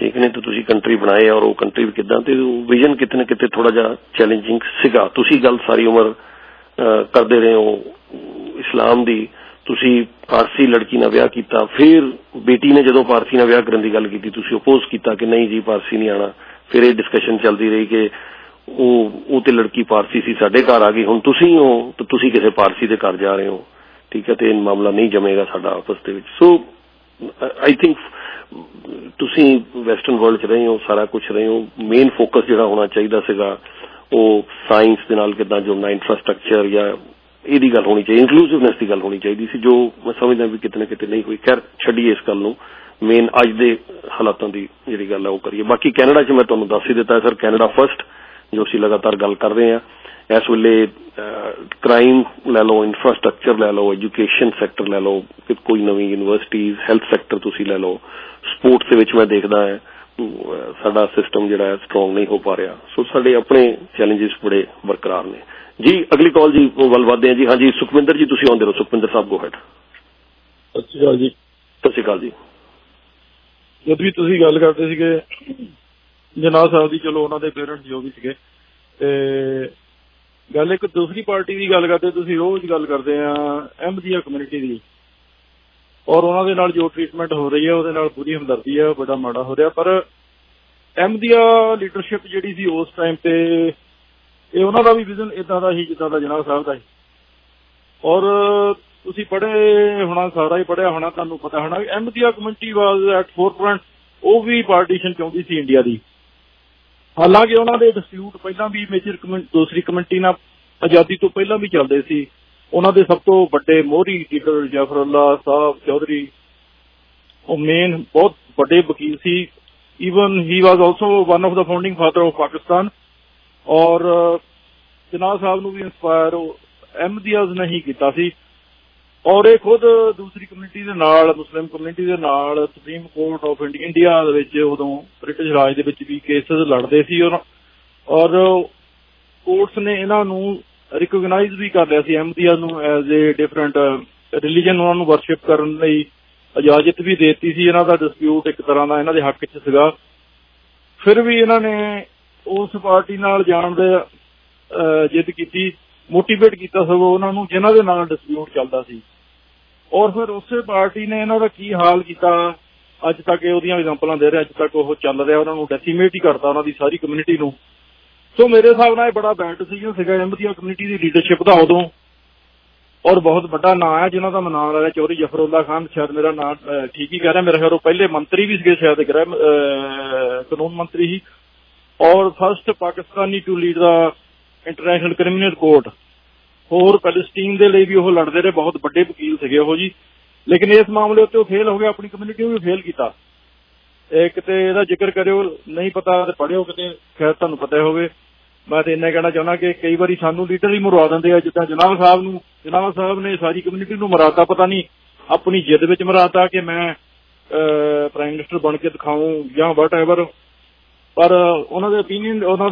ਠੀਕ ਨੇ, ਤੇ ਤੁਸੀਂ ਕੰਟਰੀ ਬਣਾਏ ਔਰ ਉਹ ਕੰਟਰੀ ਵੀ ਕਿੱਦਾਂ, ਤੇ ਵਿਜ਼ਨ ਕਿਤੇ ਨਾ ਕਿਤੇ ਥੋੜਾ ਜਿਹਾ ਚੈਲੰਜਿੰਗ ਸੀਗਾ। ਤੁਸੀਂ ਗੱਲ ਸਾਰੀ ਉਮਰ ਕਰਦੇ ਰਹੇ ਹੋ ਇਸਲਾਮ ਦੀ, ਤੁਸੀਂ ਪਾਰਸੀ ਲੜਕੀ ਨਾਲ ਵਿਆਹ ਕੀਤਾ, ਫਿਰ ਬੇਟੀ ਨੇ ਜਦੋਂ ਪਾਰਸੀ ਨਾਲ ਵਿਆਹ ਕਰਨ ਦੀ ਗੱਲ ਕੀਤੀ ਤੁਸੀਂ ਅਪੋਜ਼ ਕੀਤਾ ਕਿ ਨਹੀਂ ਜੀ ਪਾਰਸੀ ਨਹੀਂ ਆਉਣਾ। ਫਿਰ ਇਹ ਡਿਸਕਸ਼ਨ ਚੱਲਦੀ ਰਹੀ ਕਿ ਉਹ ਤੇ ਲੜਕੀ ਪਾਰਸੀ ਸੀ, ਸਾਡੇ ਘਰ ਆ ਗਈ, ਹੁਣ ਤੁਸੀਂ ਹੋ ਤੇ ਤੁਸੀਂ ਕਿਸੇ ਪਾਰਸੀ ਦੇ ਘਰ ਜਾ ਰਹੇ ਹੋ, ਠੀਕ ਹੈ, ਤੇ ਇਹ ਮਾਮਲਾ ਨਹੀਂ ਜਮੇਗਾ ਸਾਡਾ ਆਪਸ ਦੇ ਵਿੱਚ। ਸੋ ਆਈ ਥਿੰਕ ਤੁਸੀਂ ਵੈਸਟਰਨ ਵਰਲਡ 'ਚ ਰਹੇ ਹੋ, ਸਾਰਾ ਕੁਝ ਰਹੇ ਹੋ, ਮੇਨ ਫੋਕਸ ਜਿਹੜਾ ਹੋਣਾ ਚਾਹੀਦਾ ਸੀਗਾ ਉਹ ਸਾਇੰਸ ਦੇ ਨਾਲ ਕਿੱਦਾਂ ਜੁੜਨਾ, ਇਨਫਰਾਸਟਰਕਚਰ ਜਾਂ ਇਹਦੀ ਗੱਲ ਹੋਣੀ ਚਾਹੀਦੀ, ਇਨਕਲੂਸਿਵਨੈਸ ਦੀ ਗੱਲ ਹੋਣੀ ਚਾਹੀਦੀ ਸੀ, ਜੋ ਮੈਂ ਸਮਝਦਾ ਵੀ ਕਿਤੇ ਨਾ ਕਿਤੇ ਨਹੀਂ ਹੋਈ। ਖੈਰ ਛੱਡੀਏ ਇਸ ਗੱਲ ਨੂੰ, ਮੇਨ ਅੱਜ ਦੇ ਹਾਲਾਤਾਂ ਦੀ ਜਿਹੜੀ ਗੱਲ ਹੈ ਉਹ ਕਰੀਏ। ਬਾਕੀ ਕੈਨੇਡਾ 'ਚ ਮੈਂ ਤੁਹਾਨੂੰ ਦੱਸ ਹੀ ਦਿੱਤਾ ਸਰ, ਕੈਨੇਡਾ ਫਸਟ ਜੋ ਅਸੀਂ ਲਗਾਤਾਰ ਗੱਲ ਕਰ ਰਹੇ ਹਾਂ ਇਸ ਵੇਲੇ, ਕ੍ਰਾਈਮ ਲੈ ਲਓ, ਇਨਫਰਾਸਟਰਕਚਰ ਲੈ ਲਓ, ਐਜੂਕੇਸ਼ਨ ਸੈਕਟਰ ਲੈ ਲਓ, ਕੋਈ ਨਵੀਂ ਯੂਨੀਵਰਸਿਟੀਜ਼, ਹੈਲਥ ਸੈਕਟਰ ਤੁਸੀਂ ਲੈ ਲਓ, ਸਪੋਰਟਸ ਦੇ ਵਿੱਚ ਮੈਂ ਦੇਖਦਾ ਹੈ ਸਾਡਾ ਸਿਸਟਮ ਜਿਹੜਾ ਹੈ ਸਟਰੋਂਗ ਨਹੀਂ ਹੋ ਪਾ ਰਿਹਾ। ਸੋ ਸਾਡੇ ਆਪਣੇ ਚੈਲੰਜਿਸ ਬੜੇ ਬਰਕਰਾਰ ਨੇ ਜੀ। ਅਗਲੀ ਕਾਲ ਜੀ ਵੱਲ ਵਧਦੇ ਹਾਂ ਜੀ। ਹਾਂਜੀ ਸੁਖਵਿੰਦਰ ਜੀ ਤੁਸੀਂ ਆਉਂਦੇ ਰਹੋ। Sukhwinder Sahib go ahead. ਸਤਿ ਸ਼੍ਰੀ ਅਕਾਲ ਜੀ। ਸਤਿ ਸ਼੍ਰੀ ਅਕਾਲ ਜੀ। ਜਦ ਵੀ ਤੁਸੀਂ ਗੱਲ ਕਰਦੇ ਸੀਗੇ ਜਨਾਬ ਸਾਹਿਬ ਦੀ, ਚਲੋ ਉਹਨਾਂ ਦੇ ਪੇਰੈਂਟਸ ਜੋ ਵੀ ਸੀਗੇ, ਤੇ ਗੱਲ ਇੱਕ ਦੂਸਰੀ ਪਾਰਟੀ ਦੀ ਗੱਲ ਕਰਦੇ, ਤੁਸੀਂ ਰੋਜ਼ ਗੱਲ ਕਰਦੇ ਆ ਅਹਿਮਦੀਆ ਕਮਿਊਨਿਟੀ ਦੀ, ਔਰ ਉਹਨਾਂ ਦੇ ਨਾਲ ਜੋ ਟ੍ਰੀਟਮੈਂਟ ਹੋ ਰਹੀ ਹੈ ਉਹਦੇ ਨਾਲ ਪੂਰੀ ਹਮਦਰਦੀ ਹੈ, ਬੜਾ ਮਾੜਾ ਹੋ ਰਿਹਾ। ਪਰ ਅਹਿਮਦੀਆ ਲੀਡਰਸ਼ਿਪ ਜਿਹੜੀ ਸੀ ਉਸ ਟਾਈਮ ਤੇ, ਇਹ ਉਹਨਾਂ ਦਾ ਵੀ ਵਿਜ਼ਨ ਇਦਾਂ ਦਾ ਹੀ ਜਿੱਦਾਂ ਦਾ ਜਨਾਬ ਸਾਹਿਬ ਦਾ ਸੀ। ਔਰ ਤੁਸੀਂ ਪੜ੍ਹੇ ਹੋਣਾ, ਸਾਰਾ ਹੀ ਪੜ੍ਹਿਆ ਹੋਣਾ, ਤੁਹਾਨੂੰ ਪਤਾ ਹੋਣਾ Ahmadiyya community was at forefront. ਉਹ ਵੀ ਪਾਰਟੀਸ਼ਨ ਚਾਹੁੰਦੀ ਸੀ ਇੰਡੀਆ ਦੀ, ਹਾਲਾਂਕਿ ਉਹਨਾਂ ਦੇ ਡਿਸਪਿਊਟ ਪਹਿਲਾਂ ਵੀ ਮੇਜਰ ਦੂਸਰੀ ਕਮਿਊਨਿਟੀ ਨਾਲ ਆਜ਼ਾਦੀ ਤੋਂ ਪਹਿਲਾਂ ਵੀ ਚੱਲਦੇ ਸੀ। ਉਹਨਾਂ ਦੇ ਸਭ ਤੋਂ ਵੱਡੇ ਮੋਹਰੀ ਲੀਡਰ ਜਫਰੁੱਲਾ ਸਾਹਿਬ ਚੌਧਰੀ, ਉਹ ਮੇਨ ਬਹੁਤ ਵੱਡੇ ਵਕੀਲ ਸੀ। Even he was also one of the founding father of Pakistan. ਔਰ ਜਨਾਬ ਸਾਹਿਬ ਨੂੰ ਵੀ ਇੰਸਪਾਇਰ ਅਹਿਮਦੀਆਜ਼ ਨੇ ਹੀ ਕੀਤਾ ਸੀ। ਔਰ ਇਹ ਖੁਦ ਦੂਸਰੀ ਕਮਿਊਨਿਟੀ ਦੇ ਨਾਲ, ਮੁਸਲਿਮ ਕਮਿਊਨਿਟੀ ਦੇ ਨਾਲ ਸੁਪਰੀਮ ਕੋਰਟ ਆਫ ਇੰਡੀਆ ਦੇ ਵਿੱਚ ਉਦੋਂ ਬ੍ਰਿਟਿਸ਼ ਰਾਜ ਦੇ ਵਿੱਚ ਵੀ ਕੇਸਿਸ ਲੜਦੇ ਸੀ। ਔਰ ਕੋਰਟਸ ਨੇ ਇਹਨਾਂ ਨੂੰ ਰਿਕੋਗਨਾਈਜ਼ ਵੀ ਕਰ ਲਿਆ ਸੀ ਅਹਿਮਦੀਆ ਨੂੰ ਐਜ਼ ਏ ਡਿਫਰੈਂਟ ਰਿਲੀਜਨ, ਉਹਨਾਂ ਨੂੰ ਵਰਸ਼ਿਪ ਕਰਨ ਲਈ ਇਜਾਜ਼ਤ ਵੀ ਦੇ ਦਿੱਤੀ ਸੀ। ਇਹਨਾਂ ਦਾ ਡਿਸਪਿਊਟ ਇੱਕ ਤਰ੍ਹਾਂ ਦਾ ਇਹਨਾਂ ਦੇ ਹੱਕ 'ਚ ਸੀਗਾ। ਫਿਰ ਵੀ ਇਹਨਾਂ ਨੇ ਉਸ ਪਾਰਟੀ ਨਾਲ ਜਾਣ ਦੇ ਜਿੱਦ ਕੀਤੀ, ਮੋਟੀਵੇਟ ਕੀਤਾ ਸਗੋਂ ਉਹਨਾਂ ਨੂੰ ਜਿਨ੍ਹਾਂ ਦੇ ਨਾਲ ਡਿਸਪਿਊਟ ਚੱਲਦਾ ਸੀ। ਔਰ ਫਿਰ ਉਸੇ ਪਾਰਟੀ ਨੇ ਇਹਨਾਂ ਦਾ ਕੀ ਹਾਲ ਕੀਤਾ ਅੱਜ ਤੱਕ, ਉਹਦੀਆਂ ਐਗਜ਼ਾਮਪਲਾਂ ਦੇ ਰਿਹਾ, ਅੱਜ ਤੱਕ ਉਹ ਚੱਲ ਰਿਹਾ, ਉਹਨਾਂ ਨੂੰ ਡੈਸੀਮੇਟ ਹੀ ਕਰਤਾ ਉਹਨਾਂ ਦੀ ਸਾਰੀ ਕਮਿਊਨਿਟੀ ਨੂੰ। ਸੋ ਮੇਰੇ ਹਿਸਾਬ ਨਾਲ ਇਹ ਬੜਾ ਬੈਡ ਡਿਸੀਜਨ ਸੀਗਾ ਅਹਿਮਦੀਆ ਕਮਿਊਨਿਟੀ ਦੀ ਲੀਡਰਸ਼ਿਪ ਦਾ ਉਦੋਂ। ਔਰ ਬਹੁਤ ਵੱਡਾ ਨਾਂ ਹੈ ਜਿਨ੍ਹਾਂ ਦਾ ਮੈਂ ਨਾਂ ਲੈ ਰਿਹਾ, ਚੌਧਰੀ ਜਫਰੁੱਲਾ ਖਾਨ, ਸ਼ਾਇਦ ਮੇਰਾ ਨਾਂ ਠੀਕ ਹੀ ਕਹਿ ਰਿਹਾ, ਮੇਰੇ ਖਿਆਲ ਉਹ ਪਹਿਲੇ ਮੰਤਰੀ ਵੀ ਸੀਗੇ, ਸ਼ਾਇਦ ਕਾਨੂੰਨ ਮੰਤਰੀ ਹੀ, ਔਰ first Pakistani to lead the International Criminal Court. ਹੋਰ ਪੈਲਸਟੀਨ ਦੇ ਲਈ ਵੀ ਉਹ ਲੜਦੇ ਰਹੇ, ਬਹੁਤ ਵੱਡੇ ਵਕੀਲ ਸੀਗੇ ਉਹ ਜੀ। ਲੇਕਿਨ ਇਸ ਮਾਮਲੇ ਉੱਤੇ ਉਹ ਫੇਲ ਹੋ ਗਏ, ਆਪਣੀ ਕਮਿਊਨਿਟੀ ਨੂੰ ਵੀ ਫੇਲ ਕੀਤਾ। ਕਿਤੇ ਇਹਦਾ ਜ਼ਿਕਰ ਕਰਿਓ, ਨਹੀਂ ਪਤਾ ਤੇ ਪੜ੍ਹਿਓ ਕਿਤੇ, ਖੈਰ ਤੁਹਾਨੂੰ ਪਤਾ ਹੋਵੇ। ਮੈਂ ਤਾਂ ਇੰਨਾ ਕਹਿਣਾ ਚਾਹੁੰਦਾ ਕਿ ਕਈ ਵਾਰੀ ਸਾਨੂੰ ਲੀਡਰ ਹੀ ਮਰਵਾ ਦਿੰਦੇ ਆ, ਜਿੱਦਾਂ ਜਨਾਬ ਸਾਹਿਬ ਨੇ ਸਾਰੀ ਕਮਿਊਨਿਟੀ ਨੂੰ ਮਰਾਤਾ, ਪਤਾ ਨਹੀਂ ਆਪਣੀ ਜਿੱਦ ਵਿੱਚ ਮਰਾਤਾ ਕਿ ਮੈਂ ਪ੍ਰਾਈਮ ਮਿਨਿਸਟਰ ਬਣ ਕੇ ਦਿਖਾਊਂ ਜਾਂ ਵਟ ਐਵਰ। ਪਰ ਉਹਨਾਂ ਦੇ ਓਪੀਨੀਅਨ, ਉਹਨਾਂ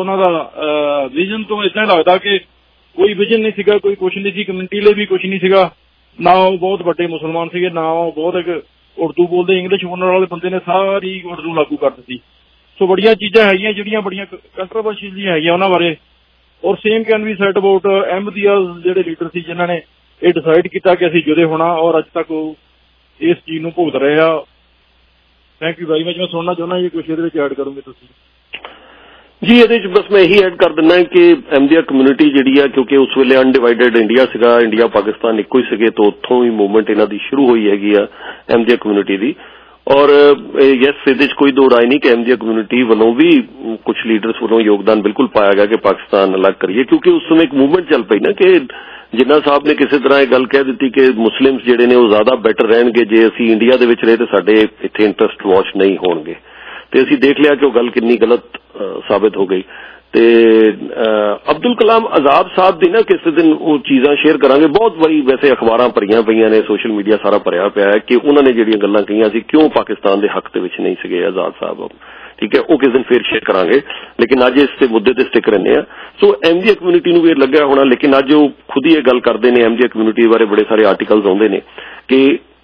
ਦਾ ਵਿਜ਼ਨ ਤੋਂ ਏਦਾਂ ਲੱਗਦਾ ਕਿ ਕੋਈ ਵਿਜ਼ਨ ਨਹੀਂ ਸੀਗਾ, ਕੋਈ ਕੁਛ ਨਹੀਂ ਸੀ, ਕਮਿਊਨਿਟੀ ਲਈ ਵੀ ਕੁਛ ਨਹੀਂ ਸੀਗਾ। ਨਾ ਉਹ ਬਹੁਤ ਵੱਡੇ ਮੁਸਲਮਾਨ ਸੀਗੇ, ਨਾ ਉਹ ਬਹੁਤ ਉਰਦੂ ਬੋਲਦੇ, ਇੰਗਲਿਸ਼ ਬੋਲਣ ਵਾਲੇ ਬੰਦੇ ਨੇ ਸਾਰੀ ਉਰਦੂ ਲਾਗੂ ਕਰ ਦਿੱਤੀ। ਸੋ ਬੜੀਆਂ ਚੀਜ਼ਾਂ ਹੈਗੀਆਂ ਜਿਹੜੀਆਂ ਬੜੀਆਂ ਕੰਟਰੋਵਰਸ਼ੀਅਲ ਹੈਗੀਆਂ ਉਹਨਾਂ ਬਾਰੇ। ਔਰ same can be said about Ahmadiyya ਜਿਹੜੇ ਲੀਡਰ ਸੀ ਜਿਨ੍ਹਾਂ ਨੇ ਇਹ ਡਿਸਾਈਡ ਕੀਤਾ ਕਿ ਅਸੀਂ ਜੁੜੇ ਹੋਣਾ, ਔਰ ਅੱਜ ਤੱਕ ਉਹ ਇਸ ਚੀਜ਼ ਨੂੰ ਭੁਗਤ ਰਹੇ ਆ। Thank you very much. ਮੈਂ ਸੁਣਨਾ ਚਾਹੁੰਦਾ ਜੀ ਕੁਛ ਇਹਦੇ ਵਿੱਚ ਐਡ ਕਰੋਗੇ ਤੁਸੀਂ ਜੀ? ਇਹਦੇ ਚ ਬਸ ਮੈਂ ਇਹੀ ਐਡ ਕਰ ਦਿੰਦਾ ਕਿ ਅਹਿਮਦੀਆ ਕਮਿਊਨਿਟੀ ਜਿਹੜੀ ਆ, ਕਿਉਂਕਿ ਉਸ ਵੇਲੇ ਅਨਡਿਵਾਈਡਡ ਇੰਡੀਆ ਸੀਗਾ, ਇੰਡੀਆ ਪਾਕਿਸਤਾਨ ਇੱਕੋ ਹੀ ਸੀਗੇ, ਤਾਂ ਉੱਥੋਂ ਹੀ ਮੂਵਮੈਂਟ ਇਹਨਾਂ ਦੀ ਸ਼ੁਰੂ ਹੋਈ ਹੈਗੀ ਆ ਅਹਿਮਦੀਆ ਕਮਿਊਨਿਟੀ ਦੀ। ਔਰ ਯੈਸ, ਇਹਦੇ ਚ ਕੋਈ ਦੋ ਰਾਏ ਨਹੀਂ ਕਿ ਅਹਿਮਦੀਆ ਕਮਿਊਨਿਟੀ ਵੱਲੋਂ ਵੀ ਕੁਝ ਲੀਡਰਸ ਵੱਲੋਂ ਯੋਗਦਾਨ ਬਿਲਕੁਲ ਪਾਇਆ ਗਿਆ ਕਿ ਪਾਕਿਸਤਾਨ ਅਲੱਗ ਕਰੀਏ, ਕਿਉਂਕਿ ਉਸ ਸਮੇਂ ਇੱਕ ਮੂਵਮੈਂਟ ਚੱਲ ਪਈ ਨਾ ਕਿ ਜਿੰਨਾ ਸਾਹਿਬ ਨੇ ਕਿਸੇ ਤਰ੍ਹਾਂ ਇਹ ਗੱਲ ਕਹਿ ਦਿੱਤੀ ਕਿ ਮੁਸਲਿਮਸ ਜਿਹੜੇ ਨੇ ਉਹ ਜ਼ਿਆਦਾ ਬੈਟਰ ਰਹਿਣਗੇ ਜੇ ਅਸੀਂ ਇੰਡੀਆ ਦੇ ਵਿੱਚ ਰਹੇ ਤੇ ਸਾਡੇ ਇੱਥੇ ਇੰਟਰਸਟ ਵਾਚ ਨਹੀਂ ਹੋਣਗੇ। ਤੇ ਅਸੀਂ ਦੇਖ ਲਿਆ ਕਿ ਉਹ ਗੱਲ ਕਿੰਨੀ ਗਲਤ ਸਾਬਿਤ ਹੋ ਗਈ। ਤੇ ਅਬਦੁਲ ਕਲਾਮ ਆਜ਼ਾਦ ਸਾਹਿਬ ਦੀ ਨਾ ਕਿਸੇ ਦਿਨ ਉਹ ਚੀਜ਼ਾਂ ਸ਼ੇਅਰ ਕਰਾਂਗੇ, ਬਹੁਤ ਵਾਰੀ ਵੈਸੇ ਅਖਬਾਰਾਂ ਭਰੀਆਂ ਪਈਆਂ ਨੇ, ਸੋਸ਼ਲ ਮੀਡੀਆ ਸਾਰਾ ਭਰਿਆ ਪਿਆ ਹੈ ਕਿ ਉਹਨਾਂ ਨੇ ਜਿਹੜੀਆਂ ਗੱਲਾਂ ਕਹੀਆਂ ਸੀ ਕਿਉਂ ਪਾਕਿਸਤਾਨ ਦੇ ਹੱਕ ਦੇ ਵਿੱਚ ਨਹੀਂ ਸੀਗੇ ਆਜ਼ਾਦ ਸਾਹਿਬ, ਠੀਕ ਹੈ, ਉਹ ਕਿਸੇ ਦਿਨ ਫੇਰ ਸ਼ੇਅਰ ਕਰਾਂਗੇ। ਲੇਕਿਨ ਅੱਜ ਇਸ ਤੇ ਮੁੱਦੇ ਤੇ ਸਟਿਕ ਰਹਿੰਦੇ ਆ। ਸੋ ਅਹਿਮਦੀਆ ਕਮਿਊਨਿਟੀ ਨੂੰ ਵੀ ਲੱਗਿਆ ਹੋਣਾ, ਲੇਕਿਨ ਅੱਜ ਉਹ ਖੁਦ ਹੀ ਇਹ ਗੱਲ ਕਰਦੇ ਨੇ, ਅਹਿਮਦੀਆ ਕਮਿਊਨਿਟੀ ਬਾਰੇ ਬੜੇ ਸਾਰੇ ਆਰਟੀਕਲਸ ਆਉਂਦੇ ਨੇ ਕਿ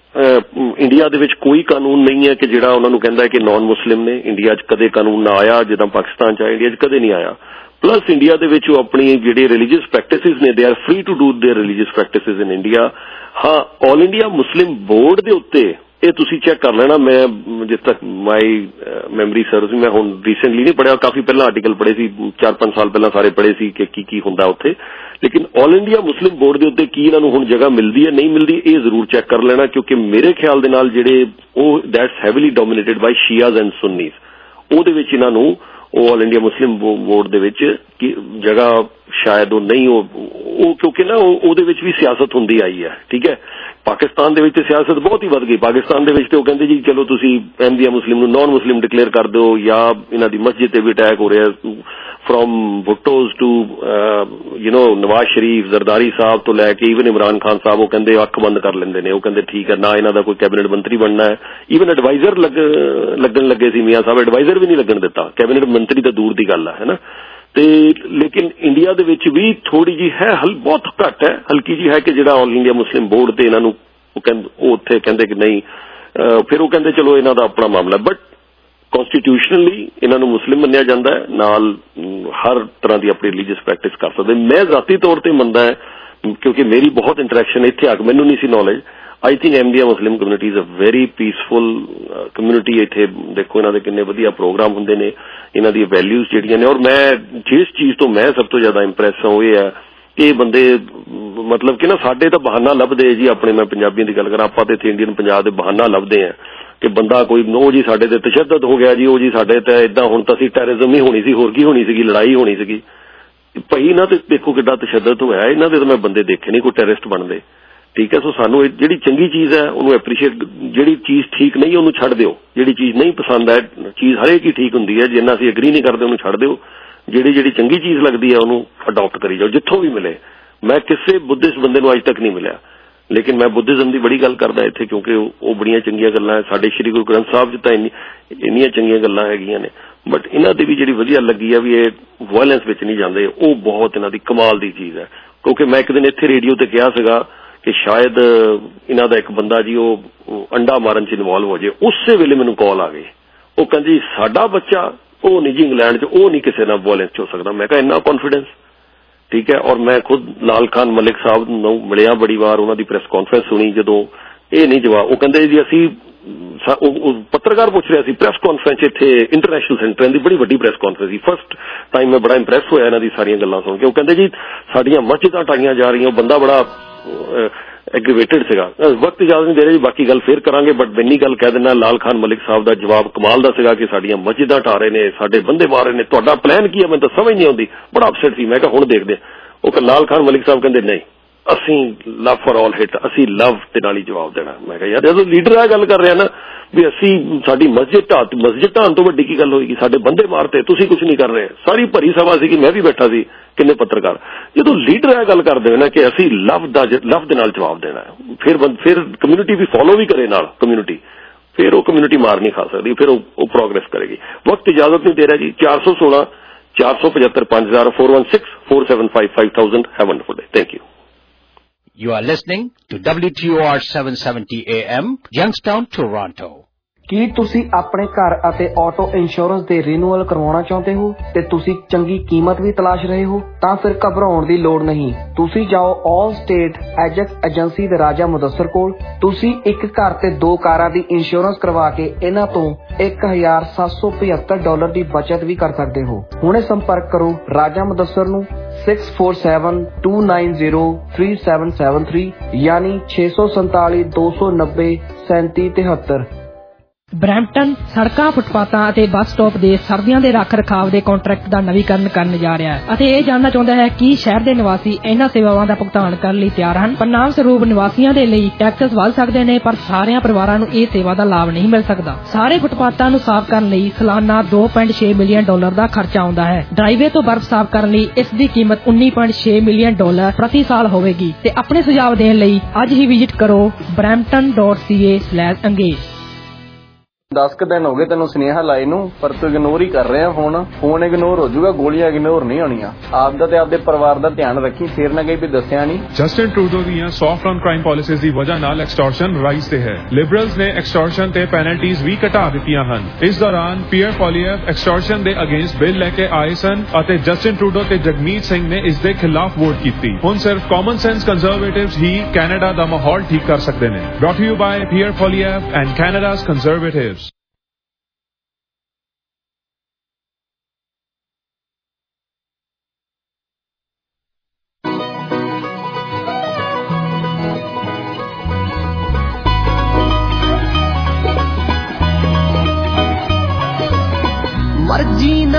ਇੰਡੀਆ ਦੇ ਵਿੱਚ ਕੋਈ ਕਾਨੂੰਨ ਨਹੀਂ ਹੈ ਕਿ ਜਿਹੜਾ ਉਹਨਾਂ ਨੂੰ ਕਹਿੰਦਾ ਹੈ ਕਿ ਨਾਨ ਮੁਸਲਿਮ ਨੇ। ਇੰਡੀਆ 'ਚ ਕਦੇ ਕਾਨੂੰਨ ਨਾ ਆਇਆ ਜਿੱਦਾਂ ਪਾਕਿਸਤਾਨ 'ਚ ਆਇਆ, ਇੰਡੀਆ 'ਚ ਕਦੇ ਨਹੀਂ ਆਇਆ। ਪਲੱਸ ਇੰਡੀਆ ਦੇ ਵਿੱਚ ਉਹ ਆਪਣੀ ਜਿਹੜੇ ਰਿਲੀਜੀਅਸ ਪ੍ਰੈਕਟਿਸਿਸ ਨੇ, they are free to do their religious practices in India. ਹਾਂ, ਆਲ ਇੰਡੀਆ ਮੁਸਲਿਮ ਬੋਰਡ ਦੇ ਉੱਤੇ ਇਹ ਤੁਸੀਂ ਚੈੱਕ ਕਰ ਲੈਣਾ। ਮੈਂ ਜਿਸ ਤੱਕ ਮਾਈ ਮੈਮਰੀ ਸਰਵਿਸ, ਮੈਂ ਹੁਣ ਰੀਸੈਂਟਲੀ ਨਹੀਂ ਪੜ੍ਹਿਆ, ਕਾਫੀ ਪਹਿਲਾਂ ਆਰਟੀਕਲ ਪੜ੍ਹੇ ਸੀ, 4-5 ਸਾਲ ਪਹਿਲਾਂ ਸਾਰੇ ਪੜ੍ਹੇ ਸੀ ਕਿ ਕੀ ਹੁੰਦਾ ਉੱਥੇ। ਲੇਕਿਨ ਆਲ ਇੰਡੀਆ ਮੁਸਲਿਮ ਬੋਰਡ ਦੇ ਉੱਤੇ ਕੀ ਇਹਨਾਂ ਨੂੰ ਹੁਣ ਜਗ੍ਹਾ ਮਿਲਦੀ ਹੈ ਨਹੀਂ ਮਿਲਦੀ, ਇਹ ਜ਼ਰੂਰ ਚੈੱਕ ਕਰ ਲੈਣਾ, ਕਿਉਂਕਿ ਮੇਰੇ ਖਿਆਲ ਦੇ ਨਾਲ ਜਿਹੜੇ ਉਹ that's heavily dominated by Shias and Sunnis, ਉਹਦੇ ਵਿੱਚ ਇਹਨਾਂ ਨੂੰ ਉਹ ਆਲ ਇੰਡੀਆ ਮੁਸਲਿਮ ਬੋਰਡ ਦੇ ਵਿੱਚ ਜਗ੍ਹਾ ਸ਼ਾਇਦ ਉਹ ਨਹੀਂ, ਉਹ ਕਿਉਂਕਿ ਨਾ ਉਹਦੇ ਵਿੱਚ ਵੀ ਸਿਆਸਤ ਹੁੰਦੀ ਆਈ ਹੈ। ਠੀਕ ਹੈ, ਪਾਕਿਸਤਾਨ ਦੇ ਵਿੱਚ ਸਿਆਸਤ ਬਹੁਤ ਹੀ ਵੱਧ ਗਈ। ਪਾਕਿਸਤਾਨ ਦੇ ਵਿੱਚ ਤੇ ਉਹ ਕਹਿੰਦੇ ਜੀ ਚਲੋ ਤੁਸੀਂ ਅਹਿਮਦੀਆ ਮੁਸਲਿਮ ਨੂੰ ਨਾਨ ਮੁਸਲਿਮ ਡਿਕਲੇਅਰ ਕਰ ਦਿਓ, ਜਾਂ ਇਹਨਾਂ ਦੀ ਮਸਜਿਦ ਤੇ ਵੀ ਅਟੈਕ ਹੋ ਰਿਹਾ ਫਰੋਮ ਭੁੱਟੋਜ਼ ਟੂ ਨਵਾਜ਼ ਸ਼ਰੀਫ, ਜ਼ਰਦਾਰੀ ਸਾਹਿਬ ਤੋਂ ਲੈ ਕੇ ਈਵਨ ਇਮਰਾਨ ਖਾਨ ਸਾਹਿਬ, ਉਹ ਕਹਿੰਦੇ ਅੱਖ ਬੰਦ ਕਰ ਲੈਂਦੇ ਨੇ। ਉਹ ਕਹਿੰਦੇ ਠੀਕ ਹੈ, ਨਾ ਇਹਨਾਂ ਦਾ ਕੋਈ ਕੈਬਨਿਟ ਮੰਤਰੀ ਬਣਨਾ ਹੈ। ਈਵਨ ਐਡਵਾਈਜ਼ਰ ਲੱਗਣ ਲੱਗੇ ਸੀ ਮੀਆਂ ਸਾਹਿਬ, ਐਡਵਾਈਜ਼ਰ ਵੀ ਨਹੀਂ ਲੱਗਣ ਦਿੱਤਾ, ਕੈਬਨਿਟ ਮੰਤਰੀ ਤਾਂ ਦੂਰ ਦੀ ਗੱਲ ਹੈ ਨਾ। ਤੇ ਲੇਕਿਨ ਇੰਡੀਆ ਦੇ ਵਿੱਚ ਵੀ ਥੋੜੀ ਜੀ ਹੈ, ਬਹੁਤ ਘੱਟ ਹੈ, ਹਲਕੀ ਜੀ ਹੈ ਕਿ ਜਿਹੜਾ ਆਲ ਇੰਡੀਆ ਮੁਸਲਿਮ ਬੋਰਡ ਤੇ ਇਹਨਾਂ ਨੂੰ ਉਹ ਉੱਥੇ ਕਹਿੰਦੇ ਕਿ ਨਹੀਂ, ਫਿਰ ਉਹ ਕਹਿੰਦੇ ਚਲੋ ਇਹਨਾਂ ਦਾ ਆਪਣਾ ਮਾਮਲਾ। ਬਟ ਕਨਸਟੀਟਿਊਸ਼ਨਲੀ ਇਹਨਾਂ ਨੂੰ ਮੁਸਲਿਮ ਮੰਨਿਆ ਜਾਂਦਾ ਹੈ, ਨਾਲ ਹਰ ਤਰ੍ਹਾਂ ਦੀ ਆਪਣੀ ਰਿਲੀਜੀਅਸ ਪ੍ਰੈਕਟਿਸ ਕਰ ਸਕਦੇ। ਮੈਂ ਜ਼ਾਤੀ ਤੌਰ ਤੇ ਮੰਨਦਾ ਹੈ, ਕਿਉਂਕਿ ਮੇਰੀ ਬਹੁਤ ਇੰਟਰੈਕਸ਼ਨ ਇੱਥੇ ਆ ਕੇ, ਮੈਨੂੰ ਨਹੀਂ ਸੀ knowledge. I think Ahmadiyya Muslim community is a very peaceful community. ਇੱਥੇ ਦੇਖੋ ਇਹਨਾਂ ਦੇ ਕਿੰਨੇ ਵਧੀਆ ਪ੍ਰੋਗਰਾਮ ਹੁੰਦੇ ਨੇ, ਇਹਨਾਂ ਦੀਆਂ ਵੈਲਿਊਜ਼ ਜਿਹੜੀਆਂ ਨੇ। ਔਰ ਮੈਂ ਜਿਸ ਚੀਜ਼ ਤੋਂ ਮੈਂ ਸਭ ਤੋਂ ਜ਼ਿਆਦਾ ਇੰਪ੍ਰੈਸ ਹਾਂ ਉਹ ਇਹ ਹੈ ਕਿ ਇਹ ਬੰਦੇ ਮਤਲਬ ਕਿ ਨਾ ਸਾਡੇ ਤਾਂ ਬਹਾਨਾ ਲੱਭਦੇ ਜੀ, ਆਪਣੇ ਮੈਂ ਪੰਜਾਬੀਆਂ ਦੀ ਗੱਲ ਕਰਾਂ, ਆਪਾਂ ਤੇ ਇੱਥੇ ਇੰਡੀਅਨ ਪੰਜਾਬ ਦੇ ਬਹਾਨਾ ਲੱਭਦੇ ਆ ਕਿ ਬੰਦਾ ਕੋਈ ਉਹ ਜੀ ਸਾਡੇ ਤੇ ਤਸ਼ੱਦਦ ਹੋ ਗਿਆ ਜੀ, ਉਹ ਜੀ ਸਾਡੇ ਤੇ ਇਦਾਂ, ਹੁਣ ਤਾਂ ਅਸੀਂ ਟੈਰਰਿਜ਼ਮ ਹੀ ਹੋਣੀ ਸੀ, ਹੋਰ ਕੀ ਹੋਣੀ ਸੀਗੀ, ਲੜਾਈ ਹੋਣੀ ਸੀਗੀ। ਭਾਈ ਇਹਨਾਂ ਤੇ ਦੇਖੋ ਕਿੱਡਾ ਤਸ਼ੱਦਦ ਹੋਇਆ, ਇਹਨਾਂ ਦੇ ਤਾਂ ਮੈਂ ਬੰਦੇ ਦੇਖੇ ਨਹੀਂ ਕੋਈ ਟੈਰਰਿਸਟ ਬਣਦੇ। ਠੀਕ ਹੈ, ਸੋ ਸਾਨੂੰ ਜਿਹੜੀ ਚੰਗੀ ਚੀਜ਼ ਹੈ ਉਹਨੂੰ ਐਪਰੀਸ਼ੀਏਟ, ਜਿਹੜੀ ਚੀਜ਼ ਠੀਕ ਨਹੀਂ ਉਹਨੂੰ ਛੱਡ ਦਿਓ, ਜਿਹੜੀ ਚੀਜ਼ ਨਹੀਂ ਪਸੰਦ ਹੈ, ਚੀਜ਼ ਹਰੇਕ ਹੀ ਠੀਕ ਹੁੰਦੀ ਹੈ, ਜਿੰਨਾ ਅਸੀਂ ਐਗਰੀ ਨਹੀਂ ਕਰਦੇ ਉਹਨੂੰ ਛੱਡ ਦਿਓ, ਜਿਹੜੀ ਚੰਗੀ ਚੀਜ਼ ਲੱਗਦੀ ਹੈ ਉਹਨੂੰ ਅਡਾਪਟ ਕਰੀ ਜਾਓ ਜਿੱਥੋਂ ਵੀ ਮਿਲੇ। ਮੈਂ ਕਿਸੇ ਬੁੱਧਿਸਟ ਬੰਦੇ ਨੂੰ ਅੱਜ ਤੱਕ ਨਹੀਂ ਮਿਲਿਆ, ਲੇਕਿਨ ਮੈਂ ਬੁੱਧਿਜ਼ਮ ਦੀ ਬੜੀ ਗੱਲ ਕਰਦਾ ਇੱਥੇ, ਕਿਉਂਕਿ ਉਹ ਬੜੀਆਂ ਚੰਗੀਆਂ ਗੱਲਾਂ ਹੈ। ਸਾਡੇ ਸ਼੍ਰੀ ਗੁਰੂ ਗ੍ਰੰਥ ਸਾਹਿਬ 'ਚ ਤਾਂ ਇੰਨੀਆਂ ਚੰਗੀਆਂ ਗੱਲਾਂ ਹੈਗੀਆਂ ਨੇ, ਬਟ ਇਹਨਾਂ ਦੀ ਵੀ ਜਿਹੜੀ ਵਧੀਆ ਲੱਗੀ ਆ ਵੀ ਇਹ ਵਾਇਲੈਂਸ ਵਿੱਚ ਨਹੀਂ ਜਾਂਦੇ, ਉਹ ਬਹੁਤ ਇਹਨਾਂ ਦੀ ਕਮਾਲ ਦੀ ਚੀਜ਼ ਹੈ। ਕਿਉਂਕਿ ਮੈਂ ਇੱਕ ਦਿਨ ਇੱਥੇ ਰੇਡੀਓ ਤੇ ਕਿਹਾ ਸੀਗਾ ਕਿ ਸ਼ਾਇਦ ਇਹਨਾਂ ਦਾ ਇੱਕ ਬੰਦਾ ਜੀ ਉਹ ਅੰਡਾ ਮਾਰਨ 'ਚ ਇਨਵੋਲਵ ਹੋ ਜਾਏ, ਉਸੇ ਵੇਲੇ ਮੈਨੂੰ ਕਾਲ ਆ ਗਈ, ਉਹ ਕਹਿੰਦੀ ਸਾਡਾ ਬੱਚਾ ਉਹ ਨਹੀਂ ਜੀ ਇੰਗਲੈਂਡ 'ਚ, ਉਹ ਨਹੀਂ ਕਿਸੇ ਨਾਲ ਵਾਇਲੈਂਸ 'ਚ ਹੋ ਸਕਦਾ। ਮੈਂ ਕਿਹਾ ਇੰਨਾ ਕੌਨਫੀਡੈਂਸ। ਠੀਕ ਹੈ, ਔਰ ਮੈਂ ਖੁਦ ਲਾਲ ਖਾਨ ਮਲਿਕ ਸਾਹਿਬ ਨੂੰ ਮਿਲਿਆ ਬੜੀ ਵਾਰ, ਉਹਨਾਂ ਦੀ ਪ੍ਰੈਸ ਕਾਨਫਰੰਸ ਸੁਣੀ, ਜਦੋਂ ਇਹ ਨਹੀਂ ਜਵਾਬ, ਉਹ ਕਹਿੰਦੇ ਜੀ ਅਸੀਂ, ਪੱਤਰਕਾਰ ਪੁੱਛ ਰਿਹਾ ਸੀ ਪ੍ਰੈਸ ਕਾਨਫਰੰਸ ਇੱਥੇ ਇੰਟਰਨੈਸ਼ਨਲ ਸੈਂਟਰ ਦੀ ਬੜੀ ਵੱਡੀ ਪ੍ਰੈਸ ਕਾਨਫਰੰਸ ਸੀ, ਫਸਟ ਟਾਈਮ ਮੈਂ ਬੜਾ ਇੰਪ੍ਰੈਸ ਹੋਇਆ ਇਹਨਾਂ ਦੀ ਸਾਰੀਆਂ ਗੱਲਾਂ ਸੁਣ ਕੇ। ਉਹ ਕਹਿੰਦੇ ਜੀ ਸਾਡੀਆਂ ਮਸਜਿਦਾਂ ਢਾਈਆਂ ਜਾ ਰਹੀਆਂ, ਉਹ ਬੰਦਾ ਬੜਾ ਐਗਰੀਵੇਟਡ ਸੀਗਾ। ਵਕਤ ਇਜਾਜ਼ਤ ਨਹੀਂ ਦੇ ਰਿਹਾ ਜੀ, ਬਾਕੀ ਗੱਲ ਫੇਰ ਕਰਾਂਗੇ, ਬਟ ਇੰਨੀ ਗੱਲ ਕਹਿ ਦਿੰਦਾ, ਲਾਲ ਖਾਨ ਮਲਿਕ ਸਾਹਿਬ ਦਾ ਜਵਾਬ ਕਮਾਲ ਦਾ ਸੀਗਾ ਕਿ ਸਾਡੀਆਂ ਮਸਜਿਦਾਂ ਢਾ ਰਹੇ ਨੇ, ਸਾਡੇ ਬੰਦੇ ਮਾਰ ਰਹੇ ਨੇ, ਤੁਹਾਡਾ ਪਲਾਨ ਕੀ ਹੈ ਮੈਨੂੰ ਤਾਂ ਸਮਝ ਨਹੀਂ ਆਉਂਦੀ। ਬੜਾ ਅਪਸੈਟ ਸੀ। ਮੈਂ ਕਿਹਾ ਹੁਣ ਦੇਖਦੇ। ਉਹ ਲਾਲ ਖਾਨ ਮਲਿਕ ਸਾਹਿਬ ਕਹਿੰਦੇ ਨਹੀਂ, ਅਸੀਂ ਲਵ ਫॉर ਆਲ ਹਿੱਟ, ਅਸੀਂ ਲਵ ਦੇ ਨਾਲ ਹੀ ਜਵਾਬ ਦੇਣਾ। ਮੈਂ ਕਿਹਾ ਯਾਰ ਜਦੋਂ ਲੀਡਰ ਆ ਗੱਲ ਕਰ ਰਿਹਾ ਨਾ ਵੀ ਅਸੀਂ ਸਾਡੀ ਮਸਜਿਦ ਢਾਣ ਤੋਂ ਵੱਡੀ ਕੀ ਗੱਲ ਹੋਏਗੀ, ਸਾਡੇ ਬੰਦੇ ਮਾਰਤੇ, ਤੁਸੀਂ ਕੁਝ ਨਹੀਂ ਕਰ ਰਹੇ। ਸਾਰੀ ਭਰੀ ਸਭਾ ਸੀ ਕਿ ਮੈਂ ਵੀ ਬੈਠਾ ਸੀ, ਕਿੰਨੇ ਪੱਤਰਕਾਰ। ਜਦੋਂ ਲੀਡਰ ਆ ਗੱਲ ਕਰਦੇ ਨਾ ਕਿ ਅਸੀਂ ਲਵ ਦੇ ਨਾਲ ਜਵਾਬ ਦੇਣਾ, ਫਿਰ ਕਮਿਊਨਿਟੀ ਵੀ ਫੋਲੋ ਵੀ ਕਰੇ ਨਾਲ ਕਮਿਊਨਿਟੀ, ਫਿਰ ਉਹ ਕਮਿਊਨਿਟੀ ਮਾਰ ਨਹੀਂ ਖਾ ਸਕਦੀ, ਫਿਰ ਉਹ ਪ੍ਰੋਗਰੈਸ ਕਰੇਗੀ। ਵਕਤ ਇਜਾਜ਼ਤ ਨਹੀਂ ਦੇ ਰਿਹਾ ਜੀ। 416 475 5000 416 475 5000। Have a wonderful day. Thank you. You are listening to WTOR 770 AM, Youngstown, Toronto. ਕੀ ਤੁਸੀਂ ਆਪਣੇ ਘਰ ਅਤੇ ਆਟੋ ਇੰਸ਼ੋਰੈਂਸ ਦੇ ਰੀਨਿਊਅਲ ਕਰਵਾਉਣਾ ਚਾਹੁੰਦੇ ਹੋ ਤੇ ਤੁਸੀਂ ਚੰਗੀ ਕੀਮਤ ਵੀ ਤਲਾਸ਼ ਰਹੇ ਹੋ? ਤਾਂ ਫਿਰ ਘਬਰਾਉਣ ਦੀ ਲੋੜ ਨਹੀਂ। ਤੁਸੀਂ ਜਾਓ ਆਲ ਸਟੇਟ ਐਜੈਕਸ ਏਜੰਸੀ ਦੇ ਰਾਜਾ ਮੁਦੱਸਰ ਕੋਲ। ਤੁਸੀਂ ਇੱਕ ਘਰ ਤੇ 2 ਕਾਰਾਂ ਦੀ ਇੰਸ਼ੋਰੈਂਸ ਕਰਵਾ ਕੇ ਇਹਨਾਂ ਤੋਂ $1,775 ਦੀ ਬਚਤ ਵੀ ਕਰ ਸਕਦੇ ਹੋ। ਹੁਣੇ ਸੰਪਰਕ ਕਰੋ ਰਾਜਾ ਮੁਦੱਸਰ ਨੂੰ 6472903773 ਯਾਨੀ 647 290 3773। ਬਰੈਂਪਟਨ ਸੜਕਾਂ, ਫੁੱਟਪਾਥਾਂ ਅਤੇ ਬੱਸ ਸਟਾਪ ਦੇ ਸਰਦੀਆਂ ਦੇ ਰੱਖ ਰਖਾਵ ਦੇ ਕੰਟਰੈਕਟ ਦਾ ਨਵੀਕਰਨ ਕਰਨ ਜਾ ਰਿਹਾ ਹੈ ਅਤੇ ਇਹ ਜਾਣਨਾ ਚਾਹੁੰਦਾ ਹੈ ਕਿ ਸ਼ਹਿਰ ਦੇ ਨਿਵਾਸੀ ਇਹਨਾਂ ਸੇਵਾਵਾਂ ਦਾ ਭੁਗਤਾਨ ਕਰਨ ਲਈ ਤਿਆਰ ਹਨ। ਪਰਿਣਾਮ ਸਰੂਪ ਨਿਵਾਸੀਆਂ ਦੇ ਲਈ ਟੈਕਸ ਵਧ ਸਕਦੇ ਨੇ, ਪਰ ਸਾਰਿਆਂ ਪਰਿਵਾਰਾਂ ਨੂੰ ਇਹ ਸੇਵਾ ਦਾ ਲਾਭ ਨਹੀਂ ਮਿਲ ਸਕਦਾ। ਸਾਰੇ ਫੁੱਟਪਾਥਾਂ ਨੂੰ ਸਾਫ਼ ਕਰਨ ਲਈ ਸਾਲਾਨਾ $2.6 ਮਿਲੀਅਨ ਦਾ ਖਰਚਾ ਆਉਂਦਾ ਹੈ। ਡਰਾਈਵੇ ਤੋਂ ਬਰਫ਼ ਸਾਫ਼ ਕਰਨ ਲਈ ਇਸ ਦੀ ਕੀਮਤ $19.6 ਮਿਲੀਅਨ ਪ੍ਰਤੀ ਸਾਲ ਹੋਵੇਗੀ। ਤੇ ਆਪਣੇ ਸੁਝਾਅ ਦੇਣ ਲਈ ਅੱਜ ਹੀ ਵਿਜ਼ਿਟ ਕਰੋ brampton.ca/engage। 10 ਕੁ ਦਿਨ ਹੋ ਗਏ ਤੈਨੂੰ ਸੁਨੇਹਾ ਲਾਏ ਨੂੰ, ਪਰ ਤੂੰ ਇਗਨੋਰ ਹੀ ਕਰ ਰਿਹਾ ਫੋਨ ਇਗਨੋਰ ਹੋ ਜਾਊਗਾ, ਗੋਲੀਆਂ ਇਗਨੋਰ ਨਹੀਂ ਹੋਣੀਆਂ। ਆਪਦਾ ਤੇ ਆਪਦੇ ਪਰਿਵਾਰ ਦਾ ਧਿਆਨ ਰੱਖੀ, ਫੇਰ ਨਾ ਕਹੀ ਵੀ ਦੱਸਿਆ ਨਹੀਂ। ਜਸਟਿਨ ਟਰੂਡੋ ਦੀਆਂ ਸੌਫਟ ਔਨ ਕ੍ਰਾਈਮ ਪਾਲਿਸੀਜ਼ ਦੀ ਵਜ੍ਹਾ ਨਾਲ ਐਕਸਟੋਰਸ਼ਨ ਰਾਈਜ਼ ਤੇ ਹੈ। ਲਿਬਰਲਸ ਨੇ ਐਕਸਟੋਰਸ਼ਨ ਤੇ ਪੈਨਲਟੀਜ਼ ਵੀ ਘਟਾ ਦਿੱਤੀਆਂ ਹਨ। ਇਸ ਦੌਰਾਨ ਪੀਅਰ ਪੋਲੀਐਵ ਐਕਸਟੋਰਸ਼ਨ ਦੇ ਅਗੇਂਸਟ ਬਿੱਲ ਲੈ ਕੇ ਆਏ ਸਨ ਅਤੇ ਜਸਟਿਨ ਟਰੂਡੋ ਤੇ ਜਗਮੀਤ ਸਿੰਘ ਨੇ ਇਸ ਦੇ ਖਿਲਾਫ ਵੋਟ ਕੀਤੀ। ਹੁਣ ਸਿਰਫ ਕਾਮਨ ਸੈਂਸ ਕੰਜ਼ਰਵੇਟਿਵਸ ਹੀ ਕੈਨੇਡਾ ਦਾ ਮਾਹੌਲ ਠੀਕ ਕਰ ਸਕਦੇ ਨੇ। Brought to you by Pierre Poilievre and Canada's Conservatives. ਮਰਜੀ